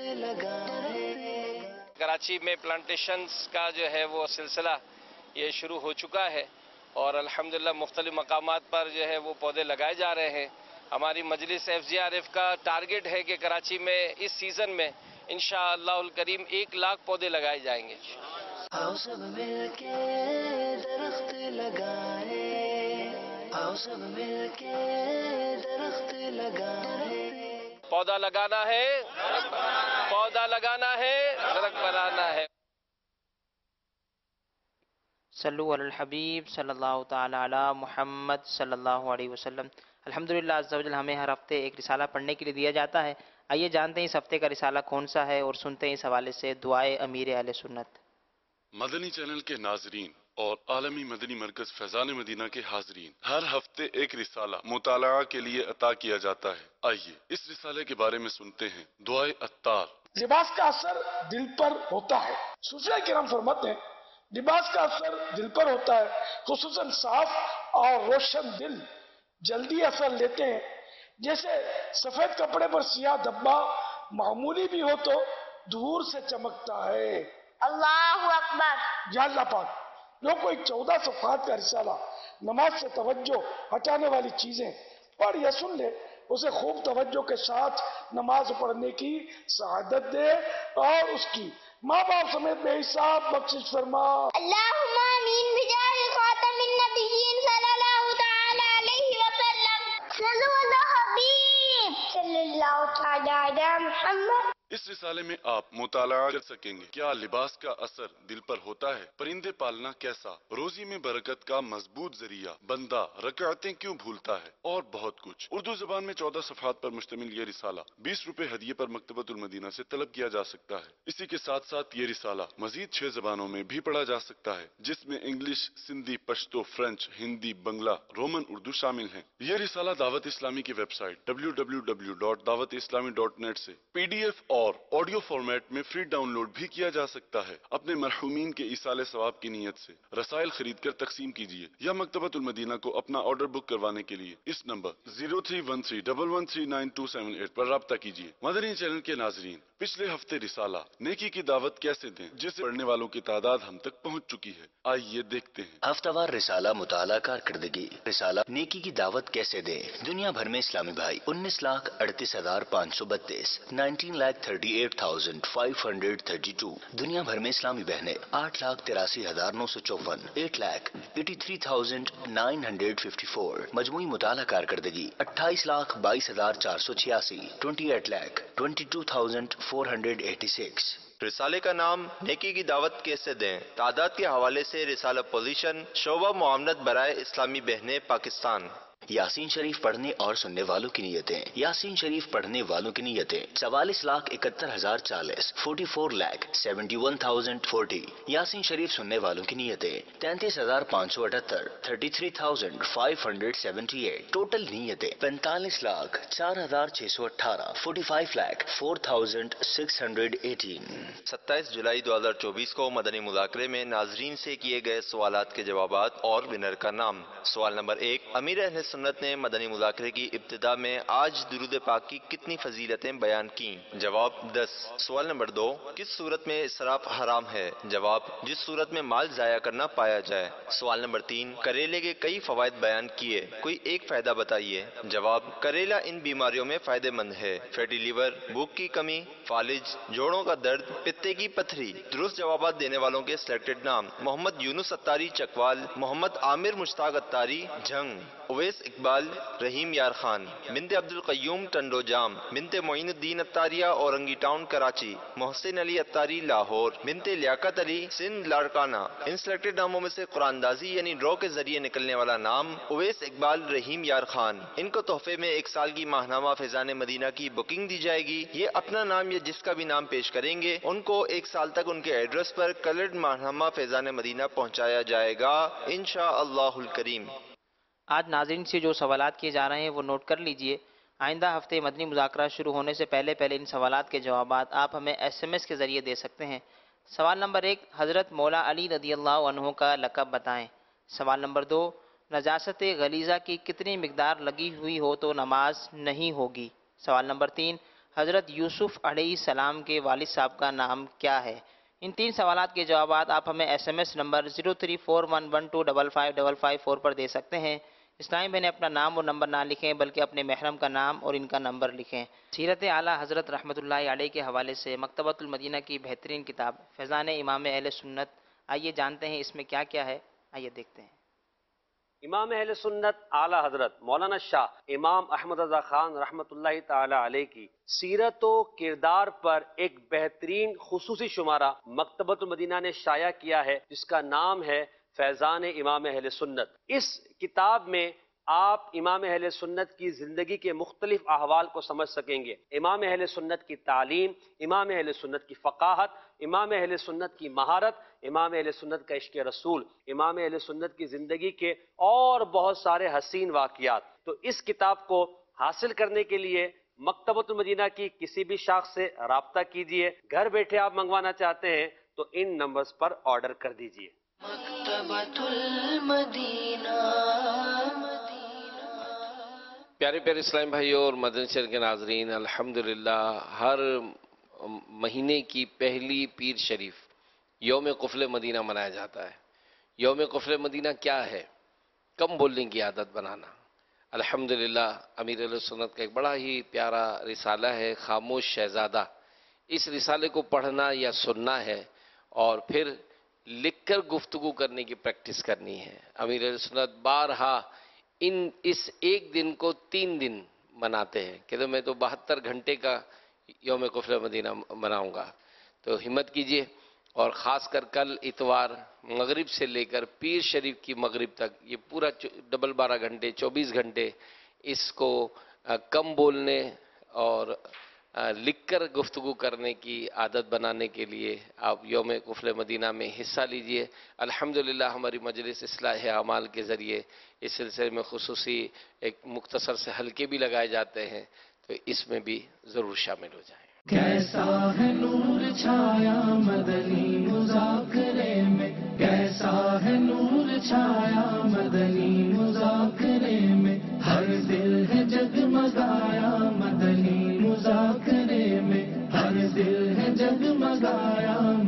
لگائیں۔ کراچی میں پلانٹیشنز کا جو ہے وہ سلسلہ یہ شروع ہو چکا ہے اور الحمدللہ مختلف مقامات پر جو ہے وہ پودے لگائے جا رہے ہیں۔ ہماری مجلس ایف جی آر ایف کا ٹارگٹ ہے کہ کراچی میں اس سیزن میں انشاءاللہ الکریم ایک لاکھ پودے لگائے جائیں گے۔ آؤ سب مل کے درخت لگائیں، آؤ سب مل کے درخت لگائیں۔ پودا لگانا ہے، پودا لگانا ہے، درخت بنانا ہے۔ صلو علی الحبیب صلی اللہ تعالی علی محمد صلی اللہ علیہ وسلم۔ الحمدللہ عز و جل ہمیں ہر ہفتے ایک رسالہ پڑھنے کے لیے دیا جاتا ہے۔ آئیے جانتے ہیں اس ہفتے کا رسالہ کون سا ہے اور سنتے ہیں اس حوالے سے دعائے امیر اہل سنت۔ مدنی چینل کے ناظرین اور عالمی مدنی مرکز فیضان مدینہ کے حاضرین، ہر ہفتے ایک رسالہ مطالعہ کے لیے عطا کیا جاتا ہے۔ آئیے اس رسالے کے بارے میں سنتے ہیں۔ دعائے عطار۔ لباس کا اثر دل پر ہوتا ہے۔ صوفیاء کرام فرماتے ہیں لباس کا اثر دل پر ہوتا ہے، خصوصاً صاف اور روشن دل جلدی اثر لیتے ہیں۔ جیسے سفید کپڑے پر سیاہ دھبا معمولی بھی ہو تو دور سے چمکتا ہے۔ اللہ اکبر۔ یا اللہ پاک جو کوئی چودہ صفحات کا رسالہ نماز سے توجہ ہٹانے والی چیزیں پڑھ یا سن لے اسے خوب توجہ کے ساتھ نماز پڑھنے کی سعادت دے اور اس کی ماں باپ سمیت بے حساب بخشش فرما۔ اللہم آمین بجاہ خاتم النبیین صلی اللہ تعالی علیہ وسلم۔ صلو علی حبیب صلی اللہ تعالی علی محمد۔ اس رسالے میں آپ مطالعہ کر سکیں گے کیا لباس کا اثر دل پر ہوتا ہے، پرندے پالنا کیسا، روزی میں برکت کا مضبوط ذریعہ، بندہ رکعتیں کیوں بھولتا ہے، اور بہت کچھ۔ اردو زبان میں چودہ صفحات پر مشتمل یہ رسالہ بیس روپے ہدیے پر مکتبۃ المدینہ سے طلب کیا جا سکتا ہے۔ اسی کے ساتھ ساتھ یہ رسالہ مزید چھ زبانوں میں بھی پڑھا جا سکتا ہے، جس میں English, Sindhi, Pashto, French, Hindi, Bangla, Roman Urdu شامل ہیں۔ یہ رسالہ دعوت اسلامی کی website W W W dot Dawat Islami dot net سے پی ڈی ایف اور آڈیو فارمیٹ میں فری ڈاؤن لوڈ بھی کیا جا سکتا ہے۔ اپنے مرحومین کے ایصال ثواب کی نیت سے رسائل خرید کر تقسیم کیجیے یا مکتبۃ المدینہ کو اپنا آرڈر بک کروانے کے لیے اس نمبر zero three one three double one three nine two seven eight پر رابطہ کیجیے۔ مدنی چینل کے ناظرین، پچھلے ہفتے رسالہ نیکی کی دعوت کیسے دیں جسے پڑھنے والوں کی تعداد ہم تک پہنچ چکی ہے، آئیے دیکھتے ہیں۔ ہفتہ وار رسالہ مطالعہ کارکردگی۔ رسالہ نیکی کی دعوت کیسے دیں۔ دنیا بھر میں اسلامی بھائی انیس لاکھ اڑتیس ہزار پانچ سو بتیس nineteen lakh thirty eight thousand five hundred thirty two دنیا بھر میں اسلامی بہنیں آٹھ لاکھ تراسی ہزار نو سو چوون eight lakh eighty three thousand nine hundred fifty four مجموعی مطالعہ کارکردگی اٹھائیس لاکھ بائیس ہزار چار سو چھیاسی twenty eight lakh twenty two thousand four hundred eighty six. رسالے کا نام نیکی کی دعوت کیسے دیں۔ تعداد کے حوالے سے رسالہ پوزیشن شعبہ معاونت برائے اسلامی بہنیں پاکستان۔ यासीन शरीफ पढ़ने और सुनने वालों की नियतें। यासीन शरीफ पढ़ने वालों की नियतें चवालीस लाख इकहत्तर हजार चालीस forty four lakh seventy one thousand forty. Yaseen Sharif सुनने वालों की नियतें तैंतीस हजार पाँच सौ अठहत्तर thirty three thousand five hundred seventy eight. Total नियतें पैंतालीस लाख चार हजार छह सौ अठारह forty five lakh four thousand six hundred eighteen. सत्ताईस जुलाई दो हजार चौबीस को मदनी मुज़ाकरे में नाजरीन से किए गए सवालात के जवाबात और विनर का नाम। सवाल नंबर एक, अमीर अहले सुन्नत ने मदनी मुज़ाकरे की इब्तिदा में आज दुरूद पाक की कितनी फजीलतें बयान की? जवाब दस। सवाल नंबर दो, किस सूरत में इसराफ हराम है? जवाब, जिस सूरत में माल जाया करना पाया जाए। सवाल नंबर तीन, करेले के कई फवायद बयान किए, कोई एक फायदा बताइए। जवाब, करेला इन बीमारियों में फायदेमंद है, फैटी लीवर, भूख की कमी, फालिज, जोड़ों का दर्द, पित्ते की पथरी। दुरुस्त जवाब देने वालों के सिलेक्टेड नाम: मोहम्मद यूनुस अत्तारी चकवाल, मोहम्मद आमिर मुश्ताक अत्तारी झंग, उवैस इकबाल, रहीम यार खान, बिनते अब्दुल कय्यूम टंडोजाम, बिनते मोइनुद्दीन अत्तारिया औरंगी टाउन कराची, मोहसिन अली अत्तारी लाहौर, बिनते लियाकत अली सिंध लाड़काना। इन सिलेक्टेड नामों में से कुरानदाजी यानी ड्रॉ के जरिए निकलने वाला नाम उवैस इकबाल, रहीम यार खान। इनको तोहफे में एक साल की माहनामा फैजान मदीना की बुकिंग दी जाएगी। ये अपना नाम या जिसका भी नाम पेश करेंगे उनको एक साल तक उनके एड्रेस पर कलर्ड माहनामा फैजान मदीना पहुँचाया जाएगा इंशाअल्लाहुल करीम। आज नाज़रीन से जो सवालात किए जा रहे हैं वो नोट कर लीजिए। आइंदा हफ्ते मदनी मुज़ाकरा शुरू होने से पहले पहले इन सवालात के जवाबात आप हमें एसएमएस के ज़रिए दे सकते हैं। सवाल नंबर एक, हज़रत मौला अली रज़ियल्लाहु अन्हु का लक़ब बताएं। सवाल नंबर दो, नजासत गलीज़ा की कितनी मिक़दार लगी हुई हो तो नमाज नहीं होगी। सवाल नंबर तीन, हज़रत यूसुफ़ अलैहिस्सलाम के वालिद साहब का नाम क्या है। इन तीन सवालात के जवाबात आप हमें SMS number zero three four one one two double five double five four पर दे सकते हैं। इस्लामी मैंने अपना नाम और नंबर ना लिखें बल्कि अपने महरम का नाम और इनका नंबर लिखें। सीरत आला हज़रत रहमतुल्लाहि अलैह के हवाले से मकतबतुल मदीना की बेहतरीन किताब फैज़ान इमाम अहले सुन्नत, आइए जानते हैं इसमें क्या क्या है, आइए देखते हैं। इमाम अहले सुन्नत आला हजरत मौलाना शाह इमाम अहमद रज़ा खान रहमतुल्लाहि ताला अलैह की सीरत व किरदार पर एक बेहतरीन खुसूसी शुमारा मकतबतुल मदीना ने शाया किया है जिसका नाम है फैज़ान इमाम अहले सुन्नत। इस किताब में आप इमाम अहले सुन्नत की ज़िंदगी के मुख्तलिफ अहवाल को समझ सकेंगे। इमाम अहले सुन्नत की तालीम, इमाम अहले सुन्नत की फ़क़ाहत, इमाम अहले सुन्नत की महारत, इमाम अहले सुन्नत का इश्क़ रसूल, इमाम अहले सुन्नत की ज़िंदगी के और बहुत सारे हसीन वाक़ियात। तो इस किताब को हासिल करने के लिए मकतबतुल मदीना की किसी भी शाख से राब्ता कीजिए। घर बैठे आप मंगवाना चाहते हैं तो इन नंबर्स पर ऑर्डर कर दीजिए। प्यारे प्यारे इस्लाम भाइयों और मदनी शहर के नाजरीन, अल्हम्दुलिल्लाह हर महीने की पहली पीर शरीफ यौम कुफल मदीना मनाया जाता है। यौम कुफल मदीना क्या है? कम बोलने की आदत बनाना। अल्हम्दुलिल्लाह अमीर अहले सुन्नत का एक बड़ा ही प्यारा रिसाला है खामोश शहजादा। इस रिसाले को पढ़ना या सुनना है और फिर लिखकर गुफ्तगू करने की प्रैक्टिस करनी है। अमीर अहले सुन्नत बारहा इन इस एक दिन को तीन दिन मनाते हैं कि तो मैं तो बहत्तर घंटे का यौम कुफल मदीना मनाऊंगा। तो हिम्मत कीजिए और ख़ास कर कल इतवार मगरिब से लेकर पीर शरीफ की मगरिब तक ये पूरा डबल बारह घंटे चौबीस घंटे इसको कम बोलने और लिखकर गुफ्तगू करने की आदत बनाने के लिए आप यौम कुफल मदीना में हिस्सा लीजिए। अल्हम्दुलिल्लाह हमारी मजलिस इस्लाह अमाल के ज़रिए इस सिलसिले में खुसूसी एक मुख्तसर से हल्के भी लगाए जाते हैं, तो इसमें भी ज़रूर शामिल हो जाएं। कैसा है नूर छाया मदनी मुज़ाकरे में, कैसा है नूर छाया मदनी मुज़ाकरे में, हर दिल है जगमगाया मदनी मुज़ाकरे में, हर दिल है जगमगाया